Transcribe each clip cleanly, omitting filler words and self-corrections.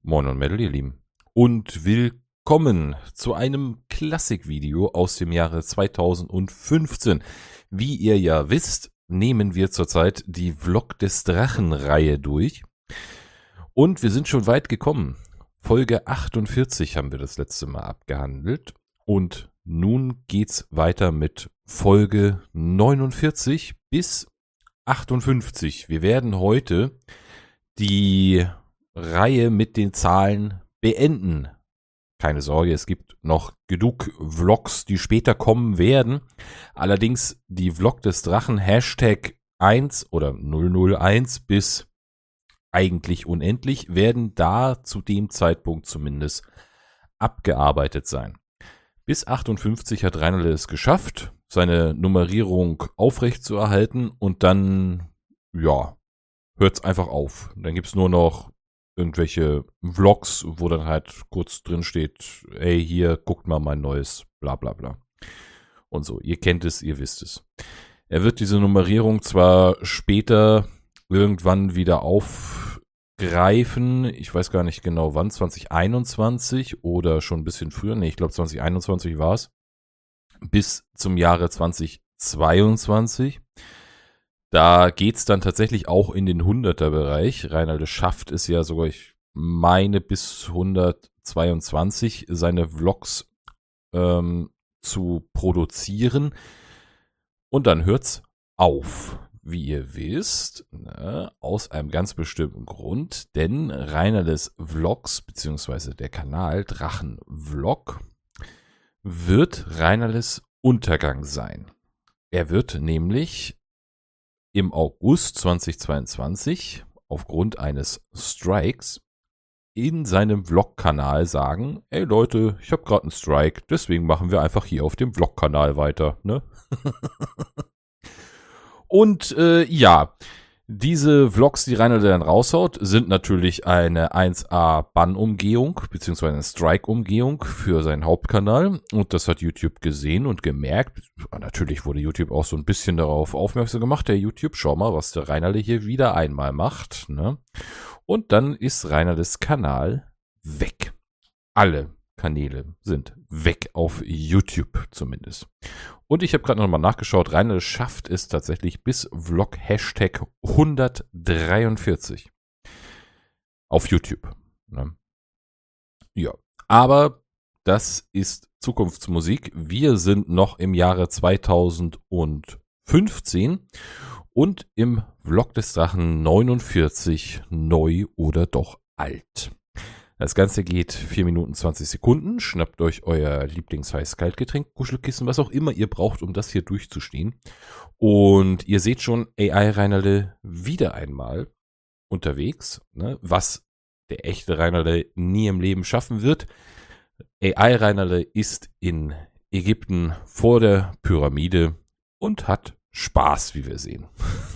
Moin und Metal, ihr Lieben. Und willkommen zu einem Klassikvideo aus dem Jahre 2015. Wie ihr ja wisst, nehmen wir zurzeit die Vlog des Drachen-Reihe durch. Und wir sind schon weit gekommen. Folge 48 haben wir das letzte Mal abgehandelt. Und nun geht's weiter mit Folge 49 bis 58. Wir werden heute die Reihe mit den Zahlen beenden. Keine Sorge, es gibt noch genug Vlogs, die später kommen werden. Allerdings die Vlog des Drachen Hashtag 1 oder 001 bis eigentlich unendlich werden da zu dem Zeitpunkt zumindest abgearbeitet sein. Bis 58 hat Reinhold es geschafft, seine Nummerierung aufrechtzuerhalten und dann, ja, hört es einfach auf. Dann gibt es nur noch irgendwelche Vlogs, wo dann halt kurz drin steht, ey, hier, guckt mal mein neues bla bla bla. Und so, ihr kennt es, ihr wisst es. Er wird diese Nummerierung zwar später irgendwann wieder aufgreifen, ich weiß gar nicht genau wann, 2021 oder schon ein bisschen früher, nee, ich glaube 2021 war es, bis zum Jahre 2022. Da geht's dann tatsächlich auch in den 100er-Bereich. Reinhold schafft es ja sogar, ich meine, bis 122 seine Vlogs zu produzieren. Und dann hört's auf, wie ihr wisst, aus einem ganz bestimmten Grund. Denn Reinholds Vlogs, beziehungsweise der Kanal Drachenvlog, wird Reinholds Untergang sein. Er wird nämlich im August 2022 aufgrund eines Strikes in seinem Vlog-Kanal sagen, ey Leute, ich habe gerade einen Strike, deswegen machen wir einfach hier auf dem Vlog-Kanal weiter, ne? Und ja, diese Vlogs, die Reinhold dann raushaut, sind natürlich eine 1A-Bann-Umgehung, beziehungsweise eine Strike-Umgehung für seinen Hauptkanal. Und das hat YouTube gesehen und gemerkt. Natürlich wurde YouTube auch so ein bisschen darauf aufmerksam gemacht. Der YouTube, schau mal, was der Reinhold hier wieder einmal macht. Ne? Und dann ist Reinholds Kanal weg. Alle Kanäle sind weg, auf YouTube zumindest. Und ich habe gerade nochmal nachgeschaut, Reinhold schafft es tatsächlich bis Vlog Hashtag 143 auf YouTube. Ne? Ja, aber das ist Zukunftsmusik. Wir sind noch im Jahre 2015 und im Vlog des Drachen 49 neu oder doch alt. Das Ganze geht 4 Minuten 20 Sekunden. Schnappt euch euer Lieblings-Heiß-Kaltgetränk, Kuschelkissen, was auch immer ihr braucht, um das hier durchzustehen. Und ihr seht schon, AI Reinhold wieder einmal unterwegs, ne, was der echte Reinhold nie im Leben schaffen wird. AI Reinhold ist in Ägypten vor der Pyramide und hat Spaß, wie wir sehen.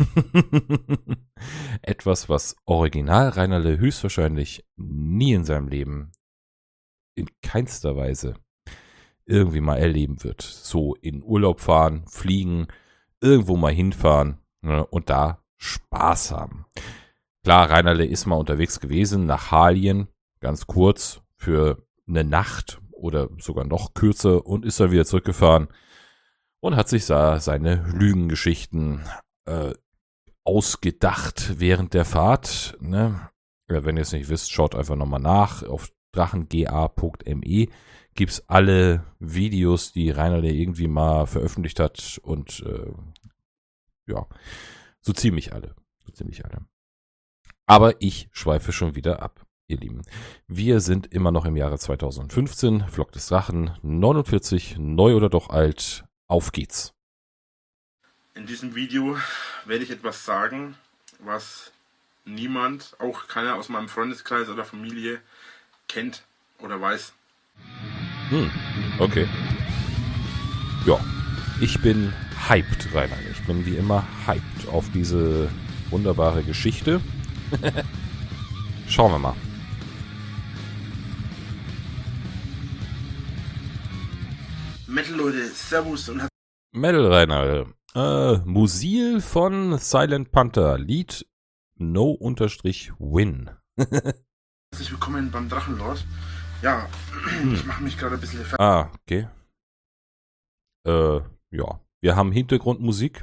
Etwas, was Original Reinhold höchstwahrscheinlich nie in seinem Leben in keinster Weise irgendwie mal erleben wird. So in Urlaub fahren, fliegen, irgendwo mal hinfahren, ne, und da Spaß haben. Klar, Reinhold ist mal unterwegs gewesen nach Halien, ganz kurz für eine Nacht oder sogar noch kürzer und ist dann wieder zurückgefahren. Und hat sich da seine Lügengeschichten ausgedacht während der Fahrt. Ne? Ja, wenn ihr es nicht wisst, schaut einfach nochmal nach. Auf drachengA.me gibt es alle Videos, die Reinhold irgendwie mal veröffentlicht hat. Und ja, so ziemlich alle. Aber ich schweife schon wieder ab, ihr Lieben. Wir sind immer noch im Jahre 2015. Vlog des Drachen 49, neu oder doch alt. Auf geht's. In diesem Video werde ich etwas sagen, was niemand, auch keiner aus meinem Freundeskreis oder Familie, kennt oder weiß. Okay. Ja, ich bin hyped, Reinhold. Ich bin wie immer hyped auf diese wunderbare Geschichte. Schauen wir mal. Metal Leute, Servus und Metal Reinhold. Musil von Silent Panther. Lied No-Win. Herzlich willkommen beim Drachenlord. Ja, ich mache mich gerade ein bisschen fertig. Ah, okay. Ja. Wir haben Hintergrundmusik.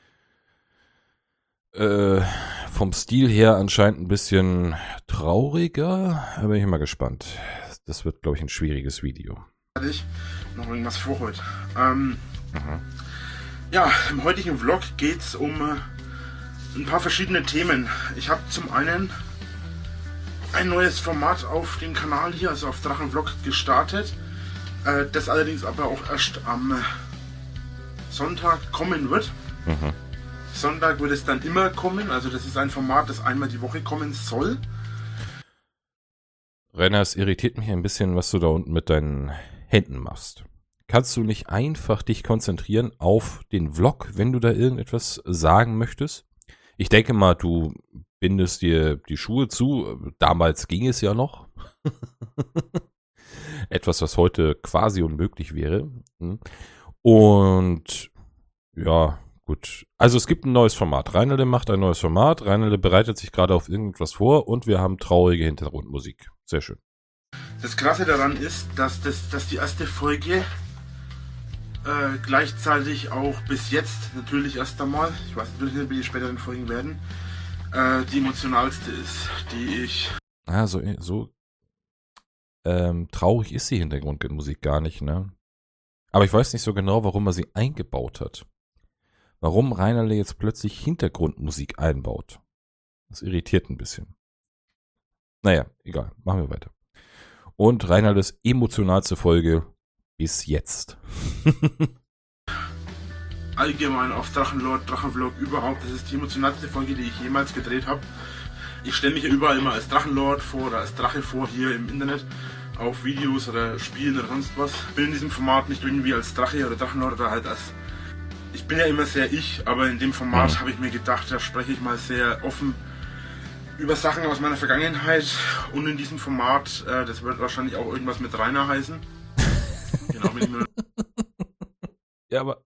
Vom Stil her anscheinend ein bisschen trauriger. Da bin ich mal gespannt. Das wird, glaube ich, ein schwieriges Video. Noch irgendwas vor heute. Ja, im heutigen Vlog geht es um ein paar verschiedene Themen. Ich habe zum einen ein neues Format auf dem Kanal hier, also auf Drachenvlog, gestartet. Das allerdings aber auch erst am Sonntag kommen wird. Sonntag wird es dann immer kommen, also das ist ein Format, das einmal die Woche kommen soll. Renner, es irritiert mich ein bisschen, was du da unten mit deinen Händen machst. Kannst du nicht einfach dich konzentrieren auf den Vlog, wenn du da irgendetwas sagen möchtest? Ich denke mal, du bindest dir die Schuhe zu. Damals ging es ja noch. Etwas, was heute quasi unmöglich wäre. Und ja, gut. Also es gibt ein neues Format. Reinelde macht ein neues Format. Reinelde bereitet sich gerade auf irgendwas vor und wir haben traurige Hintergrundmusik. Sehr schön. Das Krasse daran ist, dass die erste Folge gleichzeitig auch bis jetzt natürlich erst einmal, ich weiß natürlich nicht, wie die späteren Folgen werden, die emotionalste ist, die ich... Ah, so traurig ist die Hintergrundmusik gar nicht, ne? Aber ich weiß nicht so genau, warum er sie eingebaut hat. Warum Reinerde jetzt plötzlich Hintergrundmusik einbaut. Das irritiert ein bisschen. Naja, egal. Machen wir weiter. Und Reinaldes emotionalste Folge bis jetzt. Allgemein auf Drachenlord, Drachenvlog überhaupt. Das ist die emotionalste Folge, die ich jemals gedreht habe. Ich stelle mich ja überall immer als Drachenlord vor oder als Drache vor, hier im Internet, auf Videos oder Spielen oder sonst was. Ich bin in diesem Format nicht irgendwie als Drache oder Drachenlord oder halt als... Ich bin ja immer sehr ich, aber in dem Format habe ich mir gedacht, da spreche ich mal sehr offen über Sachen aus meiner Vergangenheit. Und in diesem Format, das wird wahrscheinlich auch irgendwas mit Rainer heißen. Genau, bin ich nur... Ja, aber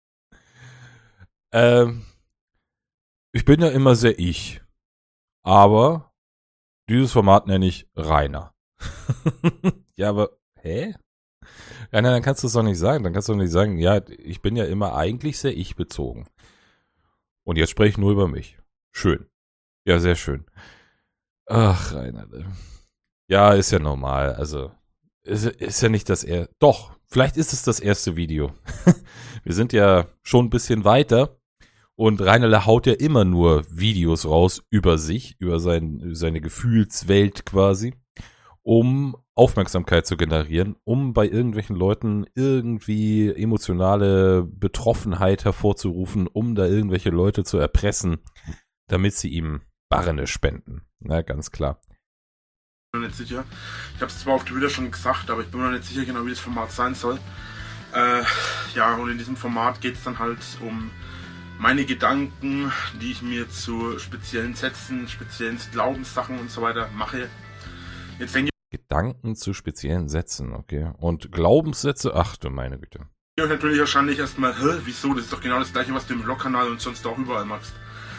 ich bin ja immer sehr ich. Aber dieses Format nenne ich Rainer. Ja, aber hä? Ja, nein, dann kannst du es doch nicht sagen. Dann kannst du doch nicht sagen, ja, ich bin ja immer eigentlich sehr ich bezogen. Und jetzt spreche ich nur über mich. Schön. Ja, sehr schön. Ach, Rainer. Ja, ist ja normal. Also, ist ja nicht das erste. Doch, vielleicht ist es das erste Video. Wir sind ja schon ein bisschen weiter. Und Reinele haut ja immer nur Videos raus über sich, über seine Gefühlswelt quasi, um Aufmerksamkeit zu generieren, um bei irgendwelchen Leuten irgendwie emotionale Betroffenheit hervorzurufen, um da irgendwelche Leute zu erpressen, damit sie ihm Barne spenden. Na, ganz klar. Ich bin mir nicht sicher. Ich habe es zwar auf Twitter schon gesagt, aber ich bin mir nicht sicher genau, wie das Format sein soll. Ja, und in diesem Format geht es dann halt um meine Gedanken, die ich mir zu speziellen Sätzen, speziellen Glaubenssachen und so weiter mache. Jetzt denke Gedanken zu speziellen Sätzen, okay. Und Glaubenssätze, ach du meine Güte. ihr euch natürlich wahrscheinlich erstmal, wieso? Das ist doch genau das gleiche, was du im Vlog-Kanal und sonst auch überall machst.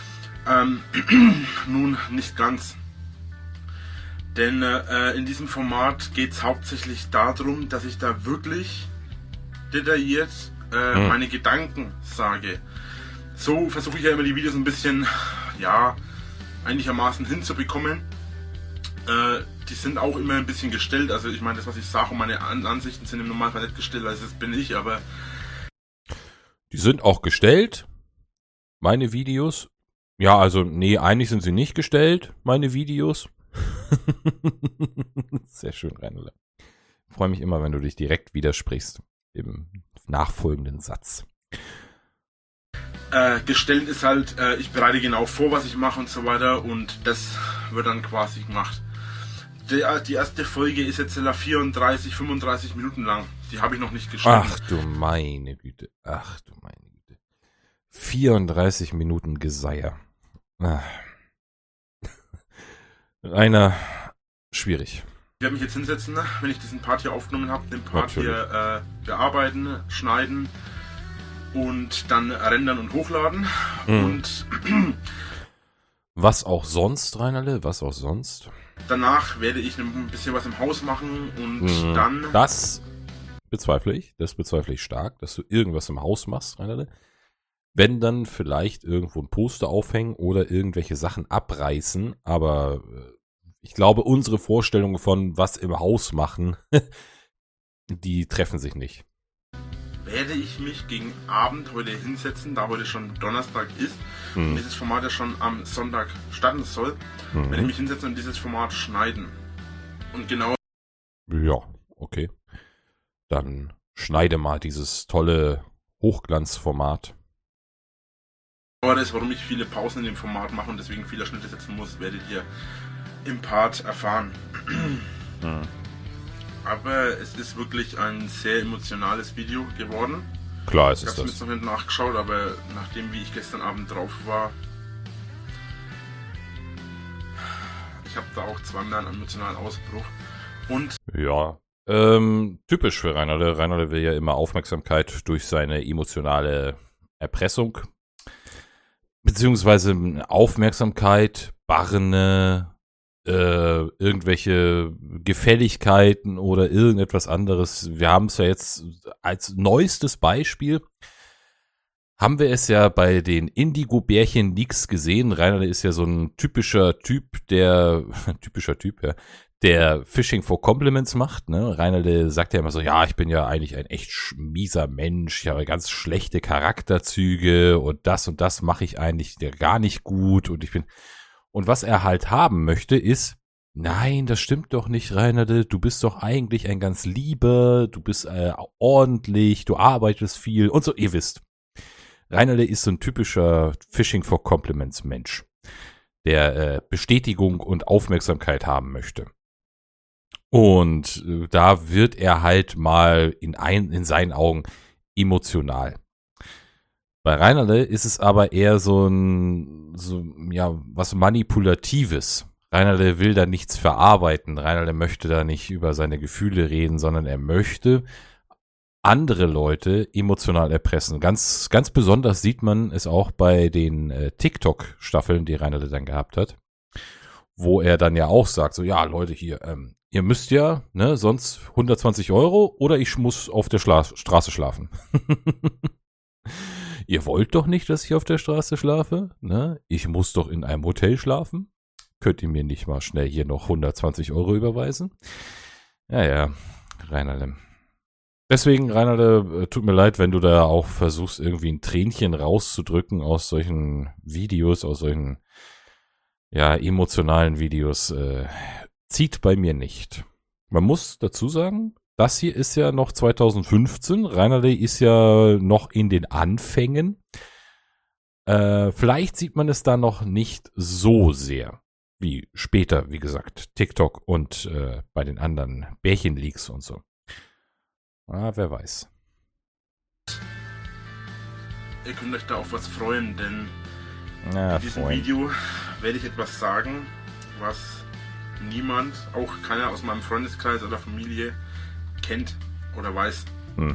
Nun, nicht ganz. Denn in diesem Format geht es hauptsächlich darum, dass ich da wirklich detailliert meine Gedanken sage. So versuche ich ja immer die Videos ein bisschen, ja, einigermaßen hinzubekommen. Die sind auch immer ein bisschen gestellt, also ich meine, das, was ich sage und meine Ansichten sind im Normalfall nicht gestellt, also das bin ich, aber... Die sind auch gestellt, meine Videos. Ja, also, nee, eigentlich sind sie nicht gestellt, meine Videos. Sehr schön, Reinele. Ich freue mich immer, wenn du dich direkt widersprichst im nachfolgenden Satz. Gestellt ist halt, ich bereite genau vor, was ich mache und so weiter und das wird dann quasi gemacht. Die erste Folge ist jetzt 34, 35 Minuten lang. Die habe ich noch nicht geschnitten. Ach du meine Güte. 34 Minuten Geseier. Rainer, schwierig. Ich werde mich jetzt hinsetzen, wenn ich diesen Part hier aufgenommen habe, den Part hier bearbeiten, schneiden und dann rendern und hochladen. Und was auch sonst, Rainerle? Was auch sonst? Danach werde ich ein bisschen was im Haus machen und dann... Das bezweifle ich stark, dass du irgendwas im Haus machst, Rainer. Wenn dann vielleicht irgendwo ein Poster aufhängen oder irgendwelche Sachen abreißen, aber ich glaube, unsere Vorstellungen von was im Haus machen, die treffen sich nicht. Werde ich mich gegen Abend heute hinsetzen, da heute schon Donnerstag ist und dieses Format ja schon am Sonntag starten soll, werde ich mich hinsetzen und dieses Format schneiden. Und genau... Ja, okay. Dann schneide mal dieses tolle Hochglanzformat. Aber das, warum ich viele Pausen in dem Format mache und deswegen viele Schnitte setzen muss, werdet ihr im Part erfahren. Aber es ist wirklich ein sehr emotionales Video geworden. Klar, es Ich ist habe es das. jetzt noch nicht nachgeschaut, aber nachdem wie ich gestern Abend drauf war, ich habe da auch zweimal einen emotionalen Ausbruch. Und Ja, typisch für Rainer. Rainer will ja immer Aufmerksamkeit durch seine emotionale Erpressung. Beziehungsweise Aufmerksamkeit, Barne, irgendwelche Gefälligkeiten oder irgendetwas anderes. Wir haben es ja jetzt als neuestes Beispiel, haben wir es ja bei den Indigo-Bärchen-Leaks gesehen. Rainer ist ja so ein typischer Typ, der Fishing for Compliments macht. Ne? Rainer sagt ja immer so, ja, ich bin ja eigentlich ein echt mieser Mensch, ich habe ganz schlechte Charakterzüge und das mache ich eigentlich gar nicht gut und was er halt haben möchte ist, nein, das stimmt doch nicht, Rainer, du bist doch eigentlich ein ganz Lieber, du bist ordentlich, du arbeitest viel und so, ihr wisst. Rainer ist so ein typischer Fishing for Compliments Mensch, der Bestätigung und Aufmerksamkeit haben möchte. Und da wird er halt mal in seinen Augen emotional. Bei Reinerle ist es aber eher was Manipulatives. Reinerle will da nichts verarbeiten. Reinerle möchte da nicht über seine Gefühle reden, sondern er möchte andere Leute emotional erpressen. Ganz, ganz besonders sieht man es auch bei den TikTok-Staffeln, die Reinerle dann gehabt hat, wo er dann ja auch sagt, so, ja, Leute hier, ihr müsst ja, ne, sonst 120 € oder ich muss auf der Straße schlafen. Ihr wollt doch nicht, dass ich auf der Straße schlafe, ne? Ich muss doch in einem Hotel schlafen. Könnt ihr mir nicht mal schnell hier noch 120 € überweisen? Ja, Rainerle. Deswegen, Rainerle, tut mir leid, wenn du da auch versuchst, irgendwie ein Tränchen rauszudrücken aus solchen Videos, aus solchen, ja, emotionalen Videos. Zieht bei mir nicht. Man muss dazu sagen, das hier ist ja noch 2015. Reinerle ist ja noch in den Anfängen. Vielleicht sieht man es da noch nicht so sehr wie später, wie gesagt, TikTok und bei den anderen Bärchen-Leaks und so. Wer weiß. Ihr könnt euch da auf was freuen, denn in diesem Video werde ich etwas sagen, was niemand, auch keiner aus meinem Freundeskreis oder Familie kennt oder weiß.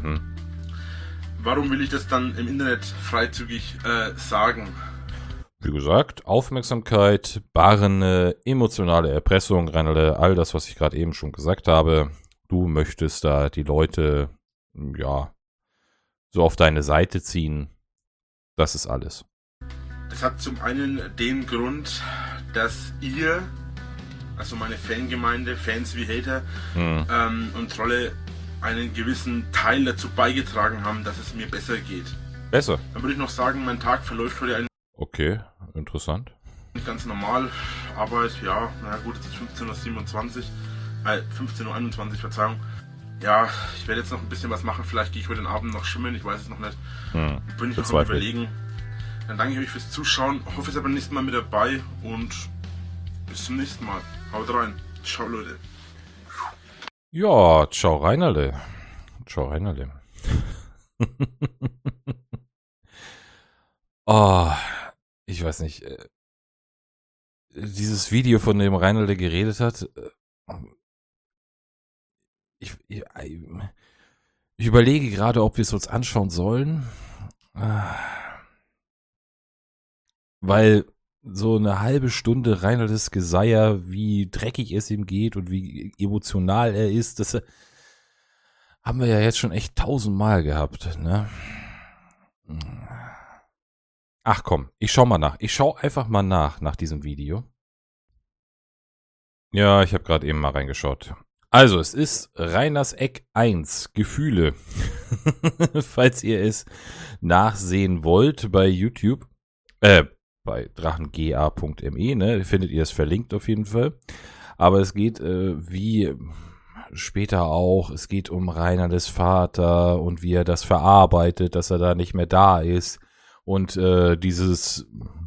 Warum will ich das dann im Internet freizügig sagen? Wie gesagt, Aufmerksamkeit, barene, emotionale Erpressung, Reinle, all das, was ich gerade eben schon gesagt habe. Du möchtest da die Leute, ja, so auf deine Seite ziehen. Das ist alles. Das hat zum einen den Grund, dass ihr, also meine Fangemeinde, Fans wie Hater und Trolle, einen gewissen Teil dazu beigetragen haben, dass es mir besser geht. Besser? Dann würde ich noch sagen, mein Tag verläuft heute eigentlich interessant. Ganz normal. Arbeit, ja, na gut, es ist 15:27 Uhr, 15:21 Uhr, Verzeihung. Ja, ich werde jetzt noch ein bisschen was machen, vielleicht gehe ich heute Abend noch schwimmen, ich weiß es noch nicht. Bin ich noch am Überlegen. Dann danke ich euch fürs Zuschauen, hoffe, ihr seid beim nächsten Mal mit dabei und bis zum nächsten Mal. Haut rein. Ciao, Leute. Ja, ciao, Reinerle. Ciao, Reinerle. Oh, ich weiß nicht. Dieses Video, von dem Reinerle geredet hat, ich überlege gerade, ob wir es uns anschauen sollen. Weil so eine halbe Stunde Reinholds Geseier, wie dreckig es ihm geht und wie emotional er ist, das haben wir ja jetzt schon echt 1000-mal gehabt, ne? Ach komm, ich schau mal nach. Ich schau einfach mal nach diesem Video. Ja, ich habe gerade eben mal reingeschaut. Also, es ist Reiners Eck 1, Gefühle. Falls ihr es nachsehen wollt bei YouTube, bei drachengA.me, ne, findet ihr es verlinkt auf jeden Fall. Aber es geht, wie später auch, es geht um Reiners Vater und wie er das verarbeitet, dass er da nicht mehr da ist. Und dieses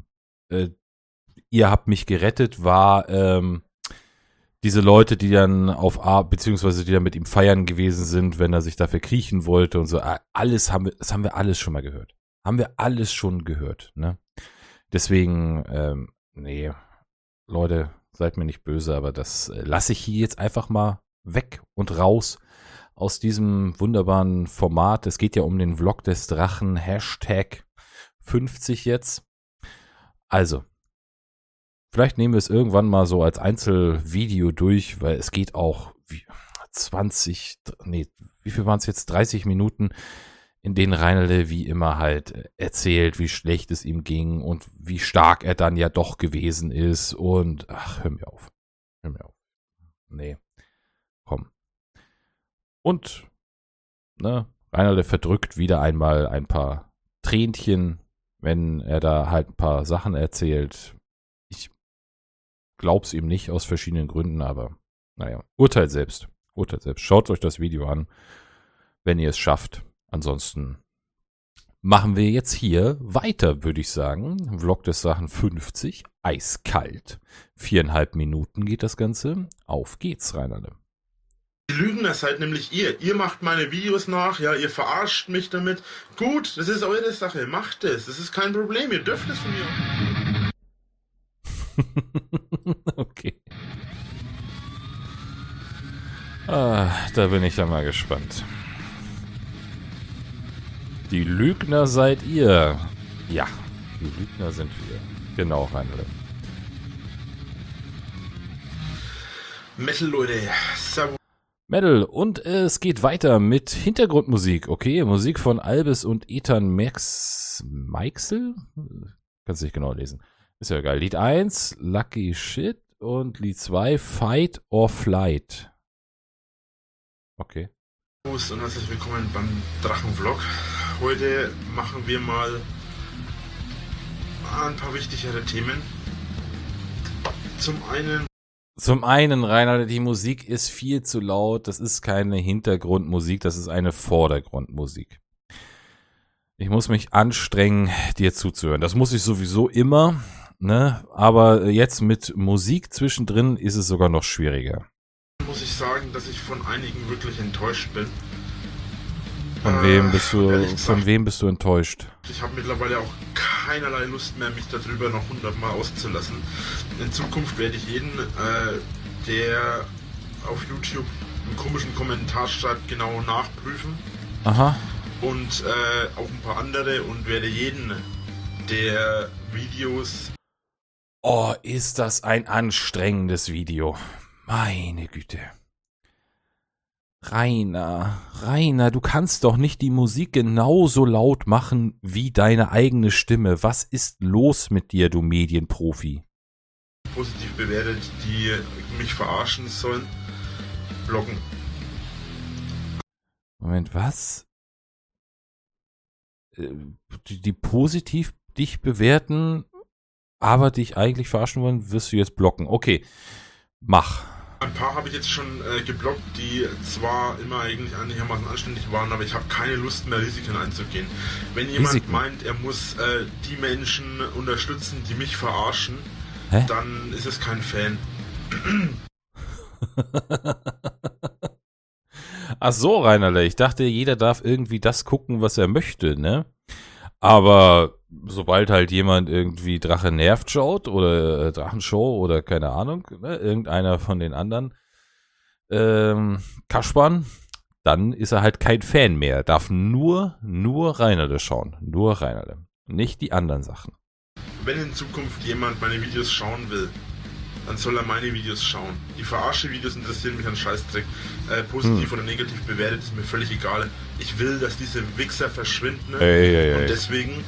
ihr habt mich gerettet war diese Leute, die dann beziehungsweise die dann mit ihm feiern gewesen sind, wenn er sich dafür kriechen wollte und so. Das haben wir alles schon mal gehört. Haben wir alles schon gehört, ne? Deswegen, nee, Leute, seid mir nicht böse, aber das lasse ich hier jetzt einfach mal weg und raus aus diesem wunderbaren Format. Es geht ja um den Vlog des Drachen, Hashtag 50 jetzt. Also, vielleicht nehmen wir es irgendwann mal so als Einzelvideo durch, weil es geht auch wie viel waren es jetzt? 30 Minuten, in denen Reinhold wie immer halt erzählt, wie schlecht es ihm ging und wie stark er dann ja doch gewesen ist und ach, hör mir auf. Nee, komm. Und, ne, Reinhold verdrückt wieder einmal ein paar Tränchen, wenn er da halt ein paar Sachen erzählt. Ich glaub's ihm nicht aus verschiedenen Gründen, aber naja, urteilt selbst. Schaut euch das Video an, wenn ihr es schafft. Ansonsten machen wir jetzt hier weiter, würde ich sagen. Vlog des Drachen 50, eiskalt. 4,5 Minuten geht das Ganze. Auf geht's, Reinhold. Die Lügner seid nämlich ihr. Ihr macht meine Videos nach, ja, ihr verarscht mich damit. Gut, das ist eure Sache, macht es. Das ist kein Problem, ihr dürft es von mir. Okay. Da bin ich ja mal gespannt. Die Lügner seid ihr. Ja, die Lügner sind wir. Genau, Reinhold. Metal, Leute. Metal. Und es geht weiter mit Hintergrundmusik. Okay, Musik von Albis und Ethan Meixel? Kannst nicht genau lesen. Ist ja geil. Lied 1, Lucky Shit. Und Lied 2, Fight or Flight. Okay. Und herzlich willkommen beim Drachenvlog. Heute machen wir mal ein paar wichtigere Themen. Zum einen, Reinhold, die Musik ist viel zu laut. Das ist keine Hintergrundmusik, das ist eine Vordergrundmusik. Ich muss mich anstrengen, dir zuzuhören. Das muss ich sowieso immer, ne? Aber jetzt mit Musik zwischendrin ist es sogar noch schwieriger. Muss ich sagen, dass ich von einigen wirklich enttäuscht bin. Von wem bist du enttäuscht? Ich habe mittlerweile auch keinerlei Lust mehr, mich darüber noch 100-mal auszulassen. In Zukunft werde ich jeden, der auf YouTube einen komischen Kommentar schreibt, genau nachprüfen. Aha. Und auch ein paar andere und werde jeden der Videos... Oh, ist das ein anstrengendes Video. Meine Güte. Rainer, du kannst doch nicht die Musik genauso laut machen wie deine eigene Stimme. Was ist los mit dir, du Medienprofi? Positiv bewertet, die mich verarschen sollen, blocken. Moment, was? Die positiv dich bewerten, aber dich eigentlich verarschen wollen, wirst du jetzt blocken. Okay, mach. Ein paar habe ich jetzt schon geblockt, die zwar immer eigentlich einigermaßen anständig waren, aber ich habe keine Lust mehr, Risiken einzugehen. Wenn jemand meint, er muss die Menschen unterstützen, die mich verarschen, dann ist es kein Fan. Ach so, Rainerle, ich dachte, jeder darf irgendwie das gucken, was er möchte, ne? Aber sobald halt jemand irgendwie Drache nervt schaut oder Drachenshow oder keine Ahnung, ne, irgendeiner von den anderen Kaspern, dann ist er halt kein Fan mehr. Er darf nur Rainerle schauen. Nur Rainerle. Nicht die anderen Sachen. wenn in Zukunft jemand meine Videos schauen will, dann soll er meine Videos schauen. Die Verarsche-Videos interessieren mich an Scheißdreck. Positiv oder negativ bewertet ist mir völlig egal. Ich will, dass diese Wichser verschwinden. Und deswegen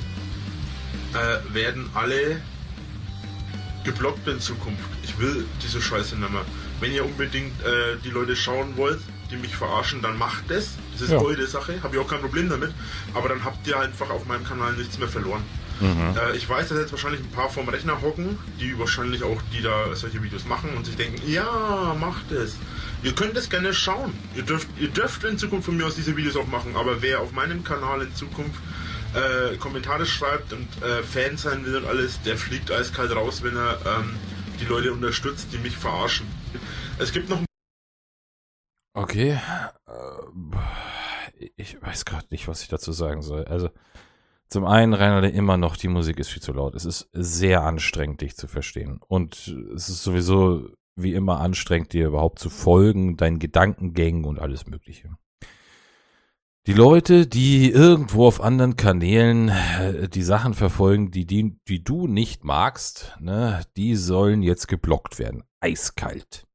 werden alle geblockt in Zukunft. Ich will diese Scheiße nicht mehr. Wenn ihr unbedingt die Leute schauen wollt, die mich verarschen, dann macht das. Das ist eure Sache, habe ich auch kein Problem damit. Aber dann habt ihr einfach auf meinem Kanal nichts mehr verloren. Ich weiß, dass jetzt wahrscheinlich ein paar vorm Rechner hocken, die wahrscheinlich auch, die da solche Videos machen und sich denken, ja, macht es. Ihr könnt es gerne schauen. Ihr dürft in Zukunft von mir aus diese Videos auch machen, aber wer auf meinem Kanal in Zukunft Kommentare schreibt und Fan sein will und alles, der fliegt eiskalt raus, wenn er die Leute unterstützt, die mich verarschen. Es gibt noch... Okay. Ich weiß gerade nicht, was ich dazu sagen soll. Also, zum einen, Rainer, immer noch, die Musik ist viel zu laut. Es ist sehr anstrengend, dich zu verstehen. Und es ist sowieso wie immer anstrengend, dir überhaupt zu folgen, deinen Gedankengängen und alles Mögliche. Die Leute, die irgendwo auf anderen Kanälen die Sachen verfolgen, die du nicht magst, ne, die sollen jetzt geblockt werden. Eiskalt.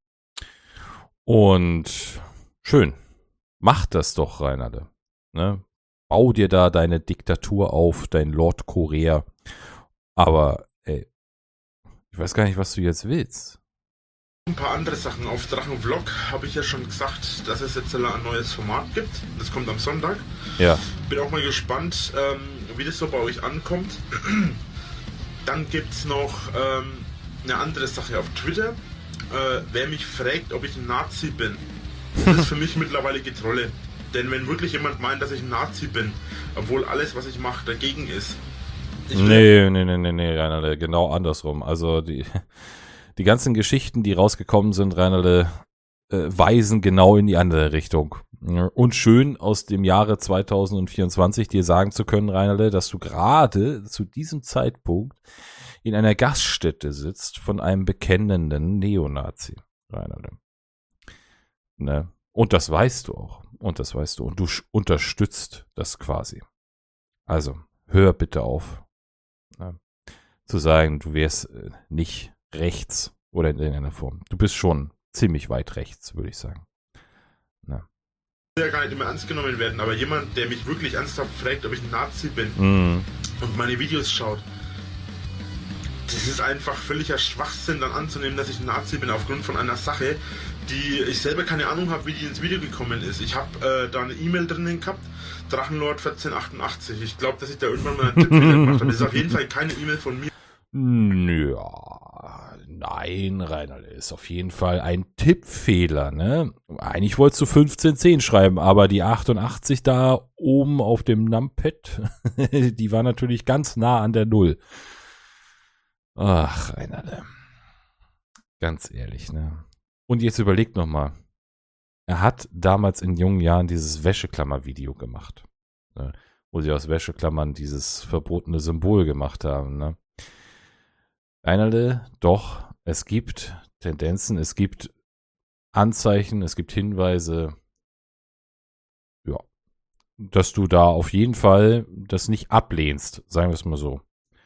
Und schön. Mach das doch, Rainer. Ne? Bau dir da deine Diktatur auf, dein Lord Korea. Aber, ey, ich weiß gar nicht, was du jetzt willst. Ein paar andere Sachen. Auf Drachenvlog habe ich ja schon gesagt, dass es jetzt ein neues Format gibt. Das kommt am Sonntag. Ja. Bin auch mal gespannt, wie das so bei euch ankommt. Dann gibt es noch eine andere Sache auf Twitter. Wer mich fragt, ob ich ein Nazi bin, das ist für mich mittlerweile Getrolle. Denn wenn wirklich jemand meint, dass ich ein Nazi bin, obwohl alles, was ich mache, dagegen ist. Nee, Rainer, genau andersrum. Also die ganzen Geschichten, die rausgekommen sind, Rainer, weisen genau in die andere Richtung. Und schön aus dem Jahre 2024 dir sagen zu können, Rainer, dass du gerade zu diesem Zeitpunkt in einer Gaststätte sitzt von einem bekennenden Neonazi, Rainer. Ne? Und das weißt du auch. Und du unterstützt das quasi. Also, hör bitte auf, ne, zu sagen, du wärst nicht rechts oder in irgendeiner Form. Du bist schon ziemlich weit rechts, würde ich sagen. Ne. Ja, gar nicht immer ernst genommen werden, aber jemand, der mich wirklich ernsthaft fragt, ob ich ein Nazi bin und meine Videos schaut, das ist einfach völliger Schwachsinn, dann anzunehmen, dass ich ein Nazi bin aufgrund von einer Sache, die ich selber keine Ahnung habe, wie die ins Video gekommen ist. Ich habe da eine E-Mail drinnen gehabt, Drachenlord 1488. Ich glaube, dass ich da irgendwann mal einen Tippfehler gemacht habe. Das ist auf jeden Fall keine E-Mail von mir. Ja, nein, Rainer, ist auf jeden Fall ein Tippfehler, ne? Eigentlich wolltest du 1510 schreiben, aber die 88 da oben auf dem Numpad, die war natürlich ganz nah an der Null. Ach, Rainer, ganz ehrlich, ne? Und jetzt überlegt nochmal. Er hat damals in jungen Jahren dieses Wäscheklammer-Video gemacht, ne? Wo sie aus Wäscheklammern dieses verbotene Symbol gemacht haben, ne? Einerle, doch, es gibt Tendenzen, es gibt Anzeichen, es gibt Hinweise, ja, dass du da auf jeden Fall das nicht ablehnst, sagen wir es mal so.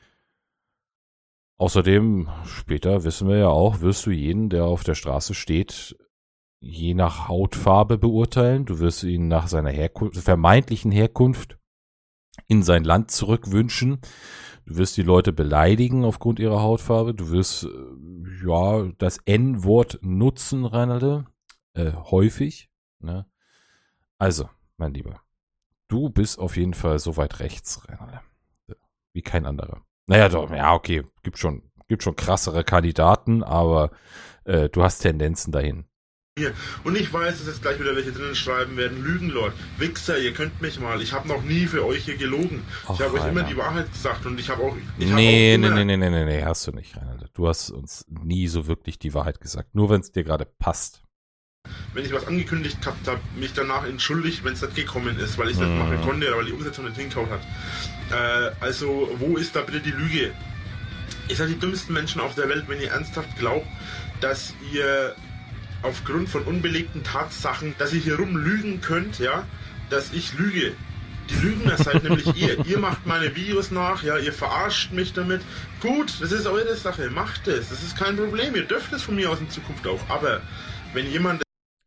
Außerdem, später wissen wir ja auch, wirst du jeden, der auf der Straße steht, je nach Hautfarbe beurteilen. Du wirst ihn nach seiner vermeintlichen Herkunft in sein Land zurückwünschen. Du wirst die Leute beleidigen aufgrund ihrer Hautfarbe. Du wirst das N-Wort nutzen, Reinalde, häufig. Ne? Also, mein Lieber, du bist auf jeden Fall so weit rechts, Reinalde, wie kein anderer. Naja, doch, ja, okay, gibt schon krassere Kandidaten, aber du hast Tendenzen dahin. Und ich weiß, dass jetzt gleich wieder welche drinnen schreiben werden, Lügenlord, Wichser, ihr könnt mich mal, ich habe noch nie für euch hier gelogen. Ich habe euch immer die Wahrheit gesagt und ich habe auch... Nee, hast du nicht, Reinhard. Du hast uns nie so wirklich die Wahrheit gesagt, nur wenn es dir gerade passt. Wenn ich was angekündigt gehabt habe, mich danach entschuldigt, wenn es nicht gekommen ist, weil ich es nicht machen konnte oder weil die Umsetzung nicht hingehauen hat. Also, wo ist da bitte die Lüge? Ihr seid die dümmsten Menschen auf der Welt, wenn ihr ernsthaft glaubt, dass ihr aufgrund von unbelegten Tatsachen, dass ihr hier rumlügen könnt, ja, dass ich lüge. Die Lügner seid nämlich ihr. Ihr macht meine Videos nach, ja, ihr verarscht mich damit. Gut, das ist eure Sache, macht es. Das ist kein Problem, ihr dürft es von mir aus in Zukunft auch. Aber wenn jemand...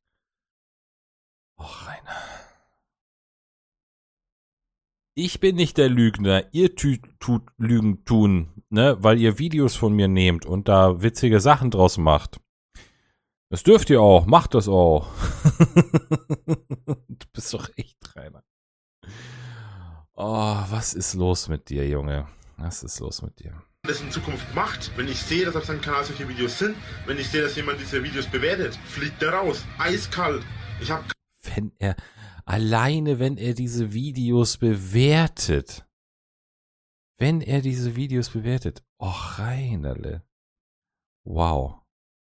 Och, Rainer. Ich bin nicht der Lügner. Ihr tut Lügen tun, ne, weil ihr Videos von mir nehmt und da witzige Sachen draus macht. Das dürft ihr auch, macht das auch. Du bist doch echt, Rainer. Oh, was ist los mit dir, Junge? Was ist los mit dir? das in Zukunft macht, wenn ich sehe, dass auf seinem Kanal solche Videos sind, wenn ich sehe, dass jemand diese Videos bewertet, fliegt er raus. Eiskalt. Ich habe... Wenn er diese Videos bewertet. Wenn er diese Videos bewertet. Och, Reinerle. Wow.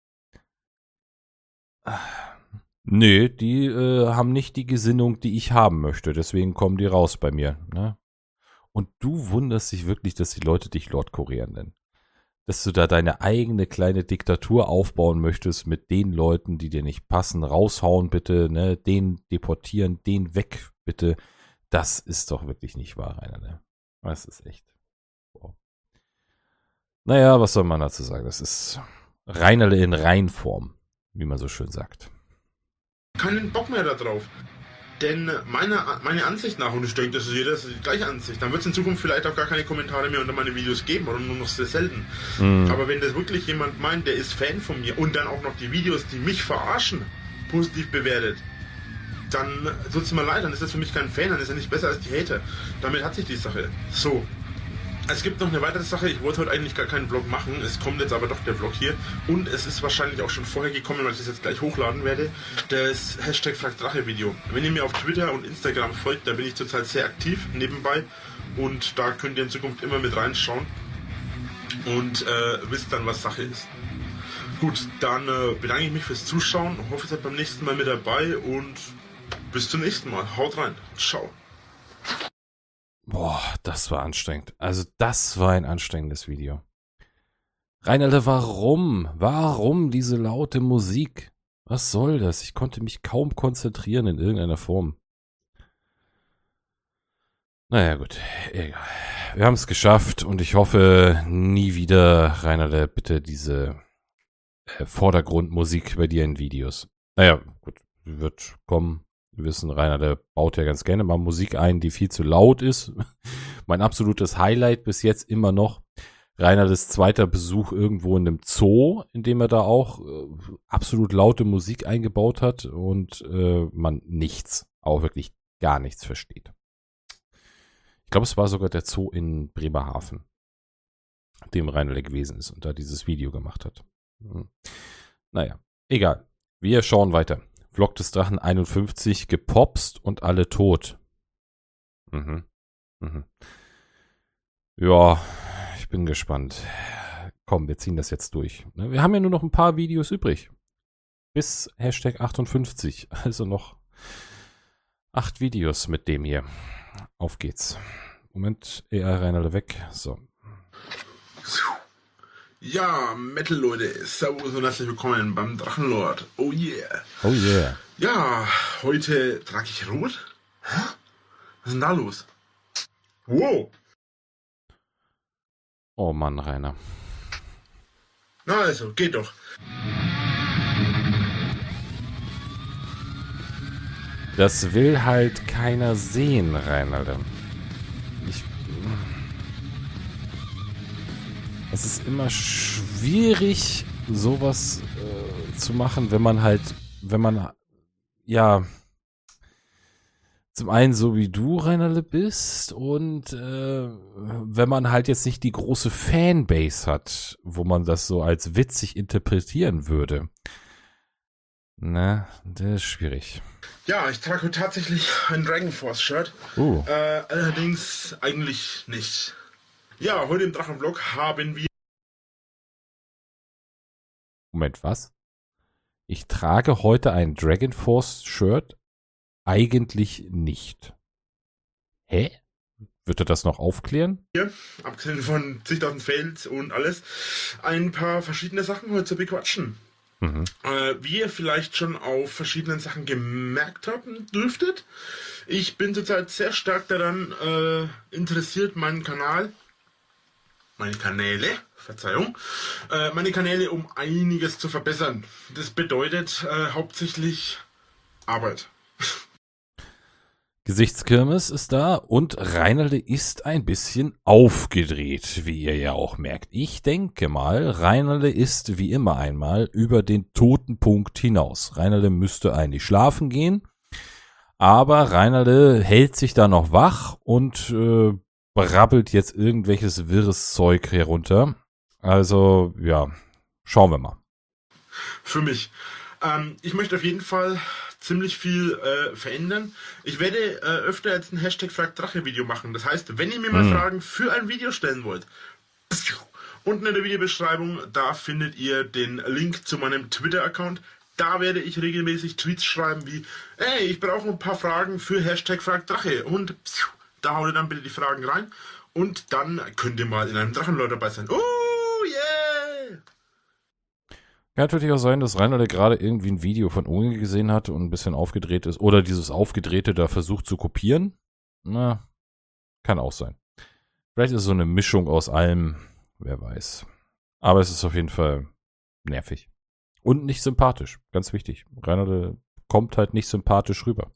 Nö, die haben nicht die Gesinnung, die ich haben möchte. Deswegen kommen die raus bei mir. Ne? Und du wunderst dich wirklich, dass die Leute dich Lord Korea nennen. Dass du da deine eigene kleine Diktatur aufbauen möchtest mit den Leuten, die dir nicht passen. Raushauen bitte, ne? Den deportieren, den weg bitte. Das ist doch wirklich nicht wahr, Rainer. Ne? Das ist echt. Wow. Naja, was soll man dazu sagen? Das ist Reinerle in Reinform, wie man so schön sagt. Keinen Bock mehr darauf. Denn meine Ansicht nach, und ich denke, das ist jeder die gleiche Ansicht, dann wird es in Zukunft vielleicht auch gar keine Kommentare mehr unter meine Videos geben oder nur noch sehr selten. Aber wenn das wirklich jemand meint, der ist Fan von mir und dann auch noch die Videos, die mich verarschen, positiv bewertet, dann tut es mir leid, dann ist das für mich kein Fan, dann ist er nicht besser als die Hater. Damit hat sich die Sache. So. Es gibt noch eine weitere Sache, ich wollte heute eigentlich gar keinen Vlog machen, es kommt jetzt aber doch der Vlog hier und es ist wahrscheinlich auch schon vorher gekommen, weil ich das jetzt gleich hochladen werde, das Hashtag FragDrache-Video. Wenn ihr mir auf Twitter und Instagram folgt, da bin ich zurzeit sehr aktiv nebenbei und da könnt ihr in Zukunft immer mit reinschauen und wisst dann, was Sache ist. Gut, dann bedanke ich mich fürs Zuschauen, hoffe, ihr seid beim nächsten Mal mit dabei und bis zum nächsten Mal. Haut rein, ciao. Boah, das war anstrengend. Also das war ein anstrengendes Video. Reinerle, warum? Warum diese laute Musik? Was soll das? Ich konnte mich kaum konzentrieren in irgendeiner Form. Naja gut, egal. Wir haben es geschafft und ich hoffe nie wieder, Reinerle, bitte diese Vordergrundmusik bei dir in Videos. Naja, gut, wird kommen. Wir wissen, Rainer, der baut ja ganz gerne mal Musik ein, die viel zu laut ist. Mein absolutes Highlight bis jetzt immer noch Reiners zweiter Besuch irgendwo in einem Zoo, in dem er da auch absolut laute Musik eingebaut hat und man nichts, auch wirklich gar nichts versteht. Ich glaube, es war sogar der Zoo in Bremerhaven, dem Rainer gewesen ist und da dieses Video gemacht hat. Naja, egal. Wir schauen weiter. Vlog des Drachen 51, gepopst und alle tot. Ja, ich bin gespannt. Komm, wir ziehen das jetzt durch. Wir haben ja nur noch ein paar Videos übrig. Bis Hashtag 58. Also noch 8 Videos mit dem hier. Auf geht's. Moment, Reinerle weg. So. Ja, Metal-Leute, servus und herzlich willkommen beim Drachenlord. Oh yeah. Oh yeah. Ja, heute trage ich rot. Hä? Was ist denn da los? Wow. Oh Mann, Rainer. Na also, geht doch. Das will halt keiner sehen, Reinaldo. Es ist immer schwierig, sowas zu machen, wenn man ja zum einen so wie du, Reinerle, bist und wenn man halt jetzt nicht die große Fanbase hat, wo man das so als witzig interpretieren würde. Na, das ist schwierig. Ja, ich trage heute tatsächlich ein Dragon Force Shirt. Allerdings eigentlich nicht. Ja, heute im Drachenvlog haben wir... Moment, was? Ich trage heute ein Dragon Force Shirt? Eigentlich nicht. Hä? Wird er das noch aufklären? Hier, abgesehen von zigtausend Fails und alles, ein paar verschiedene Sachen heute zu bequatschen. Wie ihr vielleicht schon auf verschiedenen Sachen gemerkt haben dürftet, ich bin zurzeit sehr stark daran interessiert, meine Kanäle um einiges zu verbessern. Das bedeutet hauptsächlich Arbeit. Gesichtskirmes ist da und Reinerle ist ein bisschen aufgedreht, wie ihr ja auch merkt. Ich denke mal, Reinerle ist wie immer einmal über den toten Punkt hinaus. Reinerle müsste eigentlich schlafen gehen, aber Reinerle hält sich da noch wach und brabbelt jetzt irgendwelches wirres Zeug herunter. Also, ja, schauen wir mal. Für mich. Ich möchte auf jeden Fall ziemlich viel verändern. Ich werde öfter jetzt ein Hashtag FragDrache-Video machen. Das heißt, wenn ihr mir mal Fragen für ein Video stellen wollt, unten in der Videobeschreibung, da findet ihr den Link zu meinem Twitter-Account. Da werde ich regelmäßig Tweets schreiben wie, ey, ich brauche ein paar Fragen für Hashtag FragDrache. Und da haut ihr dann bitte die Fragen rein. Und dann könnt ihr mal in einem Drachenlord dabei sein. Oh, yeah! Kann natürlich auch sein, dass Reinerle gerade irgendwie ein Video von Unge gesehen hat und ein bisschen aufgedreht ist. Oder dieses Aufgedrehte da versucht zu kopieren. Na, kann auch sein. Vielleicht ist es so eine Mischung aus allem. Wer weiß. Aber es ist auf jeden Fall nervig. Und nicht sympathisch. Ganz wichtig. Reinerle kommt halt nicht sympathisch rüber.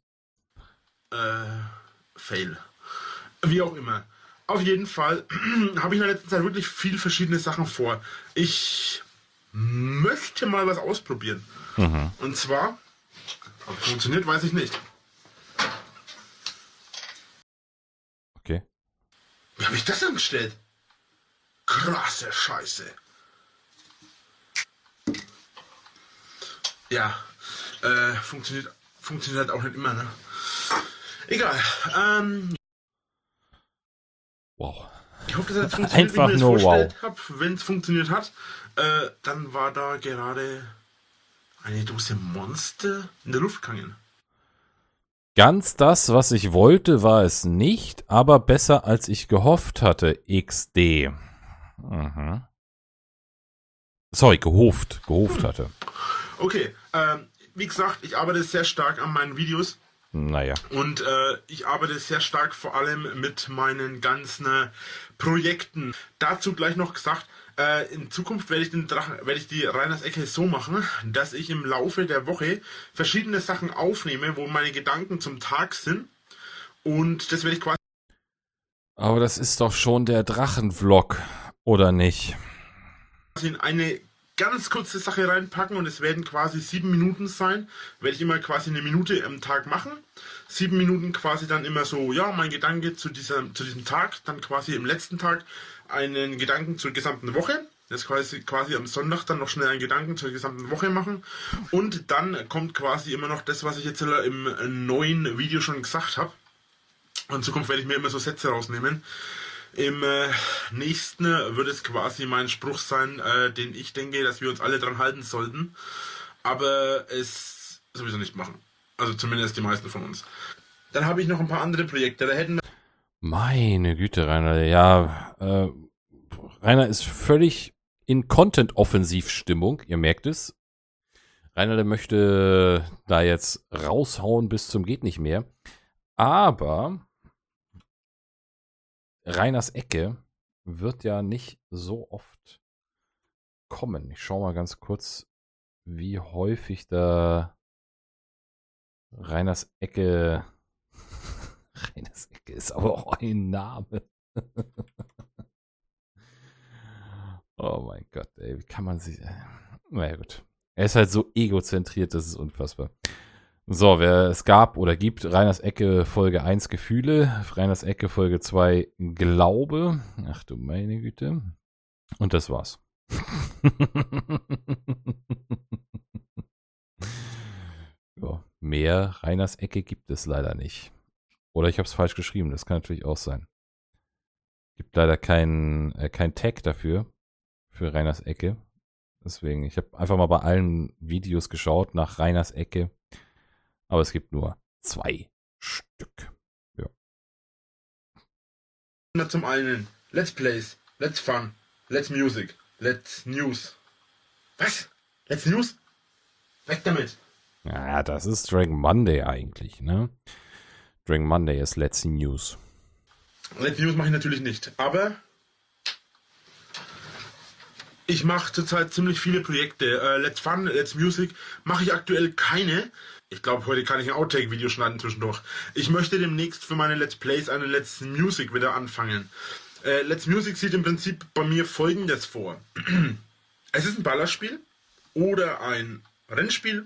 Fail. Wie auch immer. Auf jeden Fall habe ich in der letzten Zeit wirklich viel verschiedene Sachen vor. Ich möchte mal was ausprobieren. Und zwar, ob es funktioniert, weiß ich nicht. Okay. Wie habe ich das angestellt? Krasse Scheiße. Ja, funktioniert halt auch nicht immer, ne? Egal. Wow. Ich hoffe, das hat funktioniert, Einfach wie ich mir nur das vorgestellt wow. habe. Wenn es funktioniert hat, dann war da gerade eine Dose Monster in der Luft gegangen. Ganz das, was ich wollte, war es nicht, aber besser als ich gehofft hatte. XD. Sorry, gehofft hatte. Okay, wie gesagt, ich arbeite sehr stark an meinen Videos. Naja. Und ich arbeite sehr stark vor allem mit meinen ganzen Projekten. Dazu gleich noch gesagt, in Zukunft werde ich die Reiners Ecke so machen, dass ich im Laufe der Woche verschiedene Sachen aufnehme, wo meine Gedanken zum Tag sind. Und das werde ich quasi... Aber das ist doch schon der Drachenvlog, oder nicht? in eine ganz kurze Sache reinpacken und es werden quasi 7 Minuten sein. Werde ich immer quasi eine Minute am Tag machen. 7 Minuten quasi dann immer so, ja, mein Gedanke zu diesem Tag. Dann quasi im letzten Tag einen Gedanken zur gesamten Woche. Das quasi am Sonntag dann noch schnell einen Gedanken zur gesamten Woche machen. Und dann kommt quasi immer noch das, was ich jetzt im neuen Video schon gesagt habe. In Zukunft werde ich mir immer so Sätze rausnehmen. Im nächsten wird es quasi mein Spruch sein, den ich denke, dass wir uns alle dran halten sollten, aber es sowieso nicht machen. Also zumindest die meisten von uns. Dann habe ich noch ein paar andere Projekte. Da hätten Meine Güte, Rainer. Ja, Rainer ist völlig in Content-Offensiv-Stimmung. Ihr merkt es. Rainer, der möchte da jetzt raushauen bis zum geht nicht mehr. Aber Reiners Ecke wird ja nicht so oft kommen. Ich schaue mal ganz kurz, wie häufig da Reiners Ecke... Reiners Ecke ist aber auch ein Name. Oh mein Gott, ey, wie kann man sich... Naja, gut. Er ist halt so egozentriert, das ist unfassbar. So, es gab oder gibt Reiners Ecke Folge 1 Gefühle, Reiners Ecke Folge 2 Glaube. Ach du meine Güte. Und das war's. Ja, mehr Reiners Ecke gibt es leider nicht. Oder ich habe es falsch geschrieben, das kann natürlich auch sein. Gibt leider kein Tag dafür, für Reiners Ecke. Deswegen, ich habe einfach mal bei allen Videos geschaut nach Reiners Ecke. Aber es gibt nur 2 Stück. Ja. zum einen Let's Plays, Let's Fun, Let's Music, Let's News. Was? Let's News? Weg damit. Ja, das ist Dragon Monday eigentlich, ne? Dragon Monday ist Let's News. Let's News mache ich natürlich nicht, aber ich mache zurzeit ziemlich viele Projekte. Let's Fun, Let's Music mache ich aktuell keine. Ich glaube, heute kann ich ein Outtake-Video schneiden zwischendurch. Ich möchte demnächst für meine Let's Plays eine Let's Music wieder anfangen. Let's Music sieht im Prinzip bei mir Folgendes vor. Es ist ein Ballerspiel oder ein Rennspiel.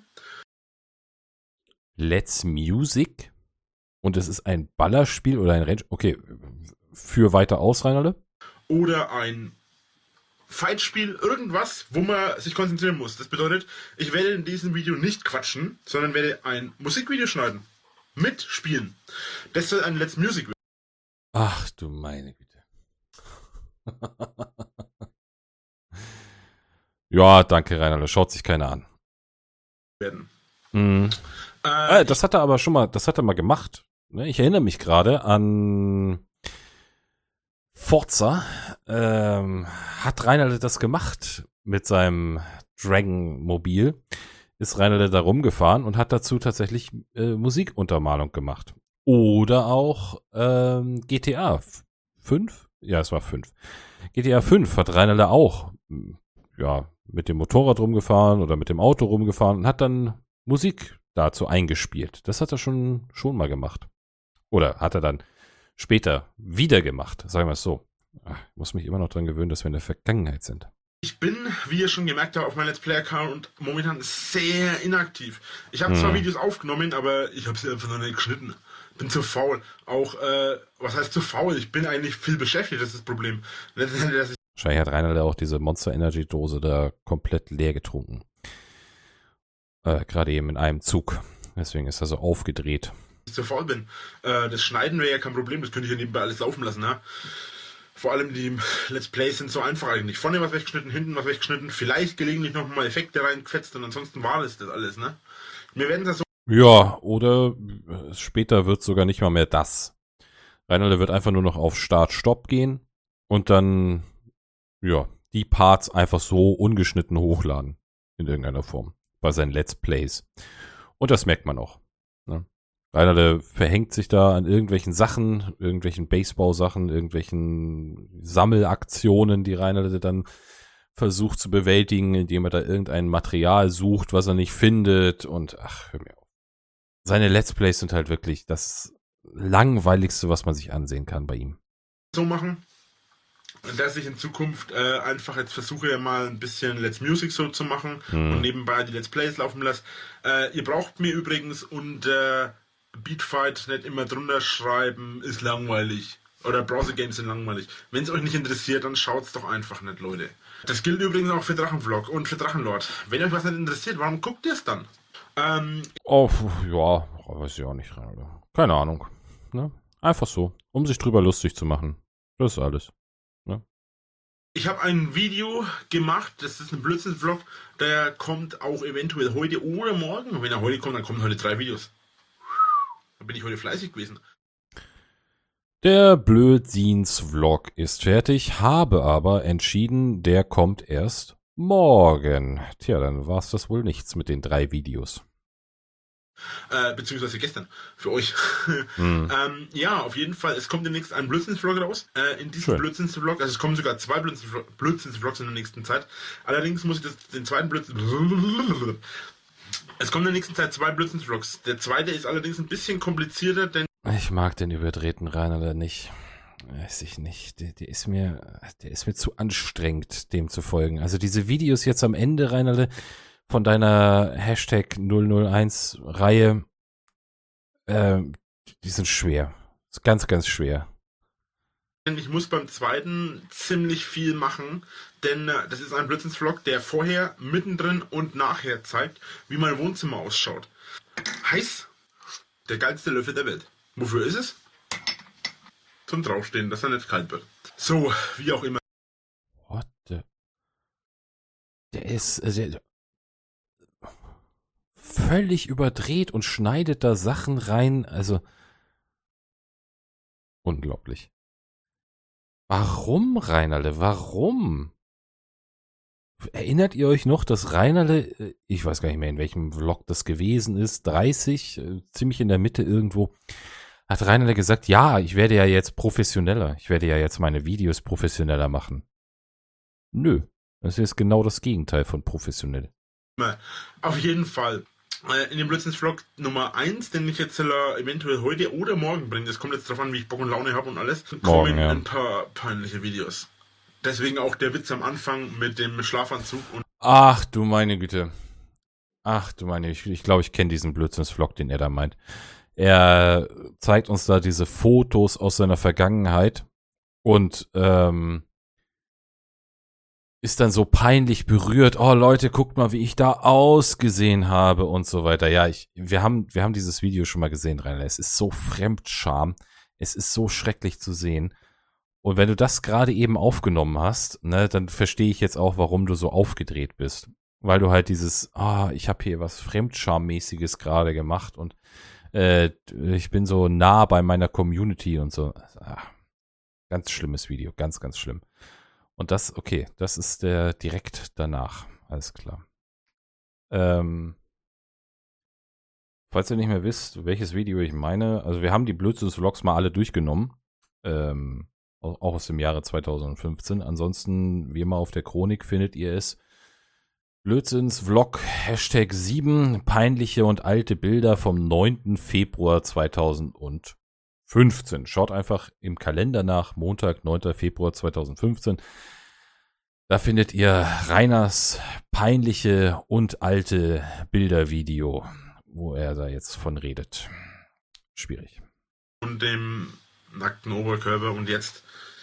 Let's Music? Und es ist ein Ballerspiel oder ein Rennspiel? Okay, für weiter aus, Reinerle? Oder ein Fightspiel, irgendwas, wo man sich konzentrieren muss. Das bedeutet, ich werde in diesem Video nicht quatschen, sondern werde ein Musikvideo schneiden. Mit Spielen. Das soll ein Let's Music werden. Ach du meine Güte. Ja, danke Rainer, das schaut sich keiner an. Mhm. Das hat er aber schon mal, das hat er mal gemacht. Ich erinnere mich gerade an Forza. Hat Rainer das gemacht mit seinem Dragon-Mobil. Ist Rainer da rumgefahren und hat dazu tatsächlich Musikuntermalung gemacht. Oder auch GTA 5? Ja, es war 5. GTA 5 hat Rainer da auch mit dem Motorrad rumgefahren oder mit dem Auto rumgefahren und hat dann Musik dazu eingespielt. Das hat er schon mal gemacht. Oder hat er dann später wieder gemacht, sagen wir es so. Ich muss mich immer noch dran gewöhnen, dass wir in der Vergangenheit sind. Ich bin, wie ihr schon gemerkt habt, auf meinem Let's Play-Account momentan sehr inaktiv. Ich habe zwar Videos aufgenommen, aber ich habe sie einfach noch nicht geschnitten. Bin zu faul. Auch, was heißt zu faul? Ich bin eigentlich viel beschäftigt, das ist das Problem. Wahrscheinlich hat Rainer auch diese Monster Energy Dose da komplett leer getrunken. Gerade eben in einem Zug. Deswegen ist er so aufgedreht. Ich zu faul bin. Das Schneiden wäre ja kein Problem, das könnte ich ja nebenbei alles laufen lassen, ne? Vor allem die Let's Plays sind so einfach eigentlich. Vorne was weggeschnitten, hinten was weggeschnitten, vielleicht gelegentlich noch mal Effekte reingefetzt und ansonsten war das alles, ne? Wir werden das so. Ja, oder später wird sogar nicht mal mehr das. Rainer wird einfach nur noch auf Start-Stopp gehen und dann die Parts einfach so ungeschnitten hochladen. In irgendeiner Form. Bei seinen Let's Plays. Und das merkt man auch. Ne? Rainer verhängt sich da an irgendwelchen Sachen, irgendwelchen Baseball-Sachen, irgendwelchen Sammelaktionen, die Rainer dann versucht zu bewältigen, indem er da irgendein Material sucht, was er nicht findet. Und hör mir auf. Seine Let's Plays sind halt wirklich das Langweiligste, was man sich ansehen kann bei ihm. So machen, dass ich in Zukunft einfach jetzt versuche, mal ein bisschen Let's Music so zu machen und nebenbei die Let's Plays laufen lasse. Ihr braucht mir übrigens unter Beatfight nicht immer drunter schreiben, ist langweilig. Oder Browser Games sind langweilig. Wenn es euch nicht interessiert, dann schaut's doch einfach nicht, Leute. Das gilt übrigens auch für Drachenvlog und für Drachenlord. Wenn euch was nicht interessiert, warum guckt ihr es dann? Weiß ich auch nicht. Keine Ahnung. Ne? Einfach so, um sich drüber lustig zu machen. Das ist alles. Ne? Ich habe ein Video gemacht, das ist ein Blödsinn-Vlog, der kommt auch eventuell heute oder morgen. Wenn er heute kommt, dann kommen heute 3 Videos. Da bin ich heute fleißig gewesen. Der Blödsinns-Vlog ist fertig, habe aber entschieden, der kommt erst morgen. Tja, dann war es das wohl nichts mit den 3 Videos. Beziehungsweise gestern, für euch. Ja, auf jeden Fall, es kommt demnächst ein Blödsinns-Vlog raus. In diesem Blödsinns-Vlog, also es kommen sogar 2 Blödsinns-Vlogs in der nächsten Zeit. Allerdings muss ich den zweiten Es kommen in der nächsten Zeit 2 Blödsinns-Vlogs. Der zweite ist allerdings ein bisschen komplizierter, denn ich mag den überdrehten Rainer nicht. Weiß ich nicht. Der ist mir zu anstrengend, dem zu folgen. Also diese Videos jetzt am Ende, Rainer, von deiner Hashtag 001 Reihe, die sind schwer. Ist ganz, ganz schwer. Ich muss beim zweiten ziemlich viel machen, denn das ist ein Blödsinns-Vlog, der vorher, mittendrin und nachher zeigt, wie mein Wohnzimmer ausschaut. Heiß, der geilste Löffel der Welt. Wofür ist es? Zum Draufstehen, dass er nicht kalt wird. So, wie auch immer. What the? Der ist völlig überdreht und schneidet da Sachen rein, also unglaublich. Warum, Reinalde? Warum? Erinnert ihr euch noch, dass Reinerle, ich weiß gar nicht mehr, in welchem Vlog das gewesen ist, 30, ziemlich in der Mitte irgendwo, hat Reinerle gesagt, ja, ich werde ja jetzt professioneller. Ich werde ja jetzt meine Videos professioneller machen. Nö, das ist genau das Gegenteil von professionell. Auf jeden Fall. In dem Blödsinns-Vlog Nummer 1, den ich jetzt eventuell heute oder morgen bringe, das kommt jetzt drauf an, wie ich Bock und Laune habe und alles, kommen ein paar peinliche Videos. Deswegen auch der Witz am Anfang mit dem Schlafanzug. Und ach du meine Güte. Ach du meine, ich glaube, ich kenne diesen Blödsinns-Vlog, den er da meint. Er zeigt uns da diese Fotos aus seiner Vergangenheit und ist dann so peinlich berührt. Oh Leute, guckt mal, wie ich da ausgesehen habe und so weiter. Ja, wir haben dieses Video schon mal gesehen, Rainer. Es ist so Fremdscham. Es ist so schrecklich zu sehen. Und wenn du das gerade eben aufgenommen hast, ne, dann verstehe ich jetzt auch, warum du so aufgedreht bist. Weil du halt dieses, ich habe hier was Fremdschammäßiges gerade gemacht und ich bin so nah bei meiner Community und so. Ganz schlimmes Video, ganz, ganz schlimm. Und das ist der direkt danach. Alles klar. Falls ihr nicht mehr wisst, welches Video ich meine, also wir haben die Blödsinns-Vlogs mal alle durchgenommen. Auch aus dem Jahre 2015. Ansonsten, wie immer auf der Chronik, findet ihr es. Blödsinns-Vlog, #7, peinliche und alte Bilder vom 9. Februar 2015. Schaut einfach im Kalender nach, Montag, 9. Februar 2015. Da findet ihr Rainers peinliche und alte Bildervideo, wo er da jetzt von redet. Schwierig. Und dem nackten Oberkörper und jetzt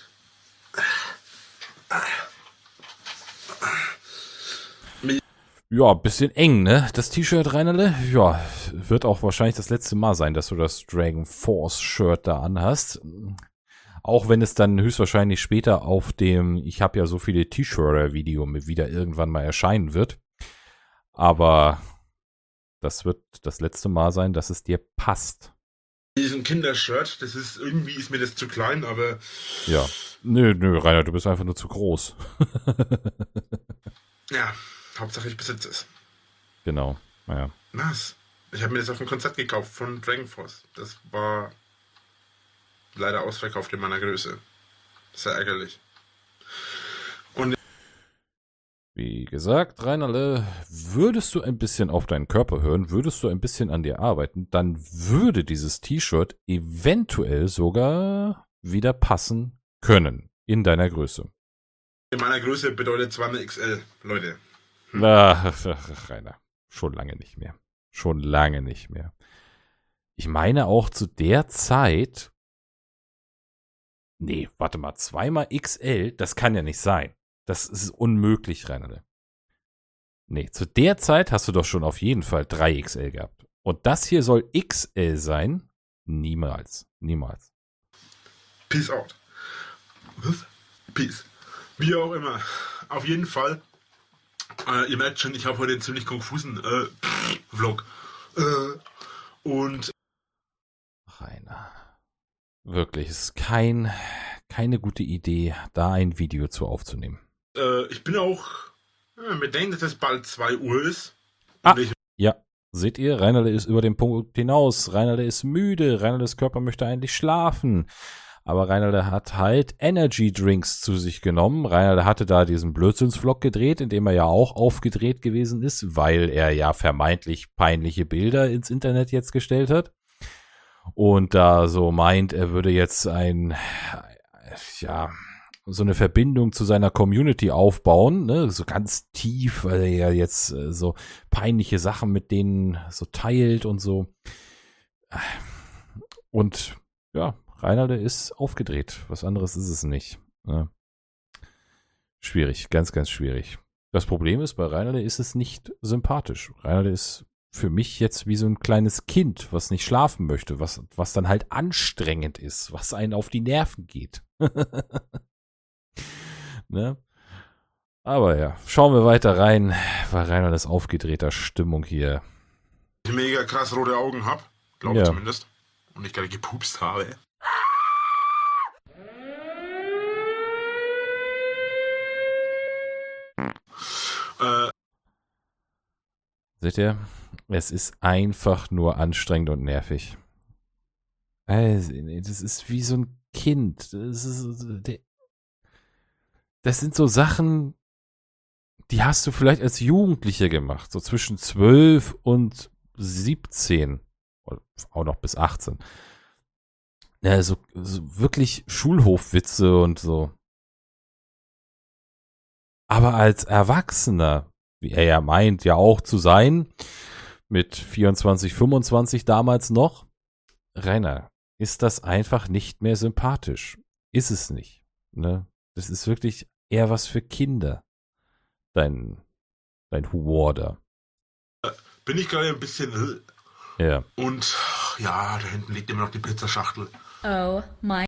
ja, bisschen eng, ne? Das T-Shirt, Reinerle. Ja, wird auch wahrscheinlich das letzte Mal sein, dass du das Dragon Force Shirt da anhast. Auch wenn es dann höchstwahrscheinlich später auf dem Ich habe ja so viele T-Shirt-Video wieder irgendwann mal erscheinen wird. Aber das wird das letzte Mal sein, dass es dir passt. Diesen Kindershirt, irgendwie ist mir das zu klein, aber ja. Nö, Rainer, du bist einfach nur zu groß. Ja, Hauptsache ich besitze es. Genau, ja. Was? Ich habe mir das auf dem Konzert gekauft von Dragon Force. Das war leider ausverkauft in meiner Größe. Sehr ärgerlich. Und wie gesagt, Reinerle, würdest du ein bisschen auf deinen Körper hören, würdest du ein bisschen an dir arbeiten, dann würde dieses T-Shirt eventuell sogar wieder passen können in deiner Größe. In meiner Größe bedeutet zwar eine XL, Leute. Ach, Rainer, schon lange nicht mehr. Schon lange nicht mehr. Ich meine auch zu der Zeit. Nee, warte mal, zweimal XL, das kann ja nicht sein. Das ist unmöglich, Rainer. Nee, zu der Zeit hast du doch schon auf jeden Fall 3XL gehabt. Und das hier soll XL sein? Niemals. Niemals. Peace out. Peace. Wie auch immer. Auf jeden Fall. Ihr merkt schon, ich habe heute einen ziemlich konfusen Vlog. Und Rainer. Wirklich, es ist keine gute Idee, da ein Video zu aufzunehmen. Ich bin auch mir denkt, dass es bald 2 Uhr ist. Ja, seht ihr, Reinerle ist über den Punkt hinaus. Reinerle ist müde. Reinerles Körper möchte eigentlich schlafen. Aber Reinerle hat halt Energy Drinks zu sich genommen. Reinerle hatte da diesen Blödsinns-Vlog gedreht, in dem er ja auch aufgedreht gewesen ist, weil er ja vermeintlich peinliche Bilder ins Internet jetzt gestellt hat. Und da so meint, er würde jetzt so eine Verbindung zu seiner Community aufbauen, ne, so ganz tief, weil er ja jetzt so peinliche Sachen mit denen so teilt und so. Und ja, Reinerle ist aufgedreht. Was anderes ist es nicht. Ne? Schwierig, ganz, ganz schwierig. Das Problem ist, bei Reinerle ist es nicht sympathisch. Reinerle ist für mich jetzt wie so ein kleines Kind, was nicht schlafen möchte, was dann halt anstrengend ist, was einen auf die Nerven geht. Ne? Aber ja, schauen wir weiter rein, weil Rainer ist aufgedrehter Stimmung hier. Ich mega krass rote Augen habe, glaube ich zumindest. Und ich gerade gepupst habe. Seht ihr? Es ist einfach nur anstrengend und nervig. Das ist wie so ein Kind. Das sind so Sachen, die hast du vielleicht als Jugendlicher gemacht. So zwischen 12 und 17. Oder auch noch bis 18. Ja, so wirklich Schulhofwitze und so. Aber als Erwachsener, wie er ja meint, ja auch zu sein, mit 24, 25 damals noch, Rainer, ist das einfach nicht mehr sympathisch. Ist es nicht. Ne? Das ist wirklich eher was für Kinder. Dein Humor da. Bin ich gerade ein bisschen... Ja. Und ja, da hinten liegt immer noch die Pizzaschachtel. Oh my.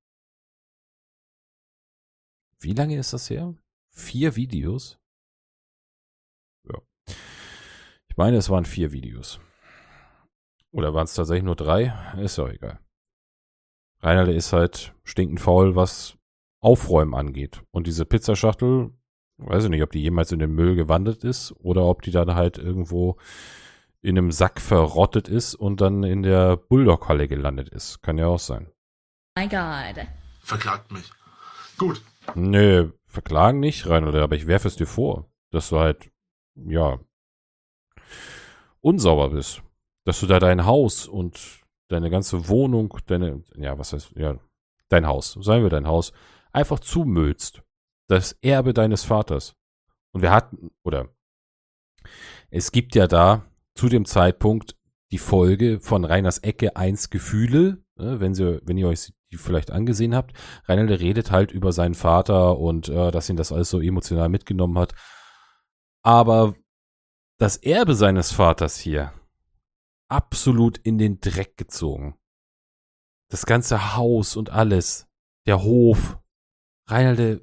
Wie lange ist das her? 4 Videos? Ja. Ich meine, es waren 4 Videos. Oder waren es tatsächlich nur 3? Ist ja egal. Rainer, der ist halt stinkend faul, was Aufräumen angeht. Und diese Pizzaschachtel, weiß ich nicht, ob die jemals in den Müll gewandert ist oder ob die dann halt irgendwo in einem Sack verrottet ist und dann in der Bulldog-Halle gelandet ist. Kann ja auch sein. My God. Verklagt mich. Gut. Nö, verklagen nicht, Rainer, aber ich werfe es dir vor, dass du halt, ja, unsauber bist. Dass du da dein Haus und deine ganze Wohnung, dein Haus, sagen wir dein Haus, einfach zumüllst. Das Erbe deines Vaters. Und es gibt ja da zu dem Zeitpunkt die Folge von Rainers Ecke 1 Gefühle, wenn ihr euch die vielleicht angesehen habt. Rainer, der redet halt über seinen Vater und dass ihn das alles so emotional mitgenommen hat. Aber das Erbe seines Vaters hier absolut in den Dreck gezogen. Das ganze Haus und alles, der Hof, Rainer,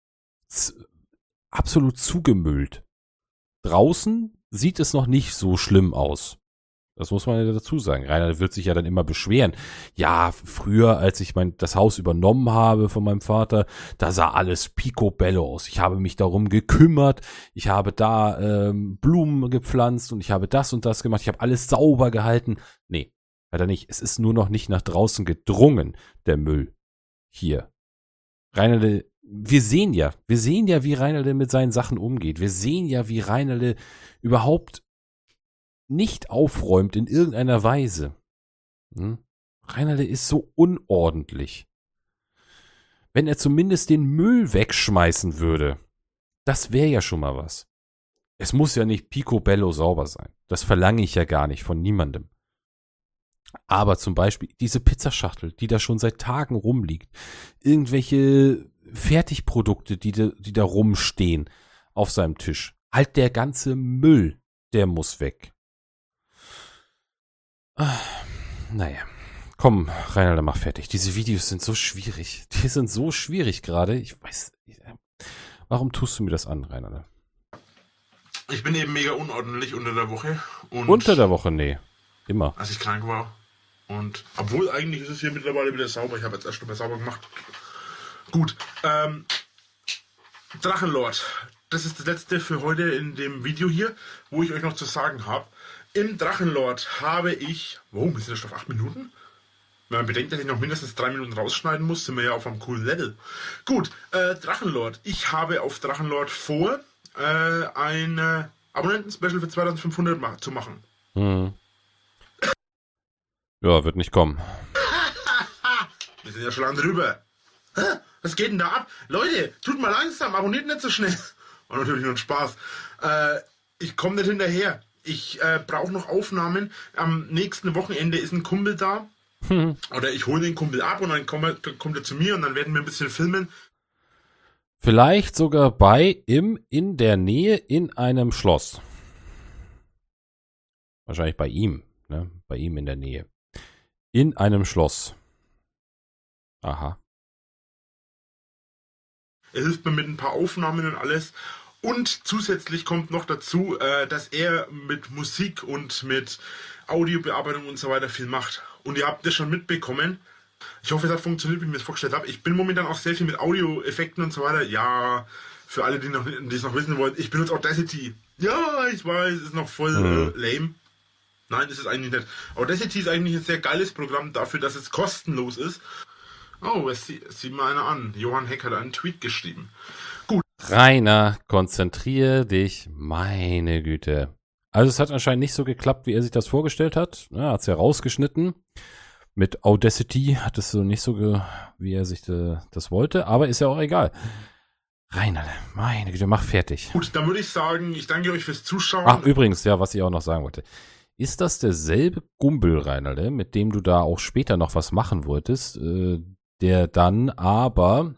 absolut zugemüllt. Draußen sieht es noch nicht so schlimm aus. Das muss man ja dazu sagen. Rainer wird sich ja dann immer beschweren. Ja, früher, als ich das Haus übernommen habe von meinem Vater, da sah alles picobello aus. Ich habe mich darum gekümmert. Ich habe da Blumen gepflanzt und ich habe das und das gemacht. Ich habe alles sauber gehalten. Nee, hat er nicht. Es ist nur noch nicht nach draußen gedrungen, der Müll. Hier. Rainer, wir sehen ja, wie Rainer mit seinen Sachen umgeht. Wir sehen ja, wie Rainer überhaupt nicht aufräumt in irgendeiner Weise. Rainer ist so unordentlich. Wenn er zumindest den Müll wegschmeißen würde, das wäre ja schon mal was. Es muss ja nicht picobello sauber sein. Das verlange ich ja gar nicht von niemandem. Aber zum Beispiel diese Pizzaschachtel, die da schon seit Tagen rumliegt, irgendwelche Fertigprodukte, die da rumstehen auf seinem Tisch, halt der ganze Müll, der muss weg. Naja, komm, Rainer, mach fertig. Diese Videos sind so schwierig. Die sind so schwierig gerade. Ich weiß, warum tust du mir das an, Rainer? Ich bin eben mega unordentlich unter der Woche. Unter der Woche, nee. Immer. Als ich krank war. Und obwohl eigentlich ist es hier mittlerweile wieder sauber. Ich habe jetzt erst mal sauber gemacht. Gut. Drachenlord. Das ist das letzte für heute in dem Video hier, wo ich euch noch zu sagen habe. Im Drachenlord habe ich... Wow, wir sind ja schon auf 8 Minuten? Wenn man bedenkt, dass ich noch mindestens 3 Minuten rausschneiden muss, sind wir ja auf einem coolen Level. Gut, Drachenlord. Ich habe auf Drachenlord vor, ein Abonnenten-Special für 2500 zu machen. Ja, wird nicht kommen. Wir sind ja schon lange drüber. Was geht denn da ab? Leute, tut mal langsam, abonniert nicht so schnell. War natürlich nur ein Spaß. Ich komme nicht hinterher. Ich brauche noch Aufnahmen. Am nächsten Wochenende ist ein Kumpel da. Oder ich hole den Kumpel ab und dann kommt er zu mir und dann werden wir ein bisschen filmen. Vielleicht sogar in der Nähe in einem Schloss. Wahrscheinlich bei ihm, ne? Bei ihm in der Nähe. In einem Schloss. Aha. Er hilft mir mit ein paar Aufnahmen und alles. Und zusätzlich kommt noch dazu, dass er mit Musik und mit Audiobearbeitung und so weiter viel macht. Und ihr habt das schon mitbekommen. Ich hoffe, es hat funktioniert, wie ich mir das vorgestellt habe. Ich bin momentan auch sehr viel mit Audioeffekten und so weiter. Ja, Für alle, die es noch wissen wollen, ich benutze Audacity. Ja, ich weiß, ist noch voll lame. Nein, ist es eigentlich nicht. Audacity ist eigentlich ein sehr geiles Programm dafür, dass es kostenlos ist. Oh, es sieht mal einer an. Johann Heck hat einen Tweet geschrieben. Rainer, konzentriere dich, meine Güte. Also es hat anscheinend nicht so geklappt, wie er sich das vorgestellt hat. Er hat es ja rausgeschnitten. Mit Audacity hat es so nicht so, wie er sich das wollte. Aber ist ja auch egal. Rainer, meine Güte, mach fertig. Gut, dann würde ich sagen, ich danke euch fürs Zuschauen. Ach, übrigens, ja, was ich auch noch sagen wollte. Ist das derselbe Gumbel, Rainer, mit dem du da auch später noch was machen wolltest, der dann aber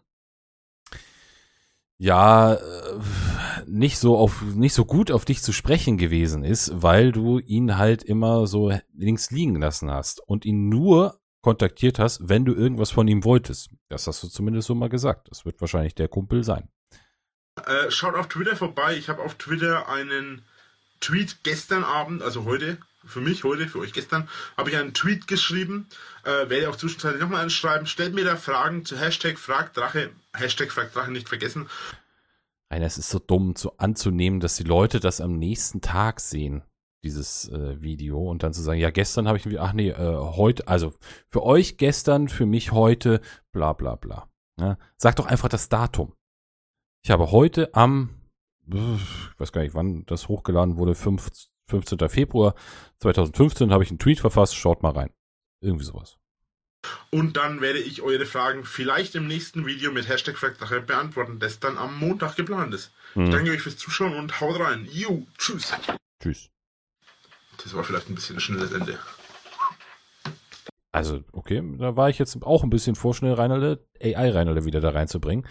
ja nicht so gut auf dich zu sprechen gewesen ist, weil du ihn halt immer so links liegen lassen hast und ihn nur kontaktiert hast, wenn du irgendwas von ihm wolltest. Das hast du zumindest so mal gesagt. Das wird wahrscheinlich der Kumpel sein. Schaut auf Twitter vorbei. Ich habe auf Twitter einen Tweet gestern Abend, also heute, für euch gestern, habe ich einen Tweet geschrieben. Werde auch zwischenzeitlich nochmal anschreiben. Stellt mir da Fragen zu #FragDrache. #FragDrache nicht vergessen. Rainer, es ist so dumm anzunehmen, dass die Leute das am nächsten Tag sehen, dieses Video, und dann zu sagen, ja, gestern habe ich heute, also für euch gestern, für mich heute, bla bla bla. Ja? Sag doch einfach das Datum. Ich habe heute ich weiß gar nicht, wann das hochgeladen wurde, 15. Februar 2015, habe ich einen Tweet verfasst, schaut mal rein. Irgendwie sowas. Und dann werde ich eure Fragen vielleicht im nächsten Video mit #FragDrache beantworten, das dann am Montag geplant ist. Ich danke euch fürs Zuschauen und haut rein. Tschüss. Tschüss. Das war vielleicht ein bisschen ein schnelles Ende. Also, okay, da war ich jetzt auch ein bisschen vorschnell, AI-Reinerle wieder da reinzubringen.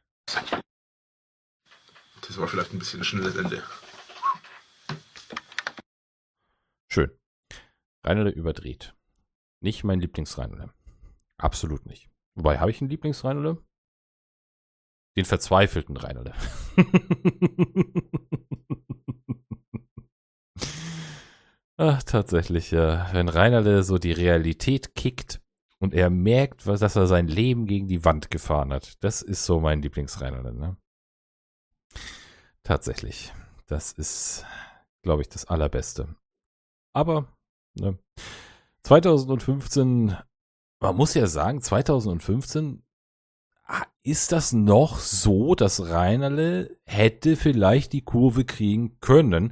Das war vielleicht ein bisschen ein schnelles Ende. Schön. Reinerle überdreht. Nicht mein Lieblingsreinerle. Absolut nicht. Wobei, habe ich einen Lieblingsreinerle? Den verzweifelten Reinerle. Ach, tatsächlich, ja. Wenn Reinerle so die Realität kickt und er merkt, dass er sein Leben gegen die Wand gefahren hat. Das ist so mein Lieblingsreinerle, ne? Tatsächlich. Das ist, glaube ich, das Allerbeste. Aber, ne? 2015, man muss ja sagen, 2015 ist das noch so, dass Reinerle hätte vielleicht die Kurve kriegen können.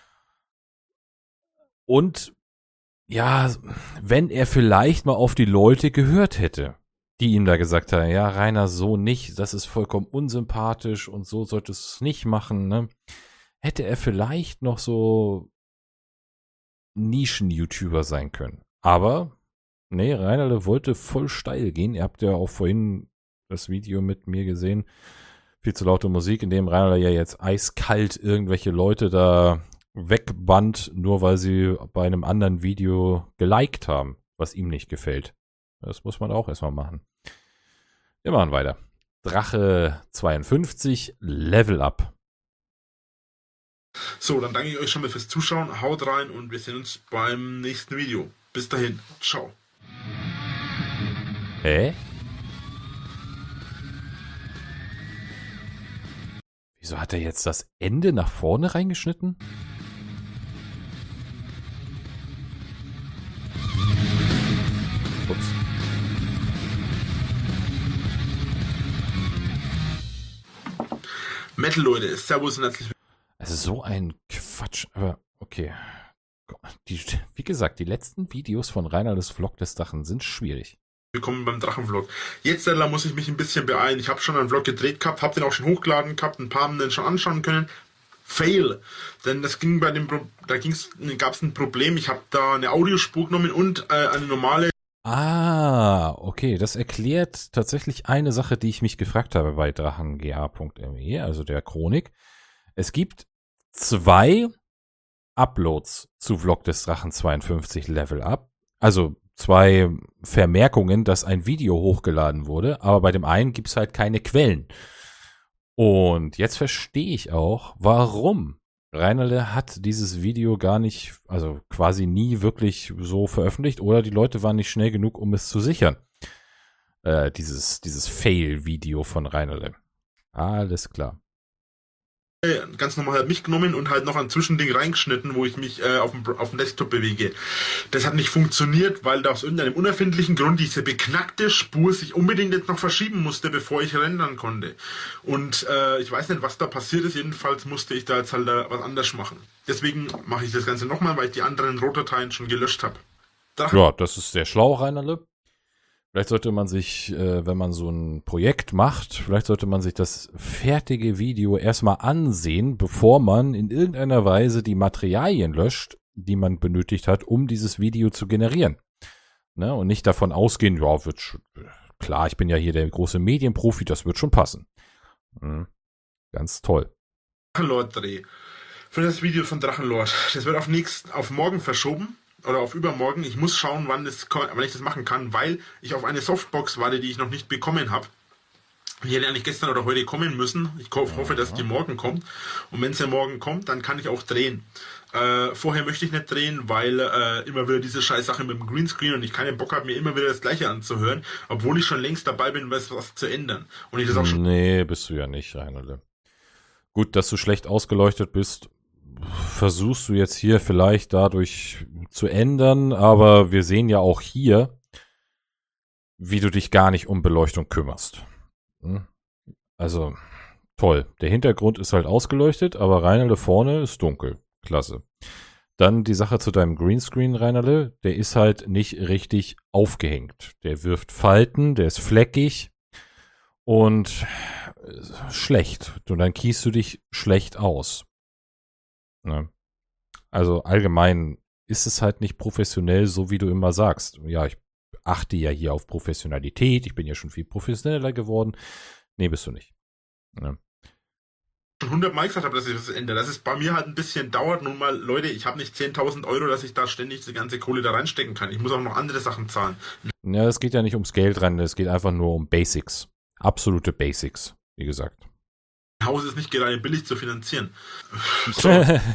Und ja, wenn er vielleicht mal auf die Leute gehört hätte, die ihm da gesagt haben, ja, Rainer, so nicht, das ist vollkommen unsympathisch und so solltest du es nicht machen, ne? Hätte er vielleicht noch so Nischen-YouTuber sein können. Aber, nee, Reinerle wollte voll steil gehen. Ihr habt ja auch vorhin das Video mit mir gesehen, viel zu laute Musik, in dem Reinerle ja jetzt eiskalt irgendwelche Leute da wegbannt, nur weil sie bei einem anderen Video geliked haben, was ihm nicht gefällt. Das muss man auch erstmal machen. Wir machen weiter. Drache 52, Level Up. So, dann danke ich euch schon mal fürs Zuschauen. Haut rein und wir sehen uns beim nächsten Video. Bis dahin. Ciao. Hä? Wieso hat er jetzt das Ende nach vorne reingeschnitten? Ups. Metal, Leute. Servus und herzlich willkommen. Also so ein Quatsch, aber okay. Wie gesagt, die letzten Videos von Reinerles Vlog des Drachen sind schwierig. Willkommen beim Drachenvlog. Jetzt muss ich mich ein bisschen beeilen. Ich habe schon einen Vlog gedreht gehabt, habe den auch schon hochgeladen gehabt, ein paar haben den schon anschauen können. Fail, denn das ging gab es ein Problem. Ich habe da eine Audiospur genommen und eine normale. Ah, okay, das erklärt tatsächlich eine Sache, die ich mich gefragt habe bei drachengr.me, also der Chronik. Es gibt 2 Uploads zu Vlog des Drachen 52 Level Up. Also 2 Vermerkungen, dass ein Video hochgeladen wurde, aber bei dem einen gibt es halt keine Quellen. Und jetzt verstehe ich auch, warum. Reinerle hat dieses Video gar nicht, also quasi nie wirklich so veröffentlicht oder die Leute waren nicht schnell genug, um es zu sichern. Dieses Fail-Video von Reinerle. Alles klar. ganz normal halt mich genommen und halt noch ein Zwischending reingeschnitten, wo ich mich auf dem Desktop bewege. Das hat nicht funktioniert, weil da aus irgendeinem unerfindlichen Grund diese beknackte Spur sich unbedingt jetzt noch verschieben musste, bevor ich rendern konnte. Und ich weiß nicht, was da passiert ist. Jedenfalls musste ich da jetzt halt was anders machen. Deswegen mache ich das Ganze nochmal, weil ich die anderen RAW-Dateien schon gelöscht habe. Ja, das ist sehr schlau, Reinerle. Vielleicht sollte man sich, wenn man so ein Projekt macht, vielleicht sollte man sich das fertige Video erstmal ansehen, bevor man in irgendeiner Weise die Materialien löscht, die man benötigt hat, um dieses Video zu generieren. Ne? Und nicht davon ausgehen, ja, wird schon, klar, ich bin ja hier der große Medienprofi, das wird schon passen. Ganz toll. Drachenlord-Dreh. Für das Video von Drachenlord. Das wird auf morgen verschoben. Oder auf übermorgen. Ich muss schauen, wann ich das machen kann, weil ich auf eine Softbox warte, die ich noch nicht bekommen habe. Die hätte eigentlich gestern oder heute kommen müssen. Ich hoffe, dass die morgen kommt. Und wenn sie morgen kommt, dann kann ich auch drehen. Vorher möchte ich nicht drehen, weil immer wieder diese Scheißsache mit dem Greenscreen und ich keinen Bock habe, mir immer wieder das Gleiche anzuhören, obwohl ich schon längst dabei bin, was zu ändern. Und ich das auch schon. Nee, bist du ja nicht, Reinhold. Gut, dass du schlecht ausgeleuchtet bist, versuchst du jetzt hier vielleicht dadurch zu ändern, aber wir sehen ja auch hier, wie du dich gar nicht um Beleuchtung kümmerst. Also, toll. Der Hintergrund ist halt ausgeleuchtet, aber Reinerle vorne ist dunkel. Klasse. Dann die Sache zu deinem Greenscreen, Reinerle. Der ist halt nicht richtig aufgehängt. Der wirft Falten, der ist fleckig und schlecht. Und dann kiehst du dich schlecht aus. Ne? Also allgemein ist es halt nicht professionell, so wie du immer sagst. Ja, ich achte ja hier auf Professionalität, ich bin ja schon viel professioneller geworden. Nee, bist du nicht. Ne? Schon 100 Mal gesagt habe, dass ich das ändere. Das ist bei mir halt ein bisschen dauert. Nun mal, Leute, ich habe nicht 10.000 Euro, dass ich da ständig die ganze Kohle da reinstecken kann. Ich muss auch noch andere Sachen zahlen. Ja, es geht ja nicht ums Geld rein, es geht einfach nur um Basics. Absolute Basics, wie gesagt. Ein Haus ist nicht gerade billig zu finanzieren. So.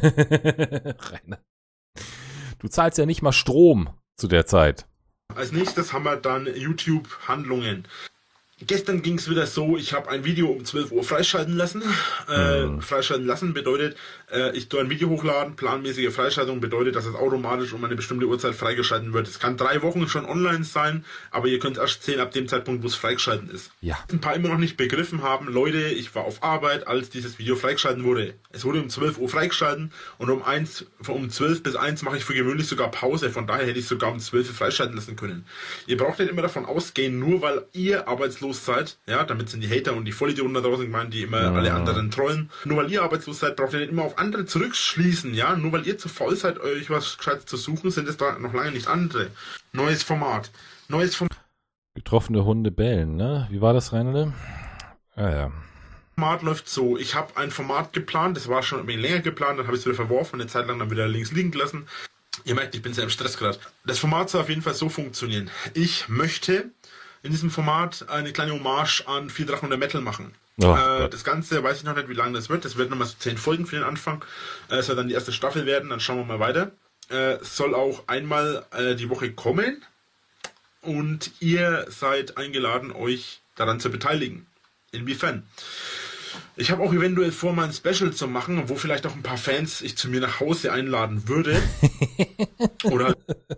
Rainer. Du zahlst ja nicht mal Strom zu der Zeit. Als nächstes haben wir dann YouTube-Handlungen. Gestern ging es wieder so, ich habe ein Video um 12 Uhr freischalten lassen. Freischalten lassen bedeutet, ich tue ein Video hochladen, planmäßige Freischaltung bedeutet, dass es automatisch um eine bestimmte Uhrzeit freigeschalten wird. Es kann 3 Wochen schon online sein, aber ihr könnt erst sehen ab dem Zeitpunkt, wo es freigeschalten ist. Ja. Ein paar immer noch nicht begriffen haben, Leute, ich war auf Arbeit, als dieses Video freigeschalten wurde. Es wurde um 12 Uhr freigeschalten und um 12 bis 1 mache ich für gewöhnlich sogar Pause, von daher hätte ich sogar um 12 Uhr freischalten lassen können. Ihr braucht nicht immer davon ausgehen, nur weil ihr arbeitslos seid, ja, damit sind die Hater und die Vollidioten da draußen gemeint, die immer alle anderen trollen. Nur weil ihr arbeitslos seid, braucht ihr nicht immer auf andere zurückschließen, ja. Nur weil ihr zu faul seid, euch was Gescheites zu suchen, sind es da noch lange nicht andere. Neues Format. Getroffene Hunde bellen, ne? Wie war das, Reinele? Ja. Format läuft so. Ich habe ein Format geplant, das war schon ein wenig länger geplant, dann habe ich es wieder verworfen und eine Zeit lang dann wieder links liegen gelassen. Ihr merkt, ich bin sehr im Stress gerade. Das Format soll auf jeden Fall so funktionieren. Ich möchte in diesem Format eine kleine Hommage an Vier Drachen und der Metal machen. Das Ganze, weiß ich noch nicht, wie lange das wird. Das wird nochmal so 10 Folgen für den Anfang. Es soll dann die erste Staffel werden, dann schauen wir mal weiter. Es soll auch einmal die Woche kommen und ihr seid eingeladen, euch daran zu beteiligen. Inwiefern? Ich habe auch eventuell vor, mal ein Special zu machen, wo vielleicht auch ein paar Fans ich zu mir nach Hause einladen würde. Oder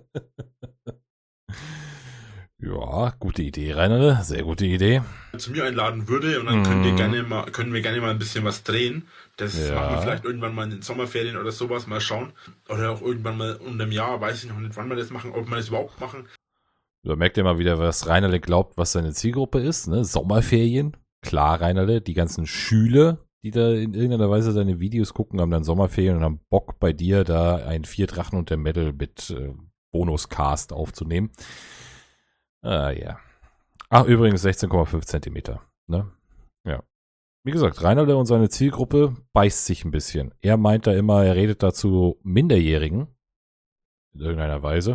ja, gute Idee, Rainer. Sehr gute Idee. Zu mir einladen würde und dann können wir gerne mal ein bisschen was drehen. Das machen wir vielleicht irgendwann mal in den Sommerferien oder sowas, mal schauen. Oder auch irgendwann mal unter einem Jahr, weiß ich noch nicht, wann wir das machen, ob wir das überhaupt machen. Da merkt ihr mal wieder, was Rainerle glaubt, was seine Zielgruppe ist, ne? Sommerferien. Klar, Rainerle, die ganzen Schüler, die da in irgendeiner Weise deine Videos gucken, haben dann Sommerferien und haben Bock bei dir, da ein Vier Drachen und der Metal mit Bonuscast aufzunehmen. Ja. Ach, übrigens 16,5 Zentimeter. Ne? Ja. Wie gesagt, Rainerle und seine Zielgruppe beißt sich ein bisschen. Er meint da immer, er redet dazu Minderjährigen. In irgendeiner Weise.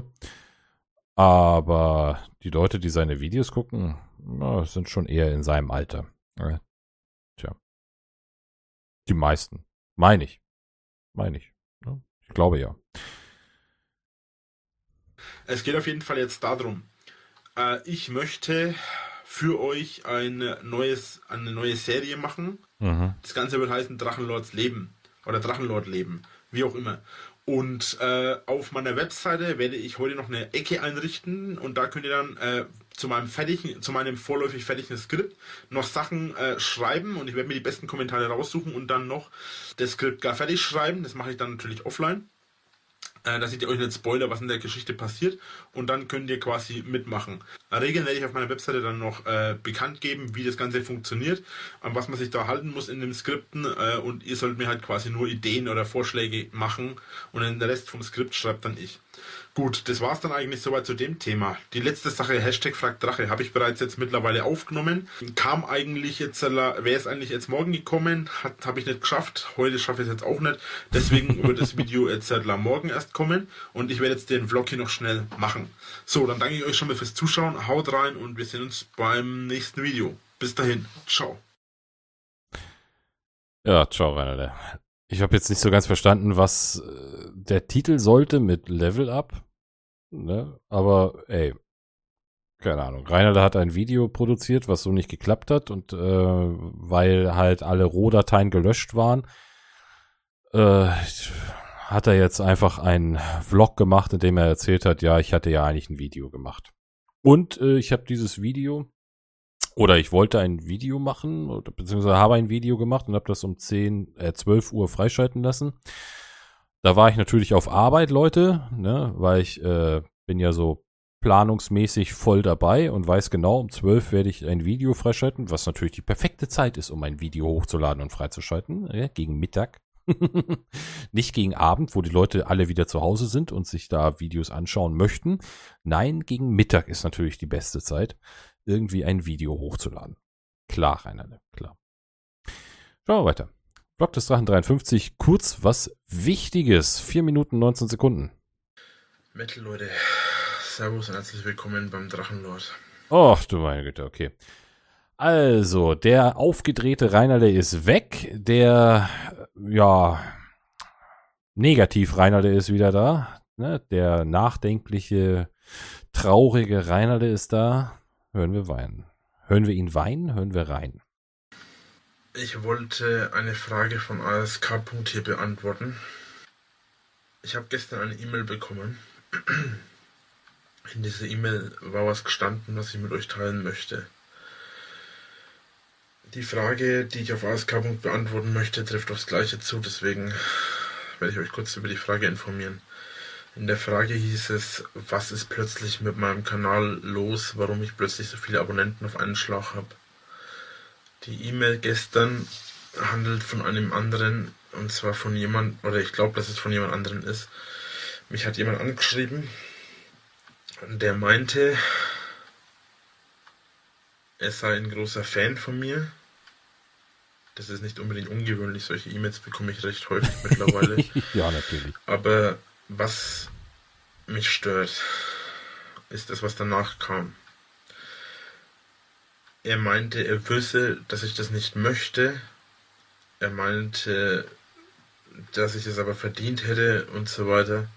Aber die Leute, die seine Videos gucken, sind schon eher in seinem Alter. Tja. Die meisten. Meine ich. Ne? Ich glaube ja. Es geht auf jeden Fall jetzt darum, ich möchte für euch eine neue Serie machen, Das Ganze wird heißen Drachenlords Leben oder Drachenlord Leben, wie auch immer. Und auf meiner Webseite werde ich heute noch eine Ecke einrichten und da könnt ihr dann zu meinem vorläufig fertigen Skript noch Sachen schreiben und ich werde mir die besten Kommentare raussuchen und dann noch das Skript gar fertig schreiben. Das mache ich dann natürlich offline. Da seht ihr euch nicht Spoiler, was in der Geschichte passiert und dann könnt ihr quasi mitmachen. Regeln werde ich auf meiner Webseite dann noch bekannt geben, wie das Ganze funktioniert, an was man sich da halten muss in den Skripten und ihr sollt mir halt quasi nur Ideen oder Vorschläge machen und den Rest vom Skript schreibt dann ich. Gut, das war's dann eigentlich soweit zu dem Thema. Die letzte Sache, #FragDrache, habe ich bereits jetzt mittlerweile aufgenommen. Kam eigentlich jetzt, wäre es eigentlich jetzt morgen gekommen, habe ich nicht geschafft. Heute schaffe ich es jetzt auch nicht. Deswegen wird das Video jetzt morgen erst kommen und ich werde jetzt den Vlog hier noch schnell machen. So, dann danke ich euch schon mal fürs Zuschauen. Haut rein und wir sehen uns beim nächsten Video. Bis dahin, ciao. Ja, ciao, Rainer. Ich habe jetzt nicht so ganz verstanden, was der Titel sollte mit Level Up. Ne? Aber ey, keine Ahnung. Rainer hat ein Video produziert, was so nicht geklappt hat und weil halt alle Rohdateien gelöscht waren, hat er jetzt einfach einen Vlog gemacht, in dem er erzählt hat, ja, ich hatte ja eigentlich ein Video gemacht. Und ich habe dieses Video, oder ich wollte ein Video machen, oder, beziehungsweise habe ein Video gemacht und habe das um 12 Uhr freischalten lassen. Da war ich natürlich auf Arbeit, Leute, ne, weil ich bin ja so planungsmäßig voll dabei und weiß genau, um 12 werde ich ein Video freischalten, was natürlich die perfekte Zeit ist, um ein Video hochzuladen und freizuschalten, gegen Mittag. Nicht gegen Abend, wo die Leute alle wieder zu Hause sind und sich da Videos anschauen möchten. Nein, gegen Mittag ist natürlich die beste Zeit, irgendwie ein Video hochzuladen. Klar, Rainer, klar. Schauen wir weiter. Block des Drachen 53, kurz was Wichtiges. 4 Minuten 19 Sekunden. Metal Leute, servus und herzlich willkommen beim Drachenlord. Oh, du meine Güte, okay. Also, der aufgedrehte Rainerle ist weg. Der, ja, negativ-Rainerle ist wieder da. Ne? Der nachdenkliche, traurige Rainerle ist da. Hören wir weinen. Hören wir ihn weinen? Hören wir rein. Ich wollte eine Frage von ASK. hier beantworten. Ich habe gestern eine E-Mail bekommen. In dieser E-Mail war was gestanden, was ich mit euch teilen möchte. Die Frage, die ich auf ASK. beantworten möchte, trifft aufs Gleiche zu, deswegen werde ich euch kurz über die Frage informieren. In der Frage hieß es, was ist plötzlich mit meinem Kanal los, warum ich plötzlich so viele Abonnenten auf einen Schlag habe. Die E-Mail gestern handelt von einem anderen, und zwar von jemand, oder ich glaube, dass es von jemand anderen ist. Mich hat jemand angeschrieben, der meinte, er sei ein großer Fan von mir. Das ist nicht unbedingt ungewöhnlich, solche E-Mails bekomme ich recht häufig mittlerweile. Ja, natürlich. Aber was mich stört, ist das, was danach kam. Er meinte, er wüsste, dass ich das nicht möchte. Er meinte, dass ich es aber verdient hätte und so weiter.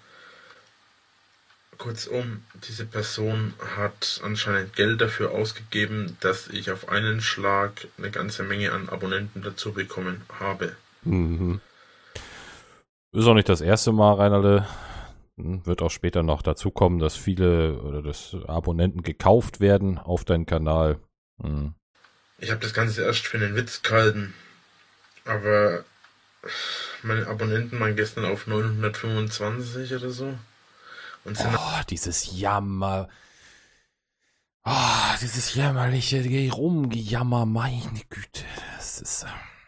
Kurzum, diese Person hat anscheinend Geld dafür ausgegeben, dass ich auf einen Schlag eine ganze Menge an Abonnenten dazu bekommen habe. Mhm. Ist auch nicht das erste Mal, Rainerle. Wird auch später noch dazu kommen, dass viele oder dass Abonnenten gekauft werden auf deinen Kanal. Mhm. Ich habe das Ganze erst für einen Witz gehalten, aber meine Abonnenten waren gestern auf 925 oder so. Und sind dieses Jammer. Dieses jämmerliche Rumgejammer, meine Güte. Das ist.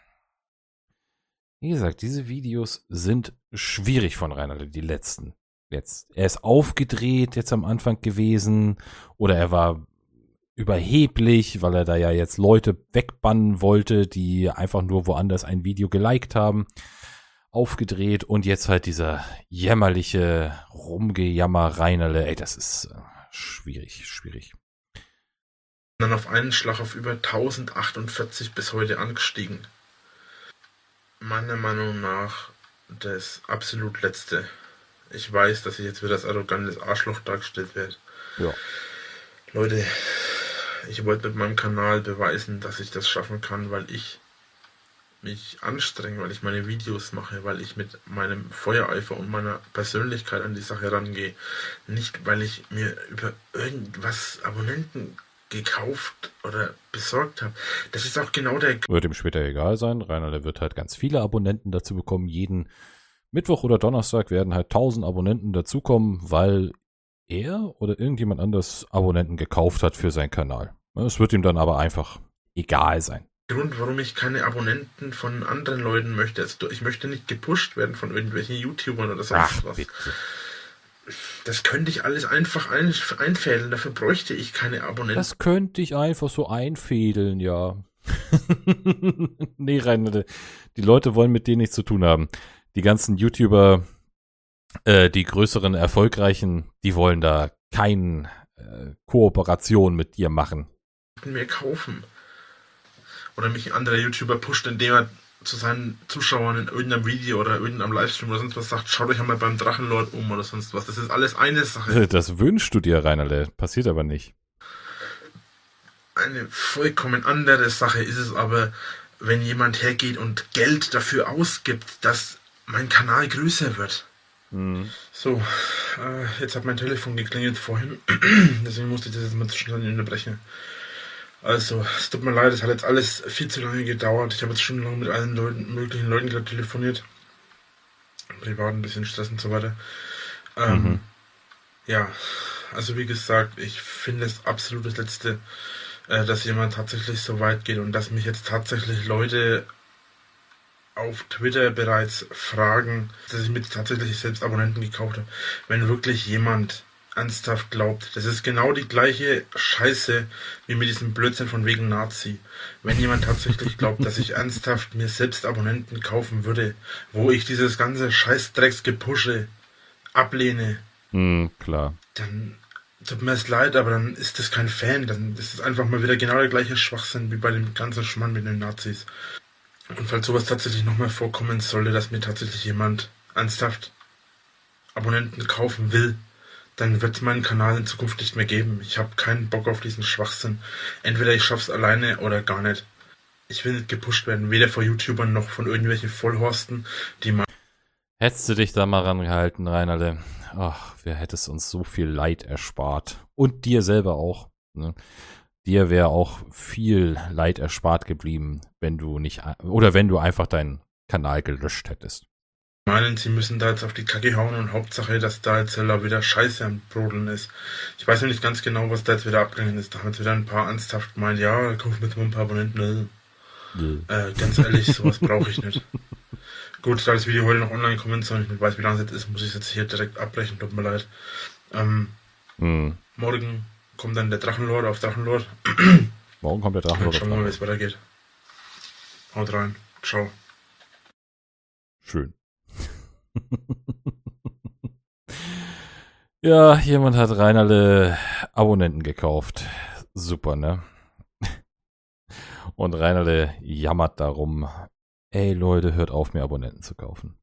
Wie gesagt, diese Videos sind schwierig von Rainerle, die letzten. Jetzt. Er ist aufgedreht jetzt am Anfang gewesen oder er war überheblich, weil er da ja jetzt Leute wegbannen wollte, die einfach nur woanders ein Video geliked haben. Aufgedreht und jetzt halt dieser jämmerliche Rumgejammer Rainerle. Ey, das ist schwierig. Dann auf einen Schlag auf über 1048 bis heute angestiegen. Meiner Meinung nach das absolut letzte. Ich weiß, dass ich jetzt wieder als arrogantes Arschloch dargestellt werde. Ja. Leute, ich wollte mit meinem Kanal beweisen, dass ich das schaffen kann, weil ich mich anstrenge, weil ich meine Videos mache, weil ich mit meinem Feuereifer und meiner Persönlichkeit an die Sache rangehe. Nicht, weil ich mir über irgendwas Abonnenten gekauft oder besorgt habe. Das ist auch genau der... Wird ihm später egal sein. Rainer, der wird halt ganz viele Abonnenten dazu bekommen. Jeden Mittwoch oder Donnerstag werden halt 1000 Abonnenten dazukommen, weil er oder irgendjemand anders Abonnenten gekauft hat für seinen Kanal. Es wird ihm dann aber einfach egal sein. Grund, warum ich keine Abonnenten von anderen Leuten möchte. Also ich möchte nicht gepusht werden von irgendwelchen YouTubern oder sonst was. Bitte. Das könnte ich alles einfach einfädeln. Dafür bräuchte ich keine Abonnenten. Das könnte ich einfach so einfädeln, ja. Nee, Rainer, die Leute wollen mit denen nichts zu tun haben. Die ganzen YouTuber, die größeren, erfolgreichen, die wollen da keine Kooperation mit dir machen. Mir kaufen. Oder mich ein anderer YouTuber pusht, indem er zu seinen Zuschauern in irgendeinem Video oder irgendeinem Livestream oder sonst was sagt, schaut euch einmal beim Drachenlord um oder sonst was. Das ist alles eine Sache. Das wünschst du dir, Rainer, passiert aber nicht. Eine vollkommen andere Sache ist es aber, wenn jemand hergeht und Geld dafür ausgibt, dass mein Kanal größer wird. So, jetzt hat mein Telefon geklingelt vorhin, deswegen musste ich das jetzt mal zwischendurch unterbrechen. Also, es tut mir leid, es hat jetzt alles viel zu lange gedauert. Ich habe jetzt stundenlang mit allen möglichen Leuten gerade telefoniert. Privat ein bisschen Stress und so weiter. Ja, also wie gesagt, ich finde es absolut das Letzte, dass jemand tatsächlich so weit geht und dass mich jetzt tatsächlich Leute auf Twitter bereits fragen, dass ich mir tatsächlich selbst Abonnenten gekauft habe. Wenn wirklich jemand ernsthaft glaubt, das ist genau die gleiche Scheiße wie mit diesem Blödsinn von wegen Nazi. Wenn jemand tatsächlich glaubt, dass ich ernsthaft mir selbst Abonnenten kaufen würde, wo ich dieses ganze Scheißdrecksgepusche ablehne, klar. dann tut mir es leid, aber dann ist das kein Fan, dann ist es einfach mal wieder genau der gleiche Schwachsinn wie bei dem ganzen Schmarrn mit den Nazis. Und falls sowas tatsächlich nochmal vorkommen sollte, dass mir tatsächlich jemand ernsthaft Abonnenten kaufen will, dann wird es meinen Kanal in Zukunft nicht mehr geben. Ich habe keinen Bock auf diesen Schwachsinn. Entweder ich schaff's alleine oder gar nicht. Ich will nicht gepusht werden, weder von YouTubern noch von irgendwelchen Vollhorsten, die mal... Hättest du dich da mal rangehalten, Rainerle. Ach, wer hätte es uns so viel Leid erspart. Und dir selber auch. Ne? Dir wäre auch viel Leid erspart geblieben, wenn du nicht, oder wenn du einfach deinen Kanal gelöscht hättest. Meinen, sie müssen da jetzt auf die Kacke hauen und Hauptsache, dass da jetzt wieder Scheiße am Brodeln ist. Ich weiß noch nicht ganz genau, was da jetzt wieder abgegangen ist. Da haben jetzt wieder ein paar ernsthaft gemeint, ja, kauf mir jetzt mal ein paar Abonnenten. Ganz ehrlich, sowas brauche ich nicht. Gut, da das Video heute noch online kommen soll und ich nicht weiß, wie lange es jetzt ist, muss ich es jetzt hier direkt abbrechen, tut mir leid. Morgen kommt dann der Drachenlord auf Drachenlord. Morgen kommt der Drachenlord. Schauen wir mal, wie es weitergeht. Haut rein. Ciao. Schön. Ja, jemand hat Rainerle Abonnenten gekauft. Super, ne? Und Rainerle jammert darum, ey Leute, hört auf, mir Abonnenten zu kaufen.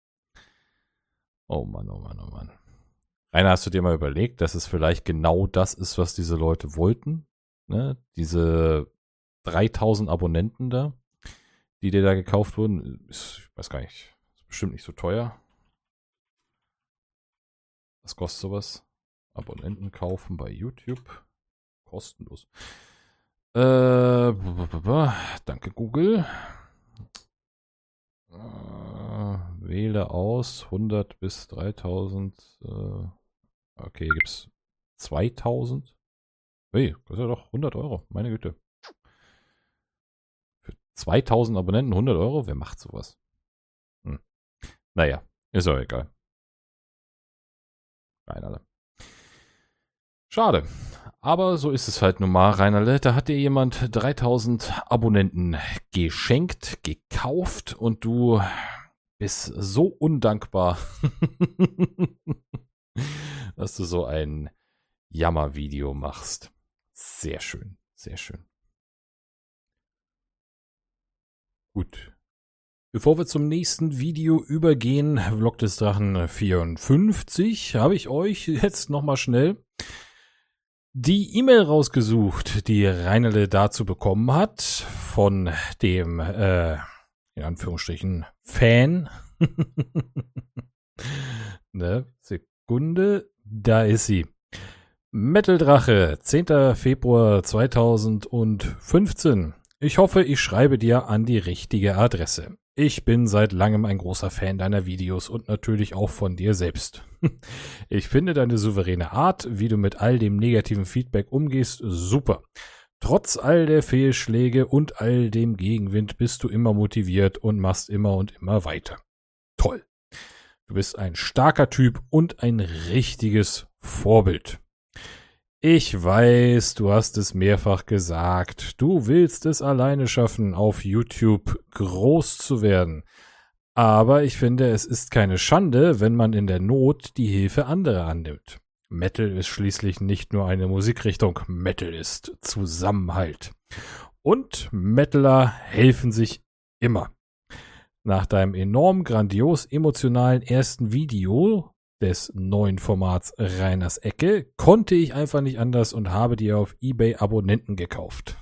Oh Mann, oh Mann, oh Mann. Rainer, hast du dir mal überlegt, dass es vielleicht genau das ist, was diese Leute wollten? Ne? Diese 3000 Abonnenten da, die dir da gekauft wurden, ich weiß gar nicht, ist bestimmt nicht so teuer. Was kostet sowas? Abonnenten kaufen bei YouTube. Kostenlos. Danke, Google. Wähle aus 100 bis 3000. Okay, gibt's 2000? Hey, das ist ja doch 100 Euro. Meine Güte. Für 2000 Abonnenten 100 Euro? Wer macht sowas? Naja, ist auch egal. Rainerle. Schade. Aber so ist es halt nun mal, Rainerle. Da hat dir jemand 3000 Abonnenten geschenkt, gekauft und du bist so undankbar, dass du so ein Jammervideo machst. Sehr schön, sehr schön. Gut. Bevor wir zum nächsten Video übergehen, Vlog des Drachen 54, habe ich euch jetzt nochmal schnell die E-Mail rausgesucht, die Rainerle dazu bekommen hat von dem in Anführungsstrichen, Fan. Ne, Sekunde, da ist sie. Metal Drache, 10. Februar 2015. Ich hoffe, ich schreibe dir an die richtige Adresse. Ich bin seit langem ein großer Fan deiner Videos und natürlich auch von dir selbst. Ich finde deine souveräne Art, wie du mit all dem negativen Feedback umgehst, super. Trotz all der Fehlschläge und all dem Gegenwind bist du immer motiviert und machst immer und immer weiter. Toll. Du bist ein starker Typ und ein richtiges Vorbild. Ich weiß, du hast es mehrfach gesagt. Du willst es alleine schaffen, auf YouTube groß zu werden. Aber ich finde, es ist keine Schande, wenn man in der Not die Hilfe anderer annimmt. Metal ist schließlich nicht nur eine Musikrichtung. Metal ist Zusammenhalt. Und Metaler helfen sich immer. Nach deinem enorm grandios emotionalen ersten Video des neuen Formats Reiners Ecke konnte ich einfach nicht anders und habe dir auf eBay Abonnenten gekauft.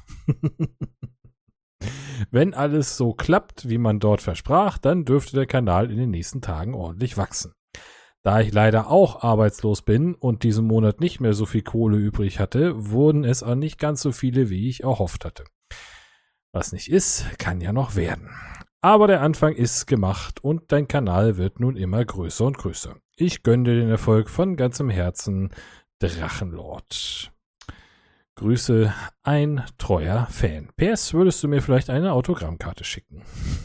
Wenn alles so klappt, wie man dort versprach, dann dürfte der Kanal in den nächsten Tagen ordentlich wachsen. Da ich leider auch arbeitslos bin und diesen Monat nicht mehr so viel Kohle übrig hatte, wurden es auch nicht ganz so viele, wie ich erhofft hatte. Was nicht ist, kann ja noch werden. Aber der Anfang ist gemacht und dein Kanal wird nun immer größer und größer. Ich gönne dir den Erfolg von ganzem Herzen, Drachenlord. Grüße, ein treuer Fan. PS, würdest du mir vielleicht eine Autogrammkarte schicken?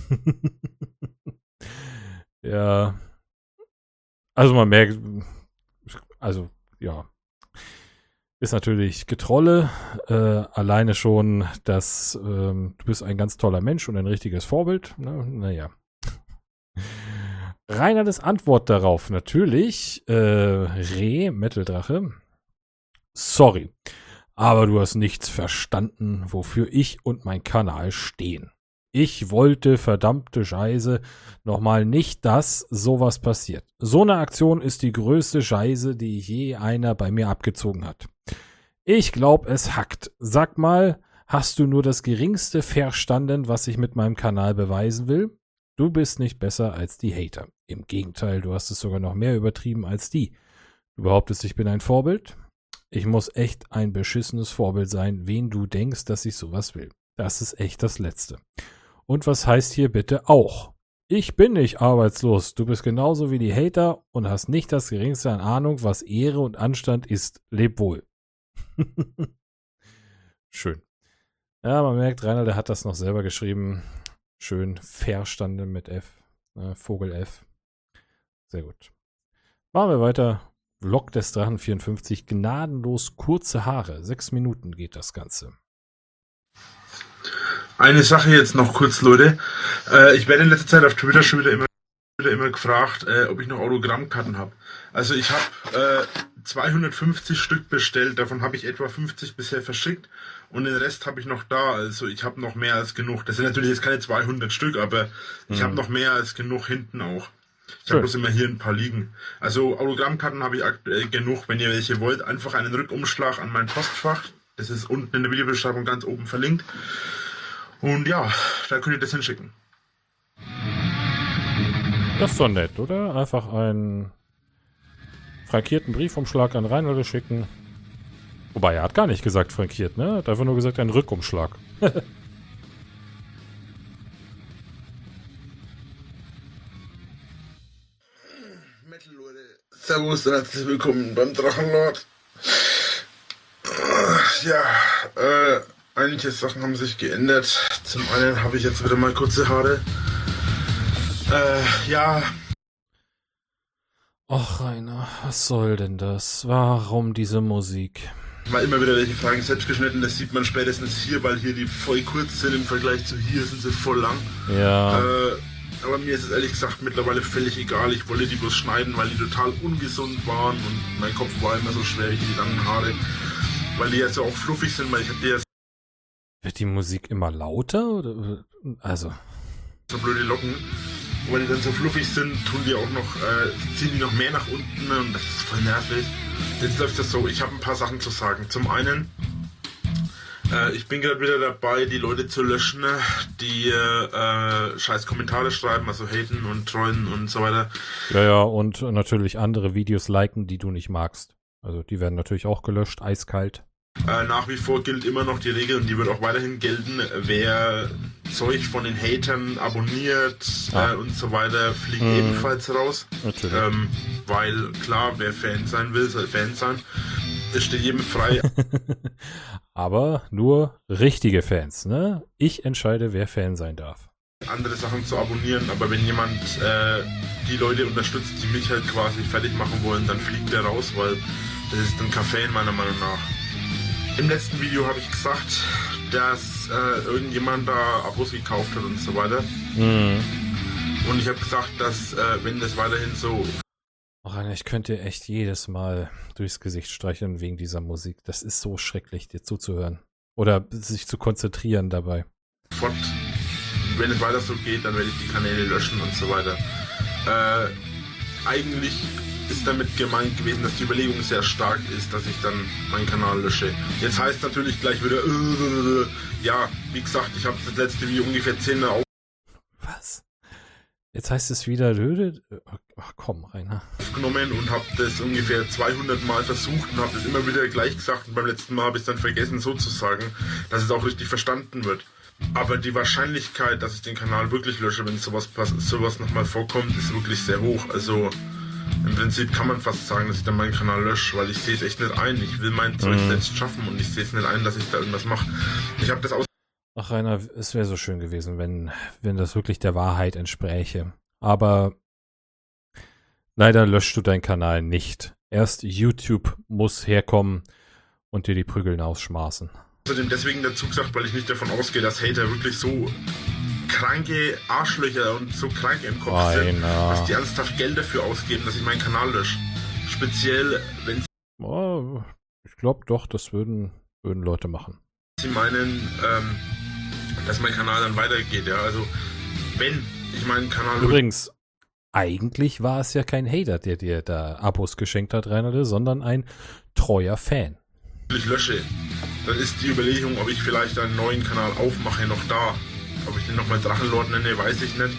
Ja. Also man merkt, also ja, ist natürlich Getrolle. Alleine schon, dass du bist ein ganz toller Mensch und ein richtiges Vorbild. Naja. Reiners Antwort darauf natürlich, Metal Drache. Sorry, aber du hast nichts verstanden, wofür ich und mein Kanal stehen. Ich wollte, verdammte Scheiße, nochmal nicht, dass sowas passiert. So eine Aktion ist die größte Scheiße, die je einer bei mir abgezogen hat. Ich glaub, es hackt. Sag mal, hast du nur das Geringste verstanden, was ich mit meinem Kanal beweisen will? Du bist nicht besser als die Hater. Im Gegenteil, du hast es sogar noch mehr übertrieben als die. Du behauptest, ich bin ein Vorbild? Ich muss echt ein beschissenes Vorbild sein, wen du denkst, dass ich sowas will. Das ist echt das Letzte. Und was heißt hier bitte auch? Ich bin nicht arbeitslos. Du bist genauso wie die Hater und hast nicht das Geringste an Ahnung, was Ehre und Anstand ist. Leb wohl. Schön. Ja, man merkt, Rainer, der hat das noch selber geschrieben. Schön verstanden mit F. Vogel F. Sehr gut. Machen wir weiter. Vlog des Drachen 54. Gnadenlos kurze Haare. 6 Minuten geht das Ganze. Eine Sache jetzt noch kurz, Leute. Ich werde in letzter Zeit auf Twitter schon wieder immer gefragt, ob ich noch Autogrammkarten habe. Also ich habe 250 Stück bestellt, davon habe ich etwa 50 bisher verschickt und den Rest habe ich noch da. Also ich habe noch mehr als genug. Das sind natürlich jetzt keine 200 Stück, aber ich habe noch mehr als genug hinten auch. Ich habe bloß immer hier ein paar liegen. Also Autogrammkarten habe ich aktuell genug. Wenn ihr welche wollt, einfach einen Rückumschlag an mein Postfach. Das ist unten in der Videobeschreibung ganz oben verlinkt. Und ja, da könnt ihr das hinschicken. Das ist doch nett, oder? Einfach einen frankierten Briefumschlag an Reinhold schicken. Wobei, er hat gar nicht gesagt frankiert, ne? Er hat einfach nur gesagt, einen Rückumschlag. Metal, Leute. Servus und herzlich willkommen beim Drachenlord. Ja, einige Sachen haben sich geändert. Zum einen habe ich jetzt wieder mal kurze Haare. Ja. Och, Rainer, was soll denn das? Warum diese Musik? Mal immer wieder welche Fragen selbst geschnitten, das sieht man spätestens hier, weil hier die voll kurz sind im Vergleich zu hier sind sie voll lang. Ja. Aber mir ist es ehrlich gesagt mittlerweile völlig egal. Ich wollte die bloß schneiden, weil die total ungesund waren und mein Kopf war immer so schwer wie die langen Haare. Weil die jetzt ja auch fluffig sind, weil ich hab die jetzt... Wird die Musik immer lauter? Oder? Also... So blöde Locken. Und wenn die dann so fluffig sind, tun die auch noch, ziehen die noch mehr nach unten und das ist voll nervig. Jetzt läuft das so, ich habe ein paar Sachen zu sagen. Zum einen, Ich bin gerade wieder dabei, die Leute zu löschen, die scheiß Kommentare schreiben, also haten und trollen und so weiter. Ja, und natürlich andere Videos liken, die du nicht magst. Also die werden natürlich auch gelöscht, eiskalt. Nach wie vor gilt immer noch die Regel und die wird auch weiterhin gelten. Wer Zeug von den Hatern abonniert und so weiter, fliegt ebenfalls raus. Natürlich. Weil klar, wer Fan sein will, soll Fan sein. Es steht jedem frei. Aber nur richtige Fans, ne? Ich entscheide, wer Fan sein darf. Andere Sachen zu abonnieren, aber wenn jemand die Leute unterstützt, die mich halt quasi fertig machen wollen, dann fliegt der raus, weil das ist dann kein Fan meiner Meinung nach. Im letzten Video habe ich gesagt, dass irgendjemand da Abos gekauft hat und so weiter. Und ich habe gesagt, dass wenn das weiterhin so... Ach, Rainer, ich könnte echt jedes Mal durchs Gesicht streicheln wegen dieser Musik. Das ist so schrecklich, dir zuzuhören. Oder sich zu konzentrieren dabei. Wenn es weiter so geht, dann werde ich die Kanäle löschen und so weiter. Eigentlich ist damit gemeint gewesen, dass die Überlegung sehr stark ist, dass ich dann meinen Kanal lösche. Jetzt heißt natürlich gleich wieder, ja, wie gesagt, ich habe das letzte Video ungefähr 10-mal Was? Jetzt heißt es wieder, ach komm, Rainer. aufgenommen und habe das ungefähr 200 Mal versucht und habe das immer wieder gleich gesagt und beim letzten Mal habe ich es dann vergessen so zu sagen, dass es auch richtig verstanden wird. Aber die Wahrscheinlichkeit, dass ich den Kanal wirklich lösche, wenn sowas nochmal vorkommt, ist wirklich sehr hoch. Also im Prinzip kann man fast sagen, dass ich dann meinen Kanal lösche, weil ich sehe es echt nicht ein. Ich will mein Zeug selbst schaffen und ich sehe es nicht ein, dass ich da irgendwas mache. Ich habe das aus... Ach Rainer, es wäre so schön gewesen, wenn das wirklich der Wahrheit entspräche. Aber leider löschst du deinen Kanal nicht. Erst YouTube muss herkommen und dir die Prügeln ausschmaßen. Außerdem deswegen dazu gesagt, weil ich nicht davon ausgehe, dass Hater wirklich so kranke Arschlöcher und so krank im Kopf sind, dass die ernsthaft Geld dafür ausgeben, dass ich meinen Kanal lösche. Speziell, wenn ich glaube doch, das würden Leute machen. Sie meinen, dass mein Kanal dann weitergeht, ja. Also, wenn ich meinen Kanal... Übrigens, eigentlich war es ja kein Hater, der dir da Abos geschenkt hat, Rainer, sondern ein treuer Fan. Ich lösche, dann ist die Überlegung, ob ich vielleicht einen neuen Kanal aufmache, noch da. Ob ich den nochmal Drachenlord nenne, weiß ich nicht.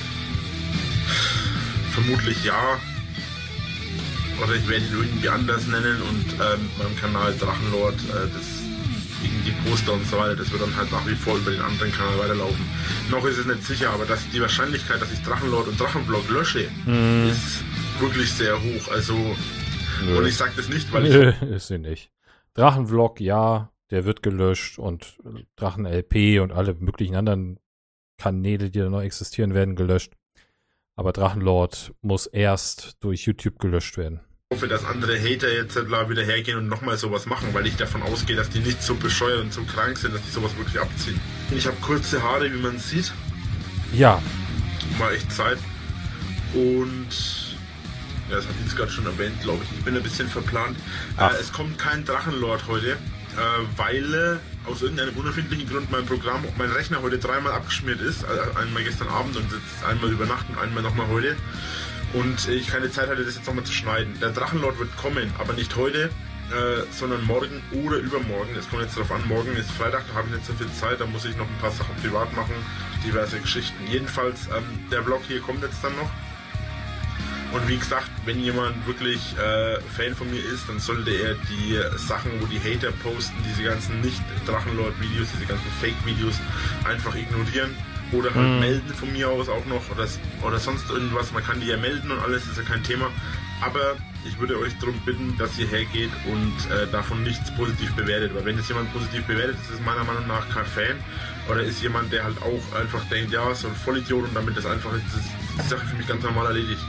Vermutlich ja. Oder ich werde ihn irgendwie anders nennen und meinem Kanal Drachenlord, das gegen die Poster und so weiter, das wird dann halt nach wie vor über den anderen Kanal weiterlaufen. Noch ist es nicht sicher, aber die Wahrscheinlichkeit, dass ich Drachenlord und Drachenvlog lösche, ist wirklich sehr hoch. Also, und ich sage das nicht, weil ich... Ist sie nicht. Drachenvlog, ja, der wird gelöscht und Drachen-LP und alle möglichen anderen Kanäle, die da noch existieren, werden gelöscht. Aber Drachenlord muss erst durch YouTube gelöscht werden. Ich hoffe, dass andere Hater jetzt wieder hergehen und nochmal sowas machen, weil ich davon ausgehe, dass die nicht so bescheuert und so krank sind, dass die sowas wirklich abziehen. Ich habe kurze Haare, wie man sieht. Ja. Mal echt Zeit. Und ja, das hat jetzt gerade schon erwähnt, glaube ich. Ich bin ein bisschen verplant. Es kommt kein Drachenlord heute, weil aus irgendeinem unerfindlichen Grund mein Rechner heute 3-mal abgeschmiert ist. Einmal gestern Abend und jetzt einmal über Nacht und einmal nochmal heute. Und ich keine Zeit hatte, das jetzt nochmal zu schneiden. Der Drachenlord wird kommen, aber nicht heute, sondern morgen oder übermorgen. Es kommt jetzt darauf an, morgen ist Freitag, da habe ich nicht so viel Zeit, da muss ich noch ein paar Sachen privat machen, diverse Geschichten. Jedenfalls, der Vlog hier kommt jetzt dann noch. Und wie gesagt, wenn jemand wirklich Fan von mir ist, dann sollte er die Sachen, wo die Hater posten, diese ganzen Nicht-Drachenlord-Videos, diese ganzen Fake-Videos einfach ignorieren. Oder halt melden von mir aus auch noch oder sonst irgendwas. Man kann die ja melden und alles, ist ja kein Thema. Aber ich würde euch darum bitten, dass ihr hergeht und davon nichts positiv bewertet. Weil wenn es jemand positiv bewertet, ist es meiner Meinung nach kein Fan. Oder ist jemand, der halt auch einfach denkt, ja, so ein Vollidiot und damit das einfach ist, die Sache für mich ganz normal erledigt.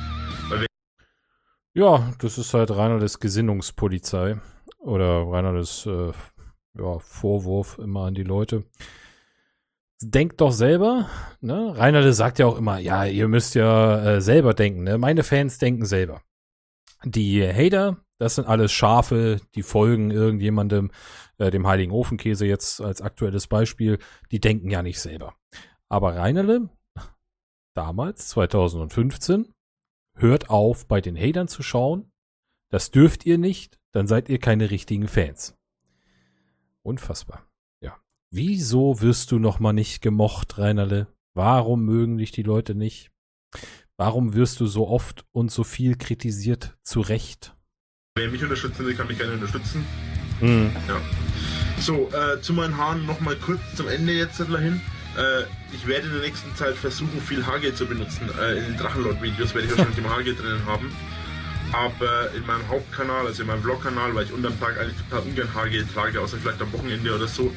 Ja, das ist halt reiner des Gesinnungspolizei. Oder reiner des Vorwurf immer an die Leute. Denkt doch selber, ne? Rainer sagt ja auch immer, ja, ihr müsst ja selber denken, ne? Meine Fans denken selber. Die Hater, das sind alles Schafe, die folgen irgendjemandem, dem Heiligen Ofenkäse jetzt als aktuelles Beispiel, die denken ja nicht selber. Aber Rainerle, damals, 2015, hört auf, bei den Hatern zu schauen. Das dürft ihr nicht, dann seid ihr keine richtigen Fans. Unfassbar. Ja. Wieso wirst du noch mal nicht gemocht, Reinerle? Warum mögen dich die Leute nicht? Warum wirst du so oft und so viel kritisiert? Zu Recht. Wer mich unterstützen will, kann mich gerne unterstützen. Hm. Ja. So, zu meinen Haaren nochmal kurz zum Ende jetzt hin. Ich werde in der nächsten Zeit versuchen, viel Haargel zu benutzen. In den Drachenlord-Videos werde ich wahrscheinlich immer Haargel drinnen haben. Aber in meinem Hauptkanal, also in meinem Vlog-Kanal, weil ich unterm Tag eigentlich total ungern Haargel trage, außer vielleicht am Wochenende oder so,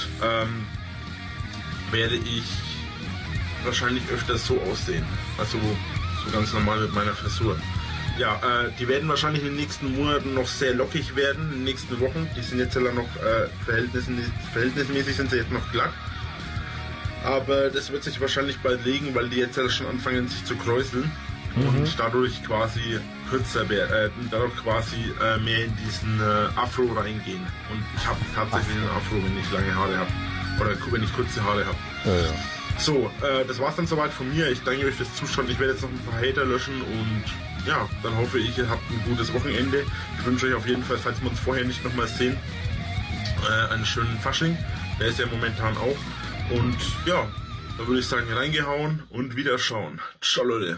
werde ich wahrscheinlich öfters so aussehen. Also so ganz normal mit meiner Frisur. Ja, die werden wahrscheinlich in den nächsten Monaten noch sehr lockig werden, in den nächsten Wochen. Die sind jetzt noch verhältnismäßig sind sie jetzt noch glatt. Aber das wird sich wahrscheinlich bald legen, weil die jetzt schon anfangen sich zu kräuseln. Und dadurch quasi kürzer werden, dadurch quasi mehr in diesen Afro reingehen. Und ich habe tatsächlich einen Afro, wenn ich lange Haare habe. Oder wenn ich kurze Haare habe. Ja. So, das war's dann soweit von mir. Ich danke euch fürs Zuschauen. Ich werde jetzt noch ein paar Hater löschen und ja, dann hoffe ich, ihr habt ein gutes Wochenende. Ich wünsche euch auf jeden Fall, falls wir uns vorher nicht nochmal sehen, einen schönen Fasching. Der ist ja momentan auch. Und ja, da würde ich sagen, reingehauen und wieder schauen. Ciao, Leute.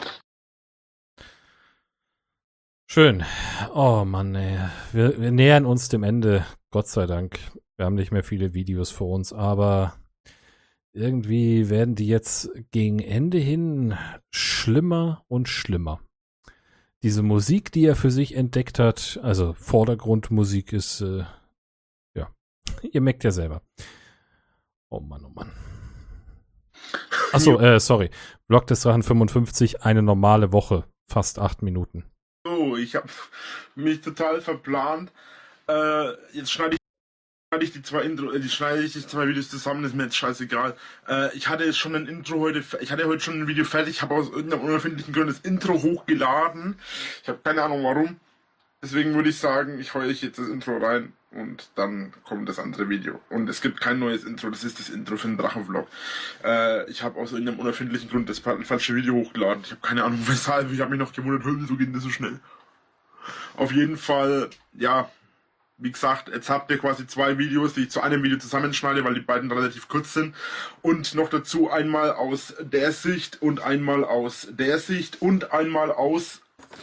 Schön. Oh Mann, ey. Wir nähern uns dem Ende. Gott sei Dank. Wir haben nicht mehr viele Videos vor uns, aber irgendwie werden die jetzt gegen Ende hin schlimmer und schlimmer. Diese Musik, die er für sich entdeckt hat, also Vordergrundmusik ist, ja, ihr merkt ja selber. Oh Mann, oh Mann. Achso, sorry. Vlog des Drachen 55, eine normale Woche. Fast 8 Minuten. So, ich habe mich total verplant. Jetzt schneide ich die zwei Videos zusammen, ist mir jetzt scheißegal. Ich hatte schon ein Intro heute, ich hatte heute schon ein Video fertig, ich habe aus irgendeinem unerfindlichen Grund das Intro hochgeladen. Ich habe keine Ahnung warum. Deswegen würde ich sagen, ich heule jetzt das Intro rein und dann kommt das andere Video. Und es gibt kein neues Intro, das ist das Intro für den Drachenvlog. Ich habe aus irgendeinem unerfindlichen Grund das falsche Video hochgeladen. Ich habe keine Ahnung weshalb, ich habe mich noch gewundert, wieso geht das so schnell. Auf jeden Fall, ja, wie gesagt, jetzt habt ihr quasi 2 Videos, die ich zu einem Video zusammenschneide, weil die beiden relativ kurz sind. Und noch dazu einmal aus der Sicht und einmal aus der Sicht und einmal aus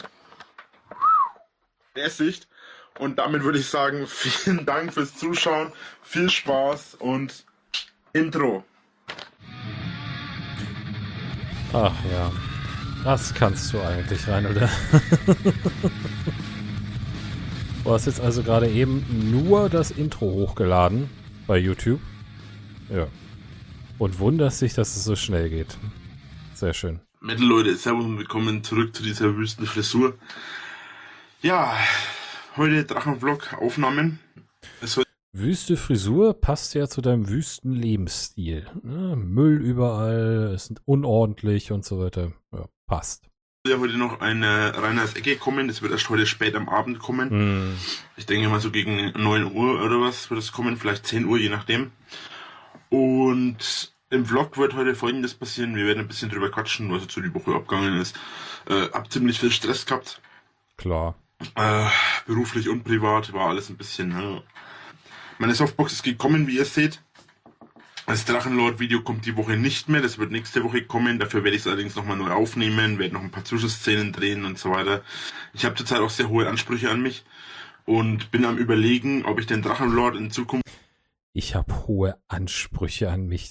der Sicht. Und damit würde ich sagen, vielen Dank fürs Zuschauen, viel Spaß und Intro. Ach ja, das kannst du eigentlich, Reinhold. Du hast jetzt also gerade eben nur das Intro hochgeladen bei YouTube. Ja. Und wunderst dich, dass es so schnell geht. Sehr schön. Metal Leute, servus und willkommen zurück zu dieser Wüstenfrisur. Ja, heute Drachenvlog Aufnahmen. Wüste Frisur passt ja zu deinem wüsten Lebensstil. Ne? Müll überall, ist unordentlich und so weiter. Ja, passt. Ja, heute noch eine Reiners Ecke kommen, das wird erst heute spät am Abend kommen. Ich denke mal so gegen 9 Uhr oder was wird es kommen, vielleicht 10 Uhr, je nachdem. Und im Vlog wird heute Folgendes passieren, wir werden ein bisschen drüber quatschen, was jetzt so die Woche abgegangen ist. Hab ziemlich viel Stress gehabt. Klar. Beruflich und privat war alles ein bisschen. Meine Softbox ist gekommen, wie ihr seht. Das Drachenlord-Video kommt die Woche nicht mehr, das wird nächste Woche kommen. Dafür werde ich es allerdings nochmal neu aufnehmen, werde noch ein paar Zwischenszenen drehen und so weiter. Ich habe zurzeit auch sehr hohe Ansprüche an mich und bin am Überlegen, ob ich den Drachenlord in Zukunft... Ich habe hohe Ansprüche an mich.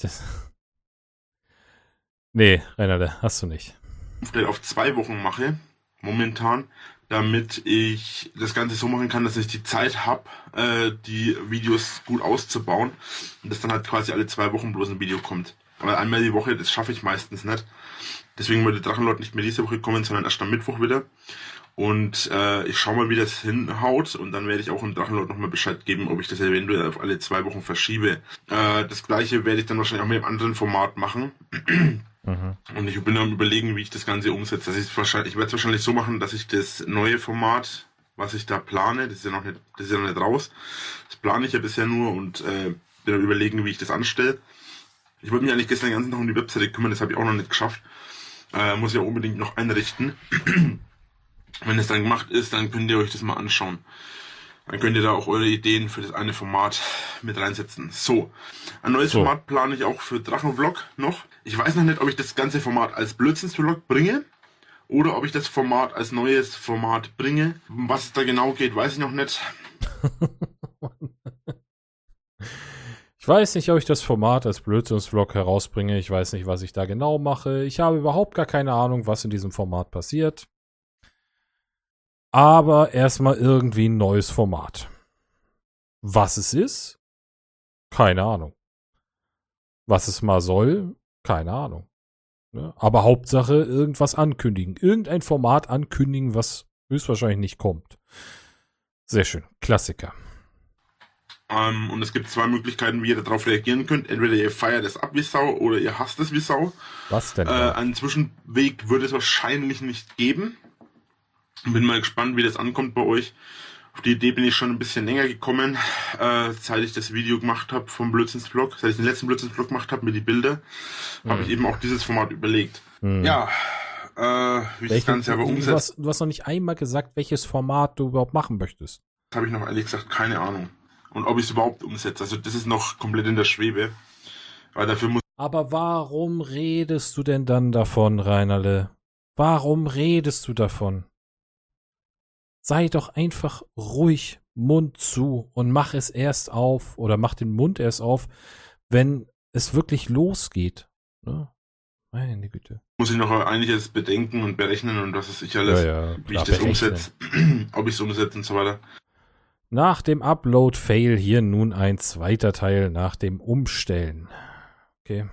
Nee, Reinhard, hast du nicht. ...auf 2 Wochen mache, momentan, damit ich das Ganze so machen kann, dass ich die Zeit habe, die Videos gut auszubauen und dass dann halt quasi alle 2 Wochen bloß ein Video kommt. Aber einmal die Woche, das schaffe ich meistens nicht. Deswegen wird der Drachenlord nicht mehr diese Woche kommen, sondern erst am Mittwoch wieder. Und ich schaue mal, wie das hinhaut und dann werde ich auch im Drachenlord nochmal Bescheid geben, ob ich das eventuell auf alle 2 Wochen verschiebe. Das gleiche werde ich dann wahrscheinlich auch mit einem anderen Format machen. Und ich bin am Überlegen, wie ich das Ganze umsetze. Ich werde es wahrscheinlich so machen, dass ich das neue Format, was ich da plane, das ist ja noch nicht raus. Das plane ich ja bisher nur und bin am Überlegen, wie ich das anstelle. Ich wollte mich eigentlich gestern den ganzen Tag um die Webseite kümmern, das habe ich auch noch nicht geschafft. Muss ich auch unbedingt noch einrichten. Wenn es dann gemacht ist, dann könnt ihr euch das mal anschauen. Dann könnt ihr da auch eure Ideen für das eine Format mit reinsetzen. So, ein neues Format plane ich auch für Drachenvlog noch. Ich weiß noch nicht, ob ich das ganze Format als Blödsinnsvlog bringe oder ob ich das Format als neues Format bringe. Um was es da genau geht, weiß ich noch nicht. Ich weiß nicht, ob ich das Format als Blödsinnsvlog herausbringe. Ich weiß nicht, was ich da genau mache. Ich habe überhaupt gar keine Ahnung, was in diesem Format passiert. Aber erstmal irgendwie ein neues Format. Was es ist? Keine Ahnung. Was es mal soll? Keine Ahnung. Ne? Aber Hauptsache irgendwas ankündigen. Irgendein Format ankündigen, was höchstwahrscheinlich nicht kommt. Sehr schön. Klassiker. Und es gibt 2 Möglichkeiten, wie ihr darauf reagieren könnt. Entweder ihr feiert es ab wie Sau oder ihr hasst es wie Sau. Was denn? Einen Zwischenweg würde es wahrscheinlich nicht geben. Bin mal gespannt, wie das ankommt bei euch. Auf die Idee bin ich schon ein bisschen länger gekommen, seit ich das Video gemacht habe vom Blödsinnsvlog, seit ich den letzten Blödsinnsvlog gemacht habe mit die Bilder, habe ich eben auch dieses Format überlegt. Ja, wie ich das Ganze aber umsetze. Du hast noch nicht einmal gesagt, welches Format du überhaupt machen möchtest. Das habe ich noch ehrlich gesagt keine Ahnung. Und ob ich es überhaupt umsetze. Also das ist noch komplett in der Schwebe. Weil dafür muss. Aber warum redest du denn dann davon, Reinerle? Warum redest du davon? Sei doch einfach ruhig, Mund zu und mach es erst auf oder mach den Mund erst auf, wenn es wirklich losgeht. Ne? Meine Güte. Muss ich noch einiges bedenken und berechnen und was ist ich alles, wie ich das umsetze, ob ich es umsetze und so weiter. Nach dem Upload-Fail hier nun ein zweiter Teil nach dem Umstellen. Okay.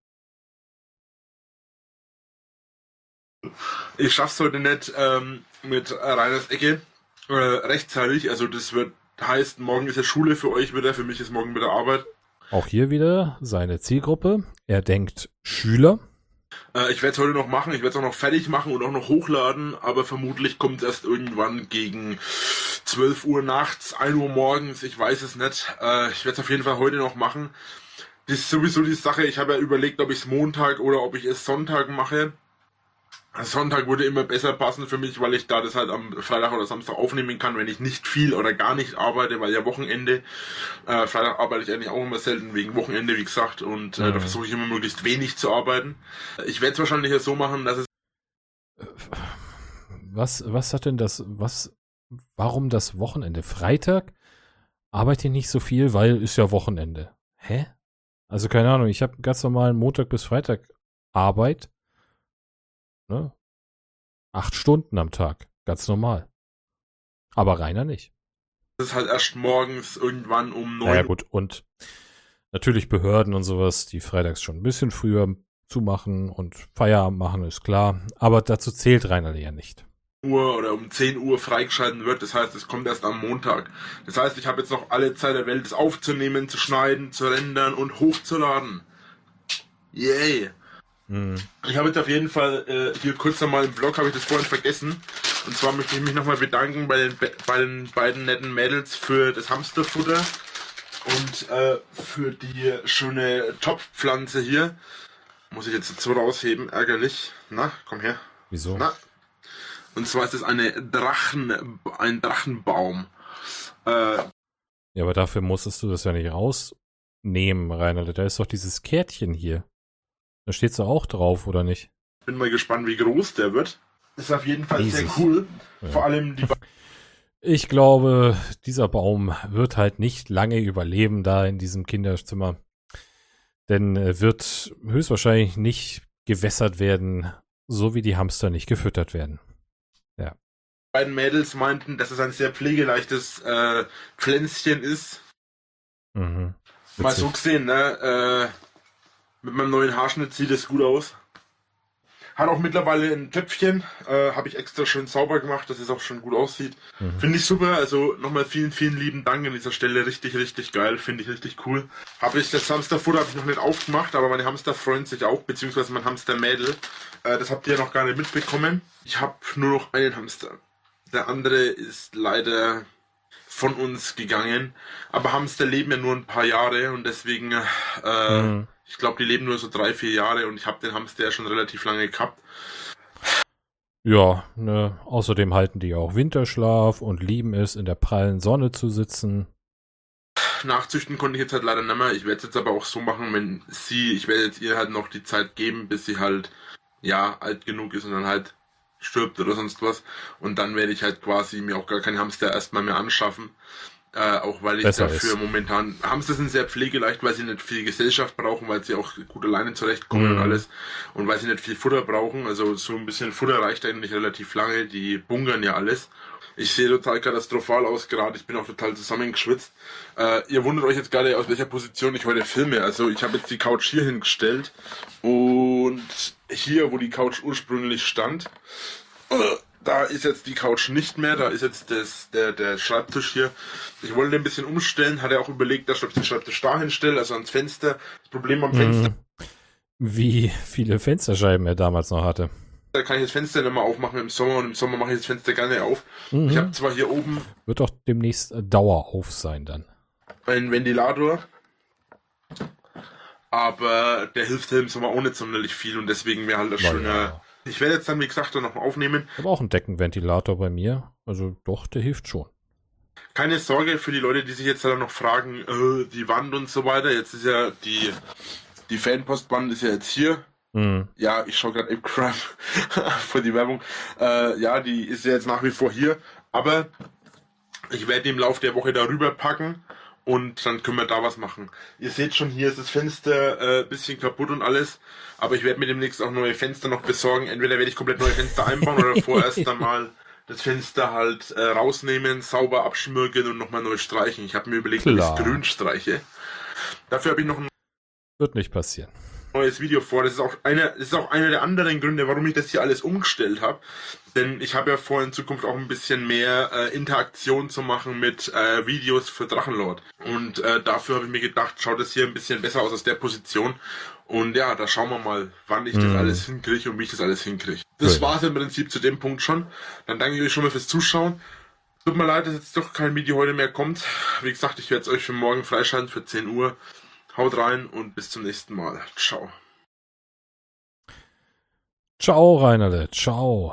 Ich schaff's heute nicht mit Reiners Ecke rechtzeitig. Also das heißt, morgen ist ja Schule für euch wieder, für mich ist morgen wieder Arbeit. Auch hier wieder seine Zielgruppe. Er denkt Schüler. Ich werde es heute noch machen, ich werde es auch noch fertig machen und auch noch hochladen, aber vermutlich kommt es erst irgendwann gegen 12 Uhr nachts, 1 Uhr morgens, ich weiß es nicht. Ich werde es auf jeden Fall heute noch machen. Das ist sowieso die Sache, ich habe ja überlegt, ob ich es Montag oder ob ich es Sonntag mache. Sonntag würde immer besser passen für mich, weil ich da das halt am Freitag oder Samstag aufnehmen kann, wenn ich nicht viel oder gar nicht arbeite, weil ja Wochenende, Freitag arbeite ich eigentlich auch immer selten wegen Wochenende, wie gesagt, und da versuche ich immer möglichst wenig zu arbeiten. Ich werde es wahrscheinlich ja so machen, dass es... Was hat denn das, warum das Wochenende? Freitag arbeite ich nicht so viel, weil ist ja Wochenende. Hä? Also keine Ahnung, ich habe ganz normal Montag bis Freitag Arbeit. Ne? 8 Stunden am Tag, ganz normal. Aber Rainer nicht. Das ist halt erst morgens irgendwann um 9 Uhr. Ja gut, und natürlich Behörden und sowas, die freitags schon ein bisschen früher zumachen und Feierabend machen, ist klar. Aber dazu zählt Rainer ja nicht. Oder um 10 Uhr freigeschalten wird. Das heißt, es kommt erst am Montag. Das heißt, ich habe jetzt noch alle Zeit der Welt, es aufzunehmen, zu schneiden, zu rendern und hochzuladen. Yay! Ich habe jetzt auf jeden Fall hier kurz nochmal im Blog, habe ich das vorhin vergessen. Und zwar möchte ich mich nochmal bedanken bei den beiden netten Mädels für das Hamsterfutter und für die schöne Topfpflanze hier. Muss ich jetzt so rausheben, ärgerlich. Na, komm her. Wieso? Na. Und zwar ist es ein Drachenbaum. Ja, aber dafür musstest du das ja nicht rausnehmen, Rainer. Da ist doch dieses Kärtchen hier. Da steht's doch auch drauf, oder nicht? Bin mal gespannt, wie groß der wird. Ist auf jeden Fall riesig. Sehr cool. Ja. Vor allem die... Ich glaube, dieser Baum wird halt nicht lange überleben da in diesem Kinderzimmer. Denn er wird höchstwahrscheinlich nicht gewässert werden, so wie die Hamster nicht gefüttert werden. Ja. Die beiden Mädels meinten, dass es ein sehr pflegeleichtes Pflänzchen ist. Mhm. Mal so gesehen, ne? Mit meinem neuen Haarschnitt sieht es gut aus. Hat auch mittlerweile ein Töpfchen. Habe ich extra schön sauber gemacht, dass es auch schon gut aussieht. Finde ich super. Also nochmal vielen, vielen lieben Dank an dieser Stelle. Richtig, richtig geil. Finde ich richtig cool. Das Hamsterfutter habe ich noch nicht aufgemacht, aber meine Hamster freuen sich auch, beziehungsweise mein Hamstermädel. Das habt ihr noch gar nicht mitbekommen. Ich habe nur noch einen Hamster. Der andere ist leider von uns gegangen. Aber Hamster leben ja nur ein paar Jahre und deswegen... Ich glaube, die leben nur so 3-4 Jahre und ich habe den Hamster ja schon relativ lange gehabt. Ja, ne, außerdem halten die auch Winterschlaf und lieben es, in der prallen Sonne zu sitzen. Nachzüchten konnte ich jetzt halt leider nicht mehr. Ich werde es jetzt aber auch so machen, ich werde jetzt ihr halt noch die Zeit geben, bis sie halt, ja, alt genug ist und dann halt stirbt oder sonst was. Und dann werde ich halt quasi mir auch gar keinen Hamster erstmal mehr anschaffen. Auch weil ich Besser dafür ist. momentan, Hamster sind sehr pflegeleicht, weil sie nicht viel Gesellschaft brauchen, weil sie auch gut alleine zurechtkommen und alles. Und weil sie nicht viel Futter brauchen, also so ein bisschen Futter reicht eigentlich relativ lange, die bunkern ja alles. Ich sehe total katastrophal aus gerade, ich bin auch total zusammengeschwitzt. Ihr wundert euch jetzt gerade, aus welcher Position ich heute filme. Also ich habe jetzt die Couch hier hingestellt und hier, wo die Couch ursprünglich stand, da ist jetzt die Couch nicht mehr, da ist jetzt der Schreibtisch hier. Ich wollte den ein bisschen umstellen, hatte auch überlegt, dass ich den Schreibtisch da hinstelle, also ans Fenster. Das Problem am Fenster, Wie viele Fensterscheiben er damals noch hatte. da kann ich das Fenster nicht mehr aufmachen im Sommer und im Sommer mache ich das Fenster gerne auf. Ich habe zwar hier oben Wird doch demnächst Dauer auf sein dann. einen Ventilator, aber der hilft im Sommer auch nicht sonderlich viel und deswegen wäre halt das Naja. schöner. Ich werde jetzt dann, wie gesagt, dann noch aufnehmen. Ich habe auch einen Deckenventilator bei mir. Also doch, der hilft schon. Keine Sorge für die Leute, die sich jetzt dann noch fragen, die Wand und so weiter. Jetzt ist ja die Fanpostwand ist ja jetzt hier. Ja, ich schaue gerade Crap für die Werbung. Ja, die ist ja jetzt nach wie vor hier. Aber ich werde die im Laufe der Woche darüber packen und dann können wir da was machen. Ihr seht schon, hier ist das Fenster ein bisschen kaputt und alles. Aber ich werde mir demnächst auch neue Fenster noch besorgen. Entweder werde ich komplett neue Fenster einbauen oder vorerst einmal das Fenster halt rausnehmen, sauber abschmirgeln und nochmal neu streichen. Ich habe mir überlegt, ob ich Klar. es grün streiche. Dafür habe ich noch ein Wird nicht passieren. neues Video vor. Das ist auch einer der anderen Gründe, warum ich das hier alles umgestellt habe. Denn ich habe ja vor, in Zukunft auch ein bisschen mehr Interaktion zu machen mit Videos für Drachenlord. Und dafür habe ich mir gedacht, schaut das hier ein bisschen besser aus der Position. Und ja, da schauen wir mal, wann ich das alles hinkriege und wie ich das alles hinkriege. Das Cool. war's im Prinzip zu dem Punkt schon. Dann danke ich euch schon mal fürs Zuschauen. Tut mir leid, dass jetzt doch kein Video heute mehr kommt. Wie gesagt, ich werde es euch für morgen freischalten für 10 Uhr. Haut rein und bis zum nächsten Mal. Ciao. Ciao, Reinerle. Ciao.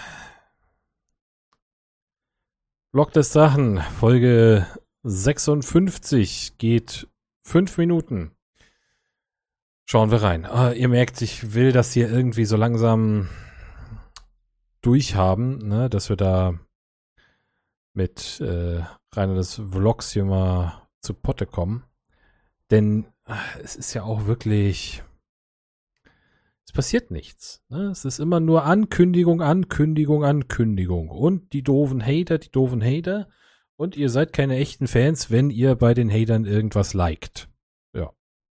Blog des Drachen, Folge 56, geht 5 Minuten. Schauen wir rein. Ihr merkt, ich will das hier irgendwie so langsam durchhaben, ne, dass wir da mit Reinerles Vlogs hier mal zu Potte kommen. Denn es ist ja auch wirklich, es passiert nichts. Ne? Es ist immer nur Ankündigung, Ankündigung, Ankündigung. Und die doofen Hater. Und ihr seid keine echten Fans, wenn ihr bei den Hatern irgendwas liked. Ja.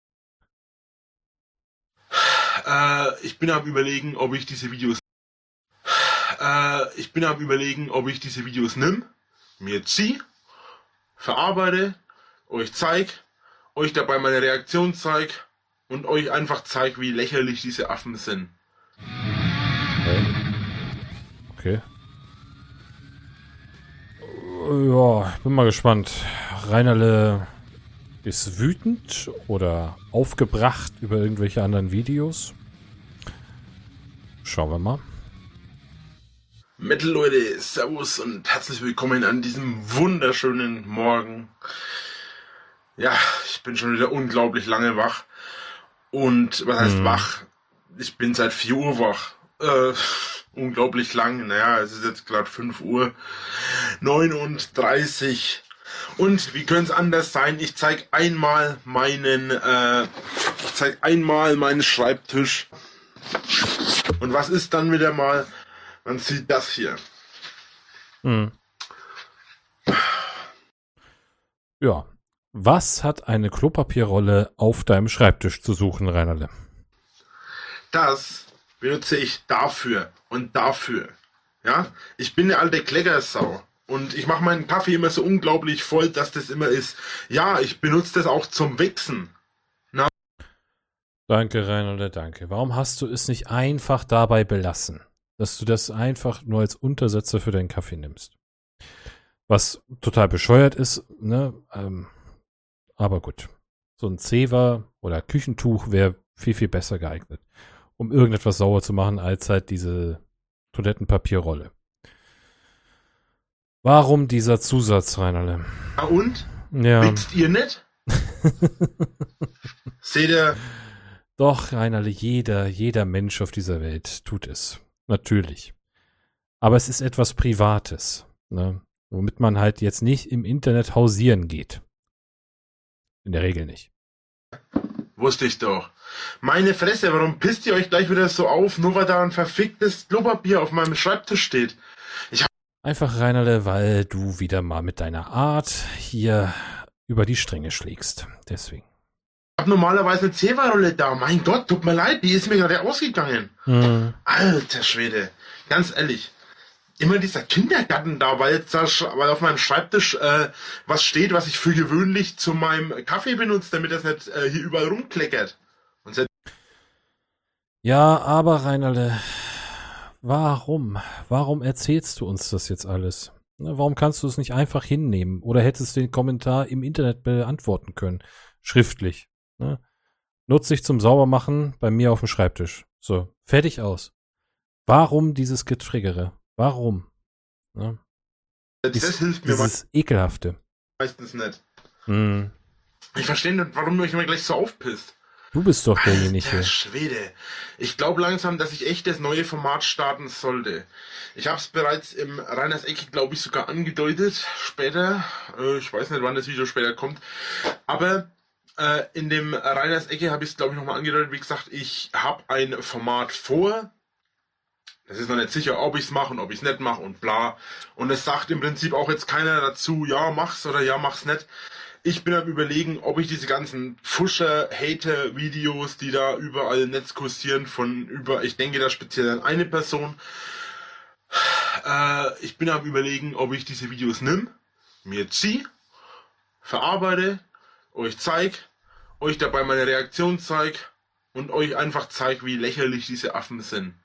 Ich bin am Überlegen, ob ich diese Videos nimm, mir zieh, verarbeite, euch zeig, euch dabei meine Reaktion zeig und euch einfach zeig, wie lächerlich diese Affen sind. Okay. Ja, ich bin mal gespannt. Reinerle ist wütend oder aufgebracht über irgendwelche anderen Videos. Schauen wir mal. Metal Leute, Servus und herzlich willkommen an diesem wunderschönen Morgen. Ja, ich bin schon wieder unglaublich lange wach. Und was heißt wach? Ich bin seit 4 Uhr wach. Unglaublich lang. Naja, es ist jetzt gerade 5 Uhr 39. Und wie könnte es anders sein? Ich zeige einmal meinen Schreibtisch. Und was ist dann wieder mal? Man sieht das hier. Ja. Was hat eine Klopapierrolle auf deinem Schreibtisch zu suchen, Reinerle? Das benutze ich dafür und dafür. Ja, ich bin eine alte Kleckersau und ich mache meinen Kaffee immer so unglaublich voll, dass das immer ist. Ja, ich benutze das auch zum Wichsen. Danke, Reinerle, danke. Warum hast du es nicht einfach dabei belassen, dass du das einfach nur als Untersetzer für deinen Kaffee nimmst? Was total bescheuert ist, ne? Aber gut. So ein Zewa oder Küchentuch wäre viel, viel besser geeignet, um irgendetwas sauber zu machen, als halt diese Toilettenpapierrolle. Warum dieser Zusatz, Reinerle? Ah, und? Ja. Wichst ihr nicht? Seht ihr? Doch, Reinerle, jeder Mensch auf dieser Welt tut es. Natürlich. Aber es ist etwas Privates, ne? Womit man halt jetzt nicht im Internet hausieren geht. In der Regel nicht. Wusste ich doch. Meine Fresse, warum pisst ihr euch gleich wieder so auf, nur weil da ein verficktes Klopapier auf meinem Schreibtisch steht? Einfach, Reinerle, weil du wieder mal mit deiner Art hier über die Stränge schlägst. Deswegen. Ich habe normalerweise eine Zewa-Rolle da. Mein Gott, tut mir leid, die ist mir gerade ausgegangen. Alter Schwede. Ganz ehrlich. Immer dieser Kindergarten da, weil jetzt weil auf meinem Schreibtisch was steht, was ich für gewöhnlich zu meinem Kaffee benutze, damit das nicht hier überall rumkleckert. Und Ja, aber Reinerle, warum? Warum erzählst du uns das jetzt alles? Na, warum kannst du es nicht einfach hinnehmen? Oder hättest du den Kommentar im Internet beantworten können? Schriftlich. Ne? Nutze ich zum Saubermachen bei mir auf dem Schreibtisch. So, fertig aus. Warum dieses Getriggere? Warum? Ne? das hilft mir Dieses Ekelhafte. meistens nicht. Hm. Ich verstehe nicht, warum ihr euch immer gleich so aufpisst. Du bist doch derjenige. Alter Schwede. Ich glaube langsam, dass ich echt das neue Format starten sollte. Ich habe es bereits im Reiners Ecke, glaube ich, sogar angedeutet. Später. Ich weiß nicht, wann das Video später kommt. Aber in dem Reiners Ecke habe ich es, glaube ich, nochmal angedeutet. Wie gesagt, ich habe ein Format vor. Das ist noch nicht sicher, ob ich es mache und ob ich es nicht mache und bla. Und es sagt im Prinzip auch jetzt keiner dazu, ja, mach's oder ja, mach's nicht. Ich bin am Überlegen, ob ich diese ganzen Pfuscher-Hater-Videos, die da überall im Netz kursieren, ich denke da speziell an eine Person. Ich bin am Überlegen, ob ich diese Videos nimm, mir ziehe, verarbeite, euch zeig, euch dabei meine Reaktion zeig und euch einfach zeig, wie lächerlich diese Affen sind.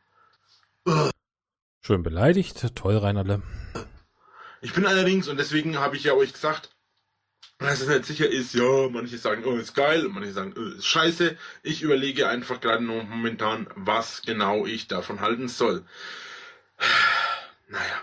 Schön beleidigt. Toll, Reinerle. Ich bin allerdings, und deswegen habe ich ja euch gesagt, dass es nicht sicher ist, ja, manche sagen, oh, ist geil, und manche sagen, oh, ist scheiße. Ich überlege einfach gerade noch momentan, was genau ich davon halten soll. Naja.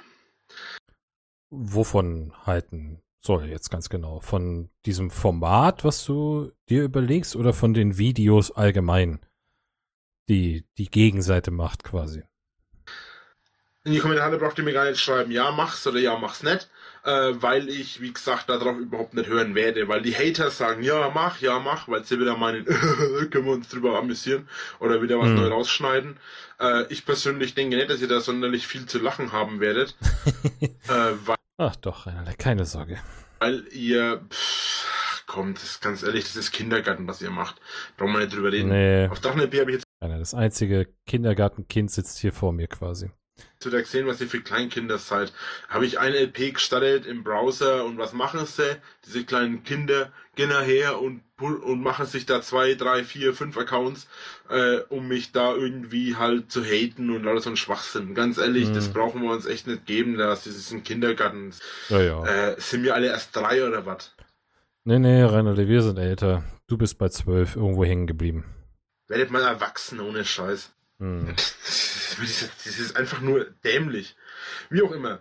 Wovon halten soll jetzt ganz genau? Von diesem Format, was du dir überlegst, oder von den Videos allgemein, die die Gegenseite macht quasi? In die Kommentare braucht ihr mir gar nicht schreiben, ja, mach's oder ja, mach's nicht, weil ich, wie gesagt, darauf überhaupt nicht hören werde, weil die Hater sagen, ja, mach, weil sie wieder meinen, können wir uns drüber amüsieren oder wieder was neu rausschneiden. Ich persönlich denke nicht, dass ihr da sonderlich viel zu lachen haben werdet, Ach doch, Reinerle, keine Sorge. weil ihr, kommt, das ist ganz ehrlich, das ist Kindergarten, was ihr macht. Brauchen wir nicht drüber reden. Nee. Auf Drachenbier habe ich jetzt Das einzige Kindergartenkind sitzt hier vor mir quasi. wieder gesehen, was ihr für Kleinkinder seid. Habe ich eine LP gestartet im Browser und was machen sie? Diese kleinen Kinder gehen nachher und machen sich da 2, 3, 4, 5 Accounts, um mich da irgendwie halt zu haten und alles so ein Schwachsinn. Ganz ehrlich, das brauchen wir uns echt nicht geben, das ist ein Kindergarten. Ja. Sind wir alle erst 3 oder was? Nee, Reinerle, wir sind älter. Du bist bei 12 irgendwo hängen geblieben. Werdet mal erwachsen, ohne Scheiß. Das ist einfach nur dämlich. Wie auch immer.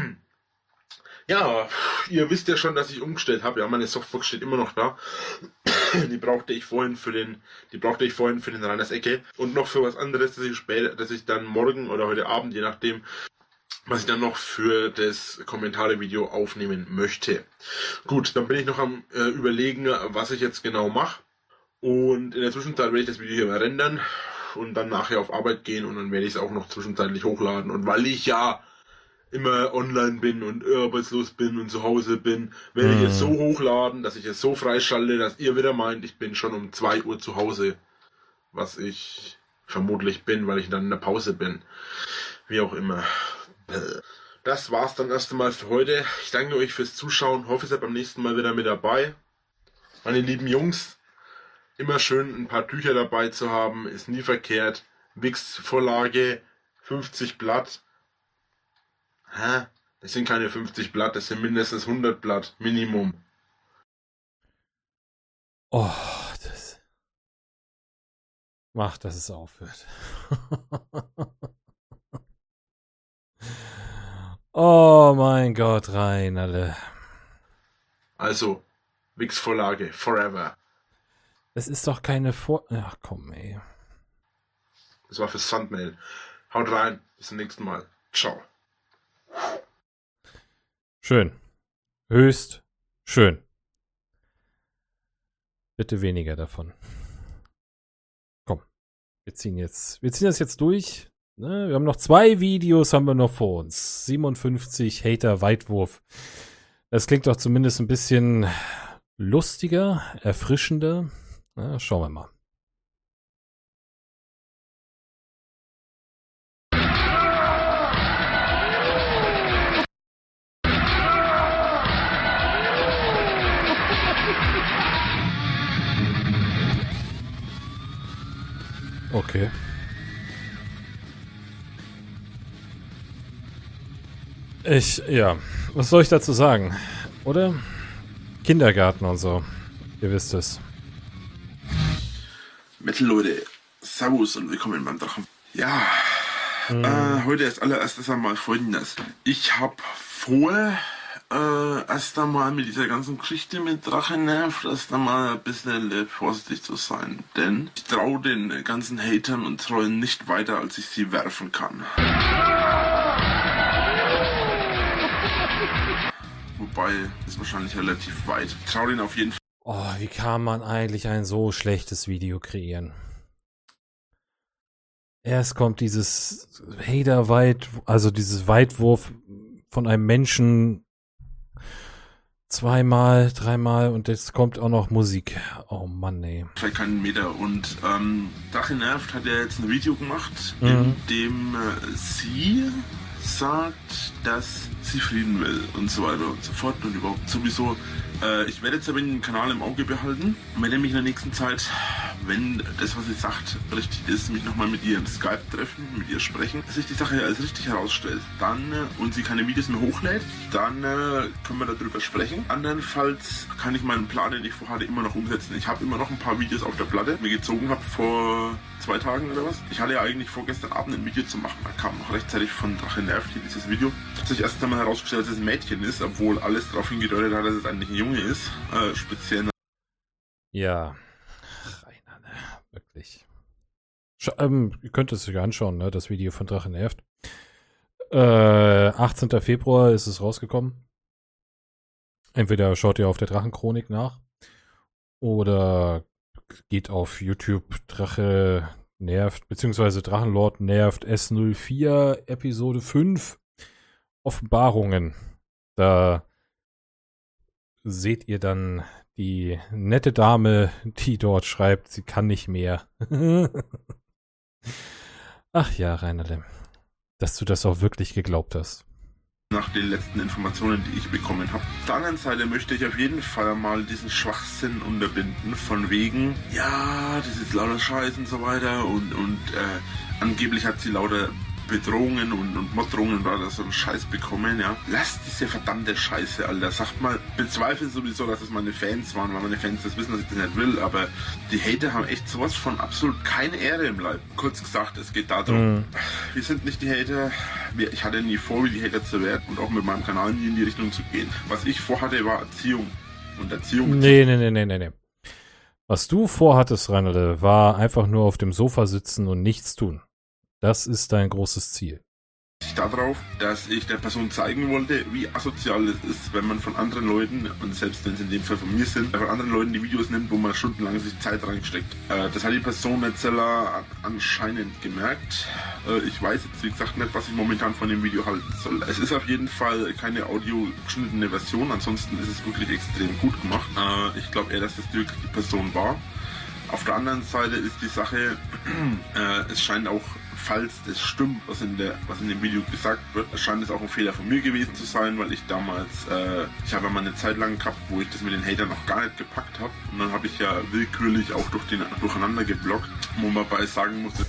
Ja, ihr wisst ja schon, dass ich umgestellt habe. Ja, meine Softbox steht immer noch da. Die brauchte ich vorhin für den Reiners Ecke. Und noch für was anderes, dass ich dann morgen oder heute Abend, je nachdem, was ich dann noch für das Kommentare-Video aufnehmen möchte. Gut, dann bin ich noch am Überlegen, was ich jetzt genau mache. Und in der Zwischenzeit werde ich das Video hier mal rendern und dann nachher auf Arbeit gehen und dann werde ich es auch noch zwischenzeitlich hochladen. Und weil ich ja immer online bin und arbeitslos bin und zu Hause bin, werde ich es so hochladen, dass ich es so freischalte, dass ihr wieder meint, ich bin schon um 2 Uhr zu Hause. Was ich vermutlich bin, weil ich dann in der Pause bin. Wie auch immer. Das war's dann erst einmal für heute. Ich danke euch fürs Zuschauen. Hoffe, ihr seid beim nächsten Mal wieder mit dabei. Meine lieben Jungs, immer schön ein paar Tücher dabei zu haben, ist nie verkehrt. Wix-Vorlage, 50 Blatt. Das sind keine 50 Blatt, das sind mindestens 100 Blatt, Minimum. Oh, Mach, dass es aufhört. Oh mein Gott, Reinhard. Also, Wix-Vorlage, forever. Das ist doch keine Ach komm, ey. Das war fürs Thumbnail. Haut rein, bis zum nächsten Mal. Ciao. Schön. Höchst schön. Bitte weniger davon. Komm. Wir ziehen das jetzt durch. Ne? Wir haben noch 2 Videos haben wir noch vor uns. 57 Hater Weitwurf. Das klingt doch zumindest ein bisschen lustiger, erfrischender. Na, schauen wir mal. Okay. Was soll ich dazu sagen? Oder? Kindergarten und so. Ihr wisst es. Metal Leute, Servus und willkommen beim Drachen. Ja, heute ist allererstes einmal Folgendes. Ich habe vor, erst einmal mit dieser ganzen Geschichte mit Drachennerv erst einmal ein bisschen vorsichtig zu sein. Denn ich traue den ganzen Hatern und Trollen nicht weiter, als ich sie werfen kann. Wobei, ist wahrscheinlich relativ weit. Ich traue den auf jeden Fall. Oh, wie kann man eigentlich ein so schlechtes Video kreieren? Erst kommt dieses dieses Weitwurf von einem Menschen 2-mal, 3-mal und jetzt kommt auch noch Musik. Oh Mann, ey. Vielleicht keinen Meter. Und Drachennerv hat ja jetzt ein Video gemacht, in dem sie sagt, dass sie Frieden will und so weiter und so fort und überhaupt sowieso. Ich werde jetzt aber den Kanal im Auge behalten, werde mich in der nächsten Zeit, wenn das, was sie sagt, richtig ist, mich nochmal mit ihr im Skype treffen, mit ihr sprechen, dass sich die Sache als richtig herausstellt. Dann, und sie keine Videos mehr hochlädt, dann können wir darüber sprechen. Andernfalls kann ich meinen Plan, den ich vorhatte, immer noch umsetzen. Ich habe immer noch ein paar Videos auf der Platte, mir gezogen habe vor 2 Tagen oder was. Ich hatte ja eigentlich vorgestern Abend ein Video zu machen. Da kam noch rechtzeitig von Drachennerv hier dieses Video. Hat sich erst einmal herausgestellt, dass es ein Mädchen ist, obwohl alles darauf hingedeutet hat, dass es eigentlich ein Junge ist. Speziell. Ja. Rainer, ne? Wirklich. Ihr könnt es euch anschauen, ne? Das Video von Drachennerv. 18. Februar ist es rausgekommen. Entweder schaut ihr auf der Drachenchronik nach oder geht auf YouTube Drache nervt, beziehungsweise Drachenlord nervt S04 Episode 5 Offenbarungen. Da seht ihr dann die nette Dame, die dort schreibt, sie kann nicht mehr. Ach ja, Reinhard, dass du das auch wirklich geglaubt hast. Nach den letzten Informationen, die ich bekommen habe. Auf der anderen Seite möchte ich auf jeden Fall mal diesen Schwachsinn unterbinden, von wegen, ja, das ist lauter Scheiß und so weiter und angeblich hat sie lauter Bedrohungen und Morddrohungen und alles so einen Scheiß bekommen, ja. Lasst diese verdammte Scheiße, Alter. Sagt mal, bezweifle sowieso, dass es meine Fans waren, weil meine Fans das wissen, dass ich das nicht will, aber die Hater haben echt sowas von absolut keine Ehre im Leib. Kurz gesagt, es geht darum, wir sind nicht die Hater, ich hatte nie vor, wie die Hater zu werden und auch mit meinem Kanal nie in die Richtung zu gehen. Was ich vorhatte, war Erziehung. Und Erziehung... Nee. Was du vorhattest, Reinhard, war einfach nur auf dem Sofa sitzen und nichts tun. Das ist dein großes Ziel. Darauf, dass ich der Person zeigen wollte, wie asozial es ist, wenn man von anderen Leuten, und selbst wenn es in dem Fall von mir sind, von anderen Leuten die Videos nimmt, wo man stundenlang sich Zeit reingesteckt. Das hat die Person Metzeler anscheinend gemerkt. Ich weiß jetzt, wie gesagt, nicht, was ich momentan von dem Video halten soll. Es ist auf jeden Fall keine audiogeschnittene Version, ansonsten ist es wirklich extrem gut gemacht. Ich glaube eher, dass das wirklich die Person war. Auf der anderen Seite ist die Sache, es scheint auch, falls das stimmt, was in dem Video gesagt wird, scheint es auch ein Fehler von mir gewesen zu sein, weil ich damals, ich habe mal eine Zeit lang gehabt, wo ich das mit den Hatern noch gar nicht gepackt habe. Und dann habe ich ja willkürlich auch durcheinander geblockt, wo man bei sagen musste.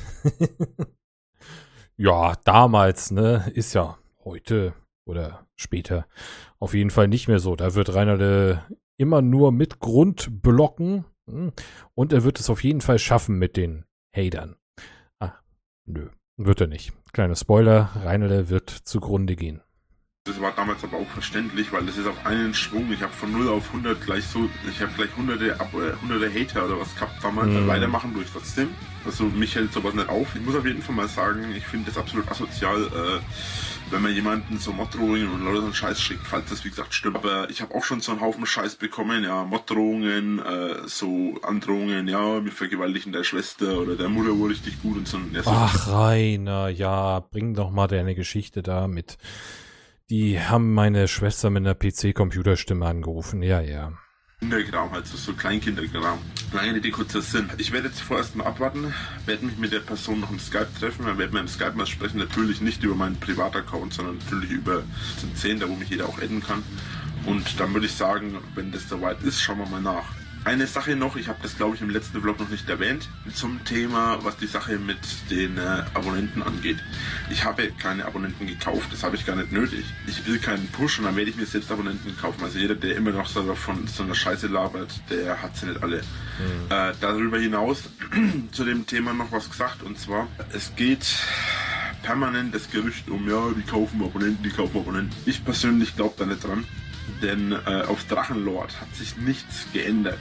Ja, damals, ne, ist ja heute oder später auf jeden Fall nicht mehr so. Da wird Rainer immer nur mit Grund blocken und er wird es auf jeden Fall schaffen mit den Hatern. Nö, wird er nicht. Kleiner Spoiler, Reinele wird zugrunde gehen. Das war damals aber auch verständlich, weil das ist auf einen Schwung. Ich habe von 0 auf 100 gleich so, ich habe gleich hunderte Hater oder was gehabt damals. Weitermachen durch trotzdem. Also mich hält sowas nicht auf. Ich muss auf jeden Fall mal sagen, ich finde das absolut asozial, wenn man jemanden so Morddrohungen und Leute so einen Scheiß schickt, falls das wie gesagt stimmt. Aber ich habe auch schon so einen Haufen Scheiß bekommen, ja, Morddrohungen, so Androhungen, ja, wir vergewaltigen der Schwester oder der Mutter wohl richtig gut und so. Ja, so. Ach, Rainer, ja, bring doch mal deine Geschichte da mit. Die haben meine Schwester mit einer PC-Computerstimme angerufen, ja. Kinderkram, halt so Kleinkinderkram. Lange Rede, kurzer Sinn. Ich werde jetzt vorerst mal abwarten, werde mich mit der Person noch im Skype treffen, dann werden wir im Skype mal sprechen, natürlich nicht über meinen Privataccount, sondern natürlich über den 10, da wo mich jeder auch adden kann. Und dann würde ich sagen, wenn das soweit ist, schauen wir mal nach. Eine Sache noch, ich habe das glaube ich im letzten Vlog noch nicht erwähnt, zum Thema, was die Sache mit den Abonnenten angeht. Ich habe keine Abonnenten gekauft, das habe ich gar nicht nötig. Ich will keinen Push und dann werde ich mir selbst Abonnenten kaufen. Also jeder, der immer noch so von so einer Scheiße labert, der hat sie nicht alle. Darüber hinaus zu dem Thema noch was gesagt, und zwar, es geht permanent das Gerücht um, ja, die kaufen Abonnenten. Ich persönlich glaube da nicht dran. Denn auf Drachenlord hat sich nichts geändert.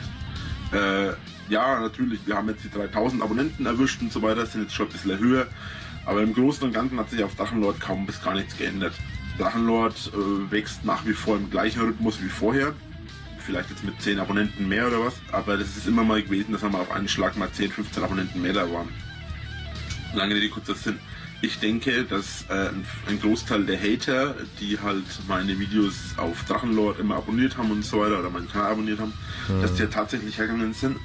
Ja, natürlich, wir haben jetzt die 3000 Abonnenten erwischt und so weiter, sind jetzt schon ein bisschen höher. Aber im Großen und Ganzen hat sich auf Drachenlord kaum bis gar nichts geändert. Drachenlord wächst nach wie vor im gleichen Rhythmus wie vorher. Vielleicht jetzt mit 10 Abonnenten mehr oder was. Aber das ist immer mal gewesen, dass wir mal auf einen Schlag mal 10, 15 Abonnenten mehr da waren. Lange Rede, kurzer Sinn. Ich denke, dass ein Großteil der Hater, die halt meine Videos auf Drachenlord immer abonniert haben und so weiter, oder meinen Kanal abonniert haben, dass die ja tatsächlich hergegangen sind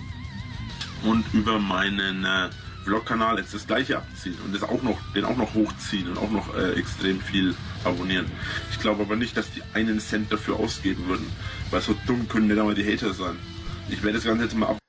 und über meinen Vlog-Kanal jetzt das gleiche abziehen und den auch noch hochziehen und auch noch extrem viel abonnieren. Ich glaube aber nicht, dass die einen Cent dafür ausgeben würden, weil so dumm können nicht einmal die Hater sein. Ich werde das Ganze jetzt mal ab.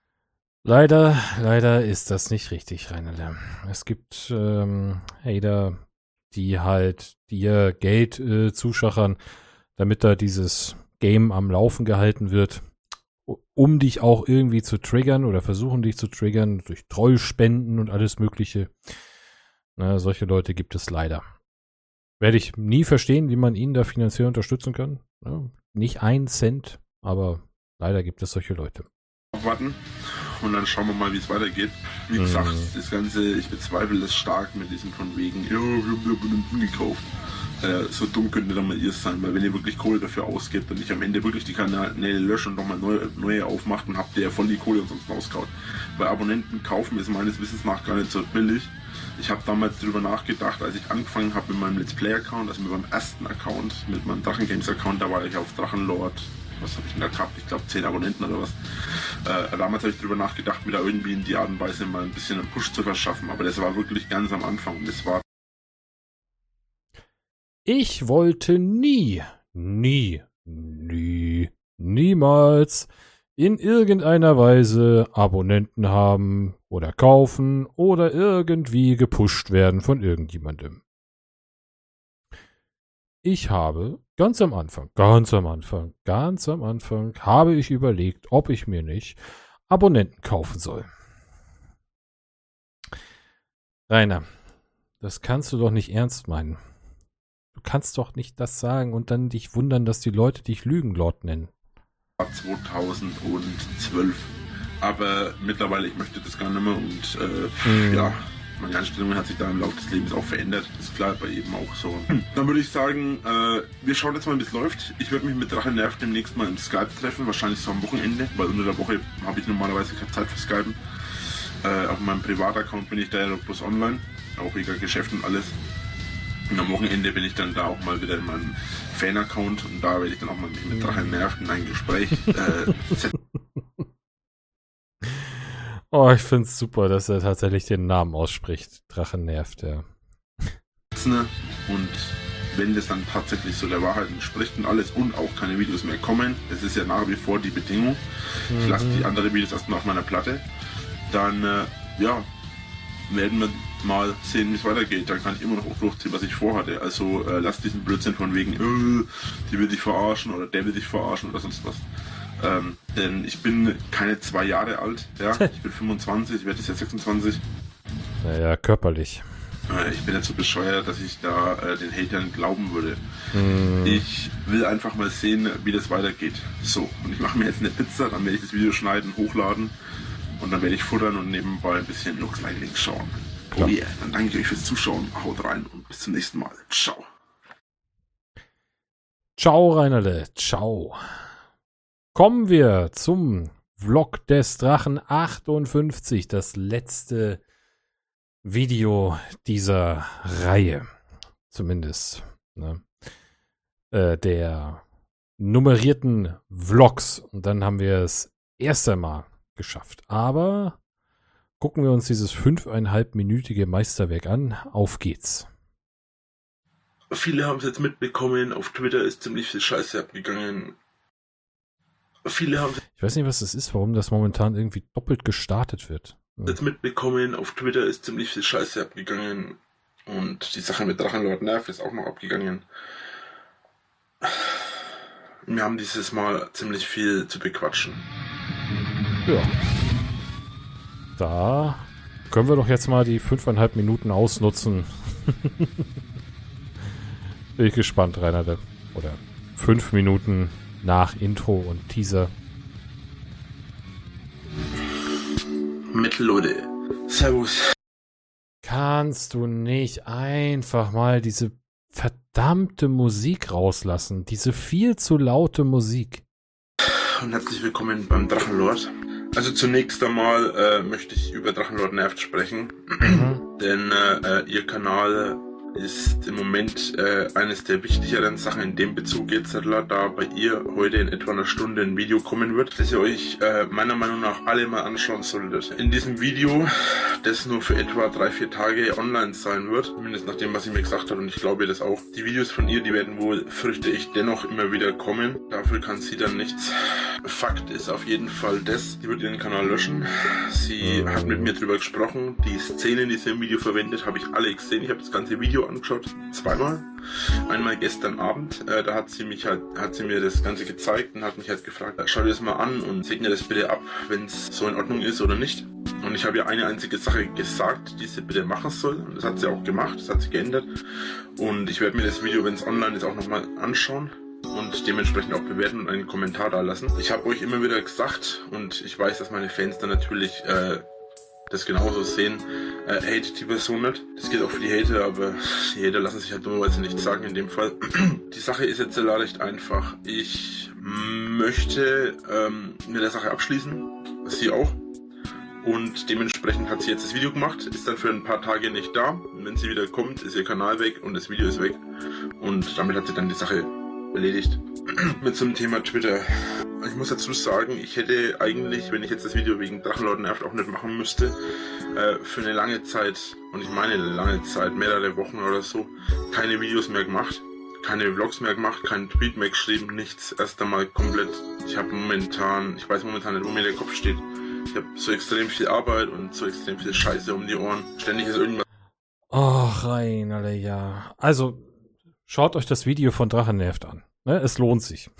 Leider ist das nicht richtig, Rainer. Es gibt Hater, die halt dir Geld zuschachern, damit da dieses Game am Laufen gehalten wird, um dich auch irgendwie zu triggern oder versuchen dich zu triggern durch Trollspenden und alles Mögliche. Na, solche Leute gibt es leider. Werde ich nie verstehen, wie man ihnen da finanziell unterstützen kann. Ja, nicht 1 Cent, aber leider gibt es solche Leute. Abwarten und dann schauen wir mal, wie es weitergeht. Wie gesagt, das Ganze, ich bezweifle das stark mit diesem von wegen, ja, wir haben die Abonnenten gekauft. So dumm könnte dann mal ihr sein, weil wenn ihr wirklich Kohle dafür ausgebt und ich am Ende wirklich die Kanäle lösche und nochmal neue aufmacht, dann habt ihr ja voll die Kohle umsonst rausgehauen. Weil Abonnenten kaufen ist meines Wissens nach gar nicht so billig. Ich habe damals darüber nachgedacht, als ich angefangen habe mit meinem Let's Play Account, also mit meinem ersten Account, mit meinem Drachen Games Account, da war ich auf Drachenlord. Was habe ich denn da gehabt? Ich glaube 10 Abonnenten oder was. Damals habe ich darüber nachgedacht, mir da irgendwie in die Art und Weise mal ein bisschen einen Push zu verschaffen. Aber das war wirklich ganz am Anfang. Und das war. Ich wollte niemals in irgendeiner Weise Abonnenten haben oder kaufen oder irgendwie gepusht werden von irgendjemandem. Ich habe ganz am Anfang habe ich überlegt, ob ich mir nicht Abonnenten kaufen soll. Rainer, das kannst du doch nicht ernst meinen. Du kannst doch nicht das sagen und dann dich wundern, dass die Leute dich Lügenlord nennen. 2012. Aber mittlerweile, ich möchte das gar nicht mehr und ja, meine Einstellung hat sich da im Laufe des Lebens auch verändert. Das ist klar, bei jedem auch so. Dann würde ich sagen, wir schauen jetzt mal, wie es läuft. Ich würde mich mit Drachennerv demnächst mal im Skype treffen, wahrscheinlich so am Wochenende, weil unter der Woche habe ich normalerweise keine Zeit für Skypen. Auf meinem Privataccount bin ich da ja bloß online, auch wegen Geschäft und alles. Und am Wochenende bin ich dann da auch mal wieder in meinem Fan-Account und da werde ich dann auch mal mit Drachennerv in ein Gespräch Oh, ich finde es super, dass er tatsächlich den Namen ausspricht. Drachennerv, der. Und wenn das dann tatsächlich so der Wahrheit entspricht und alles und auch keine Videos mehr kommen, das ist ja nach wie vor die Bedingung, ich lasse die anderen Videos erstmal auf meiner Platte, dann ja, werden wir mal sehen, wie es weitergeht. Dann kann ich immer noch durchziehen, was ich vorhatte. Also lass diesen Blödsinn von wegen, die will dich verarschen oder der will dich verarschen oder sonst was. Denn ich bin keine 2 Jahre alt, ja. Ich bin 25, ich werde jetzt 26. Naja, körperlich. Ich bin jetzt so bescheuert, dass ich da den Hatern glauben würde. Ich will einfach mal sehen, wie das weitergeht. So, und ich mache mir jetzt eine Pizza, dann werde ich das Video schneiden, hochladen und dann werde ich futtern und nebenbei ein bisschen Lux Like Links schauen. Oh yeah, dann danke ich euch fürs Zuschauen, haut rein und bis zum nächsten Mal. Ciao. Ciao, Reinerle, ciao. Kommen wir zum Vlog des Drachen 58, das letzte Video dieser Reihe. Zumindest, ne? Der nummerierten Vlogs. Und dann haben wir es erst einmal geschafft. Aber gucken wir uns dieses 5,5-minütige Meisterwerk an. Auf geht's. Viele haben es jetzt mitbekommen, auf Twitter ist ziemlich viel Scheiße abgegangen. Ich weiß nicht, was das ist, warum das momentan irgendwie doppelt gestartet wird. Jetzt mitbekommen, auf Twitter ist ziemlich viel Scheiße abgegangen und die Sache mit Drachenlord Nerv ist auch noch abgegangen. Wir haben dieses Mal ziemlich viel zu bequatschen. Ja. Da können wir doch jetzt mal die 5,5 Minuten ausnutzen. Bin ich gespannt, Rainer. Oder 5 Minuten nach Intro und Teaser. Metal Leute, servus. Kannst du nicht einfach mal diese verdammte Musik rauslassen? Diese viel zu laute Musik. Und herzlich willkommen beim Drachenlord. Also zunächst einmal möchte ich über Drachenlord Nervt sprechen. Denn ihr Kanal ist im Moment eines der wichtigeren Sachen in dem Bezug jetzt, da bei ihr heute in etwa einer Stunde ein Video kommen wird, das ihr euch meiner Meinung nach alle mal anschauen solltet. In diesem Video, das nur für etwa 3-4 Tage online sein wird, zumindest nach dem, was sie mir gesagt hat, und ich glaube ihr das auch. Die Videos von ihr, die werden wohl, fürchte ich, dennoch immer wieder kommen. Dafür kann sie dann nichts. Fakt ist auf jeden Fall das, die wird ihren Kanal löschen. Sie hat mit mir drüber gesprochen. Die Szenen, die sie im Video verwendet, habe ich alle gesehen. Ich habe das ganze Video angeschaut, zweimal. Einmal gestern Abend, da hat sie mir das Ganze gezeigt und hat mich halt gefragt, schau dir das mal an und segne das bitte ab, wenn es so in Ordnung ist oder nicht. Und ich habe ihr eine einzige Sache gesagt, die sie bitte machen soll. Und das hat sie auch gemacht, das hat sie geändert. Und ich werde mir das Video, wenn es online ist, auch nochmal anschauen und dementsprechend auch bewerten und einen Kommentar da lassen. Ich habe euch immer wieder gesagt, und ich weiß, dass meine Fans dann natürlich das genauso sehen, hatet die Person nicht. Das gilt auch für die Hater, aber die Hater lassen sich halt dummerweise nichts sagen in dem Fall. Die Sache ist jetzt recht einfach. Ich möchte mit der Sache abschließen, sie auch. Und dementsprechend hat sie jetzt das Video gemacht, ist dann für ein paar Tage nicht da. Und wenn sie wieder kommt, ist ihr Kanal weg und das Video ist weg. Und damit hat sie dann die Sache erledigt. Mit zum Thema Twitter. Ich muss dazu sagen, ich hätte eigentlich, wenn ich jetzt das Video wegen Drachenlord Nervt auch nicht machen müsste, für eine lange Zeit, und ich meine eine lange Zeit, mehrere Wochen oder so, keine Videos mehr gemacht, keine Vlogs mehr gemacht, keinen Tweet mehr geschrieben, nichts. Erst einmal komplett, ich weiß momentan nicht, wo mir der Kopf steht. Ich habe so extrem viel Arbeit und so extrem viel Scheiße um die Ohren. Ständig ist irgendwas. Ach, Reinale, ja. Also, schaut euch das Video von Drachennervt an. Ne? Es lohnt sich.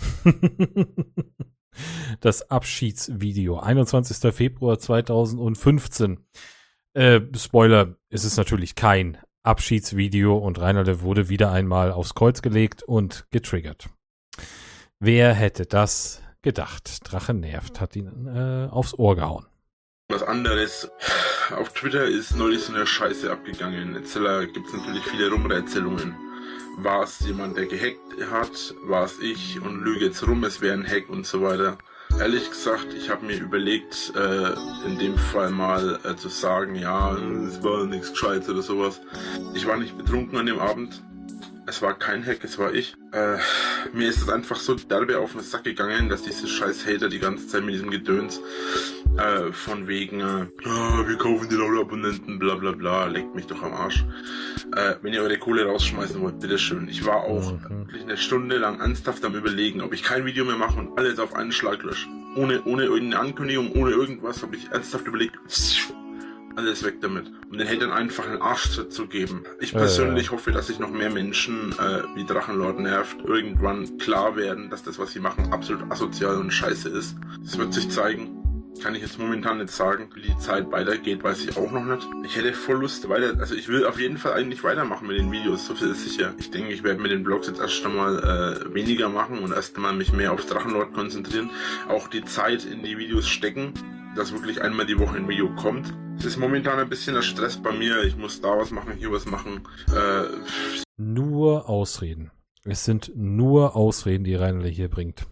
Das Abschiedsvideo, 21. Februar 2015. Spoiler, es ist natürlich kein Abschiedsvideo und Reinale wurde wieder einmal aufs Kreuz gelegt und getriggert. Wer hätte das gedacht? Drachennervt hat ihn aufs Ohr gehauen. Was anderes. Auf Twitter ist neulich so eine Scheiße abgegangen. Jetzt gibt es natürlich viele Rumrätselungen. War es jemand, der gehackt hat? War es ich? Und lüge jetzt rum, es wäre ein Hack und so weiter. Ehrlich gesagt, ich habe mir überlegt, in dem Fall mal zu sagen, ja, es war nichts Gescheites oder sowas. Ich war nicht betrunken an dem Abend. Es war kein Hack, es war ich. Mir ist es einfach so derbe auf den Sack gegangen, dass diese scheiß Hater die ganze Zeit mit diesem Gedöns von wegen, wir kaufen die laute Abonnenten, bla bla bla, leckt mich doch am Arsch. Wenn ihr eure Kohle rausschmeißen wollt, bitteschön. Ich war auch wirklich eine Stunde lang ernsthaft am Überlegen, ob ich kein Video mehr mache und alles auf einen Schlag lösche. Ohne irgendeine Ankündigung, ohne irgendwas, habe ich ernsthaft überlegt, alles weg damit. Um den Hatern einfach einen Arschtritt zu geben. Ich persönlich hoffe, dass sich noch mehr Menschen wie Drachenlord Nervt irgendwann klar werden, dass das, was sie machen, absolut asozial und scheiße ist. Das wird sich zeigen. Kann ich jetzt momentan nicht sagen, wie die Zeit weitergeht, weiß ich auch noch nicht. Ich hätte voll Lust weiter, also ich will auf jeden Fall eigentlich weitermachen mit den Videos, so viel ist sicher. Ich denke, ich werde mit den Vlogs jetzt erst einmal weniger machen und erst einmal mich mehr auf Drachenlord konzentrieren. Auch die Zeit in die Videos stecken, dass wirklich einmal die Woche ein Video kommt. Es ist momentan ein bisschen der Stress bei mir, ich muss da was machen, hier was machen. Nur Ausreden. Es sind nur Ausreden, die Reinl hier bringt.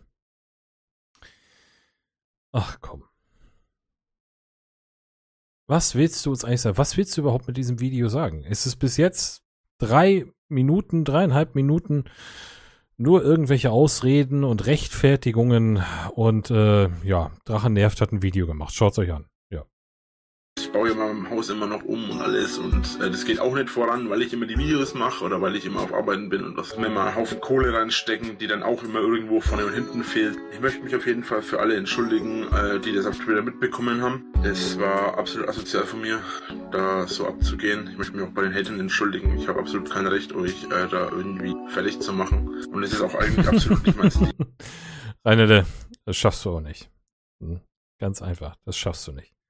Ach komm. Was willst du uns eigentlich sagen? Was willst du überhaupt mit diesem Video sagen? Es ist bis jetzt 3,5 Minuten nur irgendwelche Ausreden und Rechtfertigungen und ja, Drachen nervt hat ein Video gemacht. Schaut's euch an. Ja. Ich baue ja mein Haus immer noch um und alles und das geht auch nicht voran, weil ich immer die Videos mache oder weil ich immer auf Arbeiten bin und was mir mal einen Haufen Kohle reinstecken, die dann auch immer irgendwo vorne und hinten fehlt. Ich möchte mich auf jeden Fall für alle entschuldigen, die das auf Twitter mitbekommen haben. Es war absolut asozial von mir, da so abzugehen. Ich möchte mich auch bei den Hatern entschuldigen. Ich habe absolut kein Recht, euch da irgendwie fertig zu machen. Und es ist auch eigentlich absolut nicht mein Stil. Reinl, das schaffst du auch nicht. Ganz einfach, das schaffst du nicht.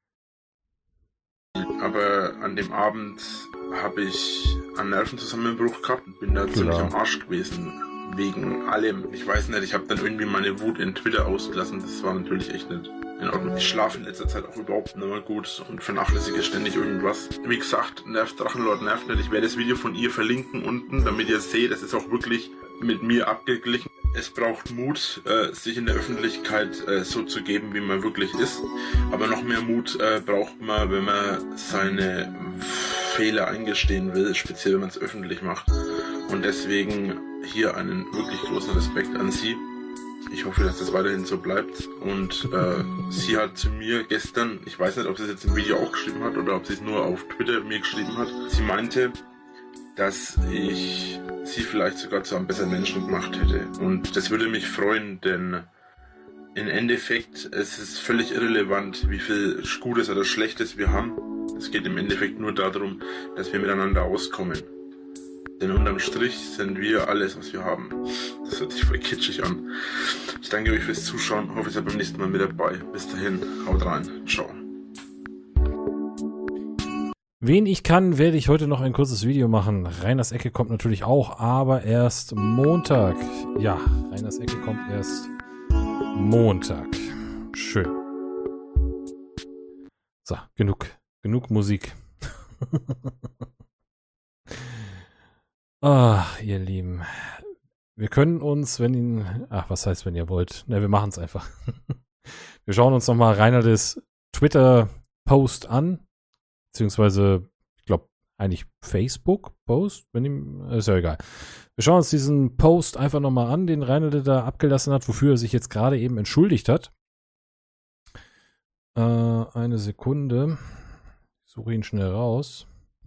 Aber an dem Abend habe ich einen Nervenzusammenbruch gehabt und bin da ziemlich am Arsch gewesen. Wegen allem. Ich weiß nicht, ich habe dann irgendwie meine Wut in Twitter ausgelassen. Das war natürlich echt nicht in Ordnung. Ich schlafe in letzter Zeit auch überhaupt nicht mehr gut und vernachlässige ständig irgendwas. Wie gesagt, nervt Drachenlord nervt nicht. Ich werde das Video von ihr verlinken unten, damit ihr seht, es ist auch wirklich mit mir abgeglichen. Es braucht Mut, sich in der Öffentlichkeit so zu geben, wie man wirklich ist. Aber noch mehr Mut braucht man, wenn man seine Fehler eingestehen will, speziell wenn man es öffentlich macht. Und deswegen hier einen wirklich großen Respekt an sie. Ich hoffe, dass das weiterhin so bleibt. Und sie hat zu mir gestern, ich weiß nicht, ob sie es jetzt im Video auch geschrieben hat oder ob sie es nur auf Twitter mir geschrieben hat, sie meinte, dass ich sie vielleicht sogar zu einem besseren Menschen gemacht hätte. Und das würde mich freuen, denn im Endeffekt es ist völlig irrelevant, wie viel Gutes oder Schlechtes wir haben. Es geht im Endeffekt nur darum, dass wir miteinander auskommen. Denn unterm Strich sind wir alles, was wir haben. Das hört sich voll kitschig an. Ich danke euch fürs Zuschauen, hoffe, ihr seid beim nächsten Mal mit dabei. Bis dahin, haut rein, ciao. Wen ich kann, werde ich heute noch ein kurzes Video machen. Reiners Ecke kommt natürlich auch, aber erst Montag. Ja, Reiners Ecke kommt erst Montag. Schön. So, genug Musik. Ihr Lieben. Wir können uns, was heißt, wenn ihr wollt? Ne, wir machen es einfach. Wir schauen uns nochmal Reiners Twitter-Post an. Beziehungsweise, ich glaube, eigentlich Facebook-Post, ist ja egal. Wir schauen uns diesen Post einfach nochmal an, den Reinl da abgelassen hat, wofür er sich jetzt gerade eben entschuldigt hat. Eine Sekunde. Ich suche ihn schnell raus.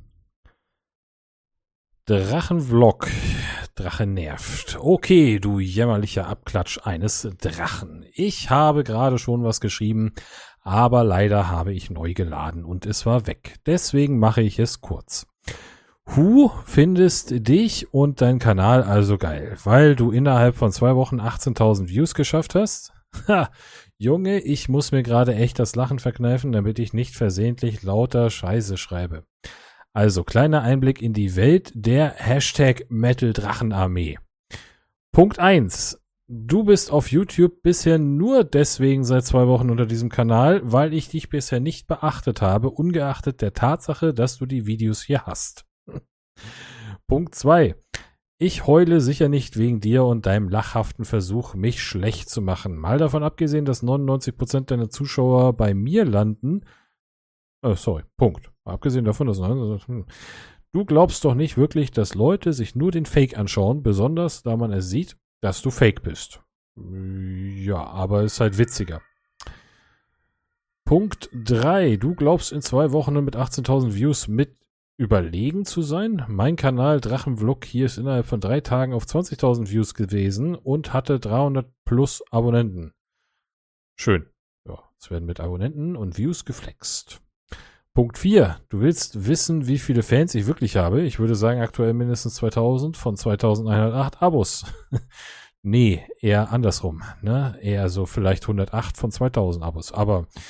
Drachenvlog. Drache nervt. Okay, du jämmerlicher Abklatsch eines Drachen. Ich habe gerade schon was geschrieben, aber leider habe ich neu geladen und es war weg. Deswegen mache ich es kurz. Findest dich und dein Kanal also geil, weil du innerhalb von 2 Wochen 18.000 Views geschafft hast? Ha, Junge, ich muss mir gerade echt das Lachen verkneifen, damit ich nicht versehentlich lauter Scheiße schreibe. Also, kleiner Einblick in die Welt der #MetalDrachenarmee. Punkt 1. Du bist auf YouTube bisher nur deswegen seit 2 Wochen unter diesem Kanal, weil ich dich bisher nicht beachtet habe, ungeachtet der Tatsache, dass du die Videos hier hast. Punkt 2. Ich heule sicher nicht wegen dir und deinem lachhaften Versuch, mich schlecht zu machen. Mal davon abgesehen, dass 99% deiner Zuschauer bei mir landen. Punkt. Abgesehen davon, dass du glaubst doch nicht wirklich, dass Leute sich nur den Fake anschauen, besonders da man es sieht, dass du Fake bist. Ja, aber ist halt witziger. Punkt 3. Du glaubst in 2 Wochen mit 18.000 Views mit überlegen zu sein? Mein Kanal Drachenvlog hier ist innerhalb von 3 Tagen auf 20.000 Views gewesen und hatte 300 plus Abonnenten. Schön. Ja, es werden mit Abonnenten und Views geflext. Punkt 4. Du willst wissen, wie viele Fans ich wirklich habe. Ich würde sagen, aktuell mindestens 2000 von 2108 Abos. Nee, eher andersrum. Ne? Eher so vielleicht 108 von 2000 Abos. Aber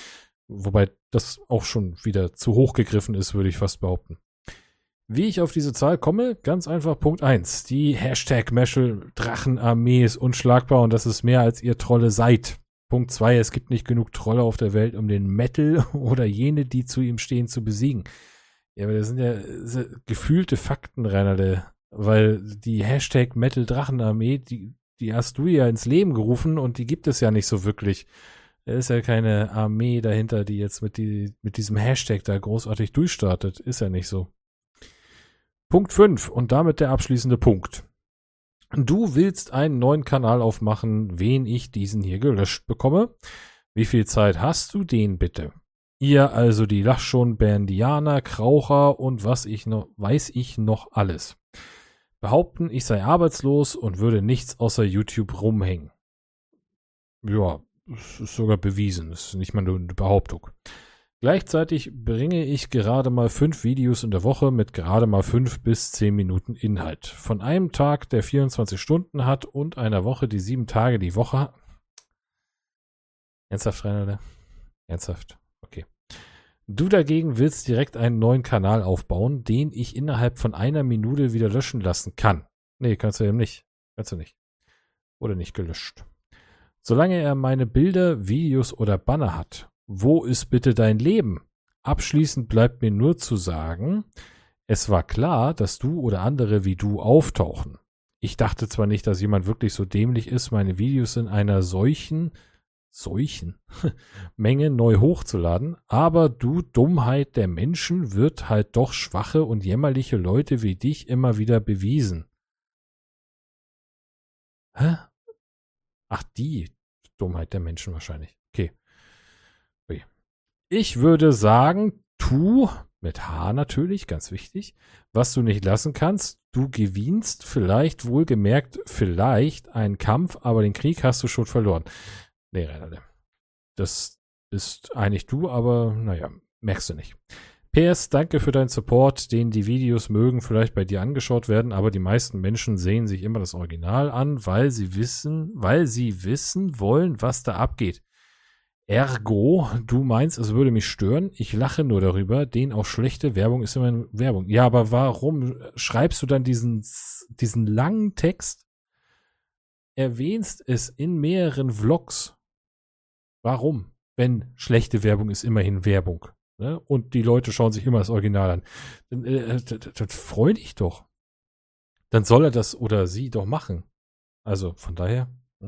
Wobei das auch schon wieder zu hoch gegriffen ist, würde ich fast behaupten. Wie ich auf diese Zahl komme? Ganz einfach Punkt 1. Die #Meschel-Drachenarmee ist unschlagbar und das ist mehr, als ihr Trolle seid. Punkt 2. Es gibt nicht genug Trolle auf der Welt, um den Metal oder jene, die zu ihm stehen, zu besiegen. Ja, aber das sind ja gefühlte Fakten, Reinhard. Weil die #Metal-Drachenarmee, die hast du ja ins Leben gerufen und die gibt es ja nicht so wirklich. Da ist ja keine Armee dahinter, die jetzt mit diesem Hashtag da großartig durchstartet. Ist ja nicht so. Punkt 5 und damit der abschließende Punkt. Du willst einen neuen Kanal aufmachen, wen ich diesen hier gelöscht bekomme. Wie viel Zeit hast du den bitte? Ihr also die Lachschon-Bandianer, Kraucher und weiß ich noch alles. Behaupten, ich sei arbeitslos und würde nichts außer YouTube rumhängen. Ja, das ist sogar bewiesen. Das ist nicht mal nur eine Behauptung. Gleichzeitig bringe ich gerade mal 5 Videos in der Woche mit gerade mal 5 bis 10 Minuten Inhalt. Von einem Tag, der 24 Stunden hat und einer Woche, die 7 Tage die Woche hat. Ernsthaft, Rainer? Ernsthaft? Okay. Du dagegen willst direkt einen neuen Kanal aufbauen, den ich innerhalb von einer Minute wieder löschen lassen kann. Nee, kannst du eben nicht. Kannst du nicht. Oder nicht gelöscht. Solange er meine Bilder, Videos oder Banner hat, wo ist bitte dein Leben? Abschließend bleibt mir nur zu sagen, es war klar, dass du oder andere wie du auftauchen. Ich dachte zwar nicht, dass jemand wirklich so dämlich ist, meine Videos in einer solchen Menge neu hochzuladen, aber du Dummheit der Menschen wird halt doch schwache und jämmerliche Leute wie dich immer wieder bewiesen. Hä? Ach, die Dummheit der Menschen wahrscheinlich. Okay. Ich würde sagen, tu, mit H natürlich, ganz wichtig, was du nicht lassen kannst. Du gewinnst vielleicht, wohlgemerkt, vielleicht einen Kampf, aber den Krieg hast du schon verloren. Nee, Rainer, das bist eigentlich du, aber naja, merkst du nicht. PS, danke für deinen Support, den die Videos mögen vielleicht bei dir angeschaut werden, aber die meisten Menschen sehen sich immer das Original an, weil sie wissen wollen, was da abgeht. Ergo, du meinst, es würde mich stören? Ich lache nur darüber, denn auch schlechte Werbung ist immer Werbung. Ja, aber warum schreibst du dann diesen langen Text? Erwähnst es in mehreren Vlogs. Warum? Wenn schlechte Werbung ist immerhin Werbung. Ne? Und die Leute schauen sich immer das Original an. Dann freu dich doch. Dann soll er das oder sie doch machen. Also von daher.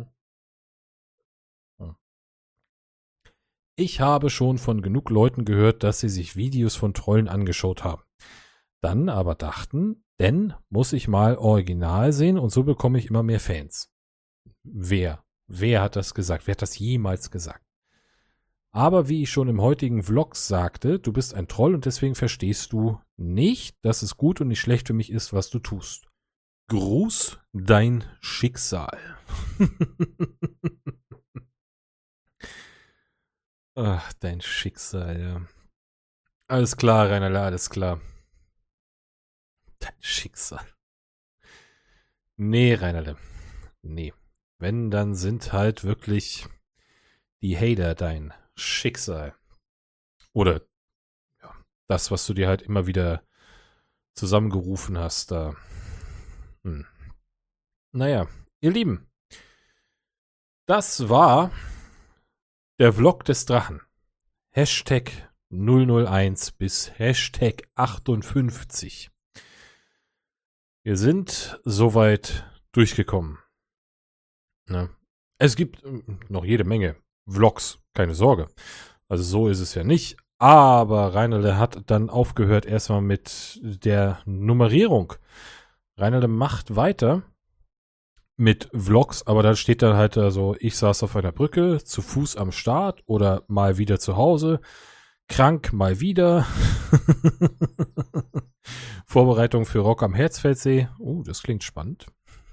Ich habe schon von genug Leuten gehört, dass sie sich Videos von Trollen angeschaut haben. Dann aber dachten, denn muss ich mal Original sehen und so bekomme ich immer mehr Fans. Wer? Wer hat das gesagt? Wer hat das jemals gesagt? Aber wie ich schon im heutigen Vlog sagte, du bist ein Troll und deswegen verstehst du nicht, dass es gut und nicht schlecht für mich ist, was du tust. Gruß, dein Schicksal. Ach, dein Schicksal, ja. Alles klar, Rainer, alles klar. Dein Schicksal. Nee, Rainer, nee. Wenn, dann sind halt wirklich die Hater dein Schicksal. Oder ja, das, was du dir halt immer wieder zusammengerufen hast, da. Naja, ihr Lieben. Das war der Vlog des Drachen. Hashtag 001 bis Hashtag 58. Wir sind soweit durchgekommen. Ne? Es gibt noch jede Menge Vlogs, keine Sorge. Also so ist es ja nicht. Aber Reinelde hat dann aufgehört erstmal mit der Nummerierung. Reinelde macht weiter mit Vlogs, aber da steht dann halt so, ich saß auf einer Brücke, zu Fuß am Start oder mal wieder zu Hause, krank mal wieder. Vorbereitung für Rock am Herzfeldsee. Das klingt spannend.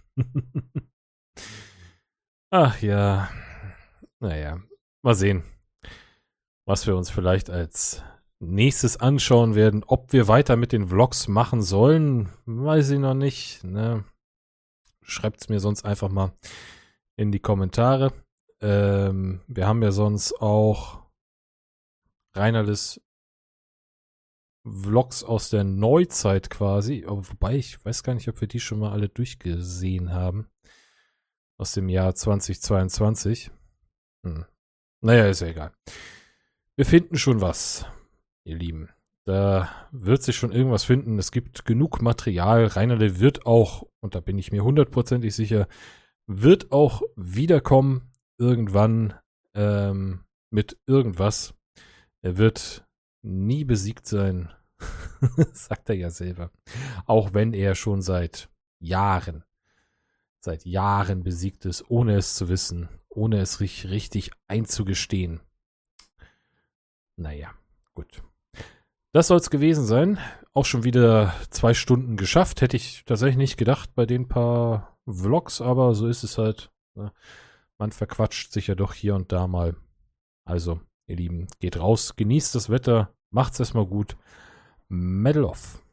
Ach ja, naja, mal sehen, was wir uns vielleicht als nächstes anschauen werden. Ob wir weiter mit den Vlogs machen sollen, weiß ich noch nicht, ne? Schreibt es mir sonst einfach mal in die Kommentare. Wir haben ja sonst auch Reinerles Vlogs aus der Neuzeit quasi. Aber wobei, ich weiß gar nicht, ob wir die schon mal alle durchgesehen haben. Aus dem Jahr 2022. Naja, ist ja egal. Wir finden schon was, ihr Lieben. Da wird sich schon irgendwas finden. Es gibt genug Material. Reinerle wird auch, und da bin ich mir 100%ig sicher, wird auch wiederkommen irgendwann mit irgendwas. Er wird nie besiegt sein, sagt er ja selber. Auch wenn er schon seit Jahren besiegt ist, ohne es zu wissen, ohne es richtig einzugestehen. Naja, gut. Das soll es gewesen sein. Auch schon wieder 2 Stunden geschafft. Hätte ich tatsächlich nicht gedacht bei den paar Vlogs, aber so ist es halt. Ne? Man verquatscht sich ja doch hier und da mal. Also, ihr Lieben, geht raus, genießt das Wetter, macht's erstmal gut. Medal off.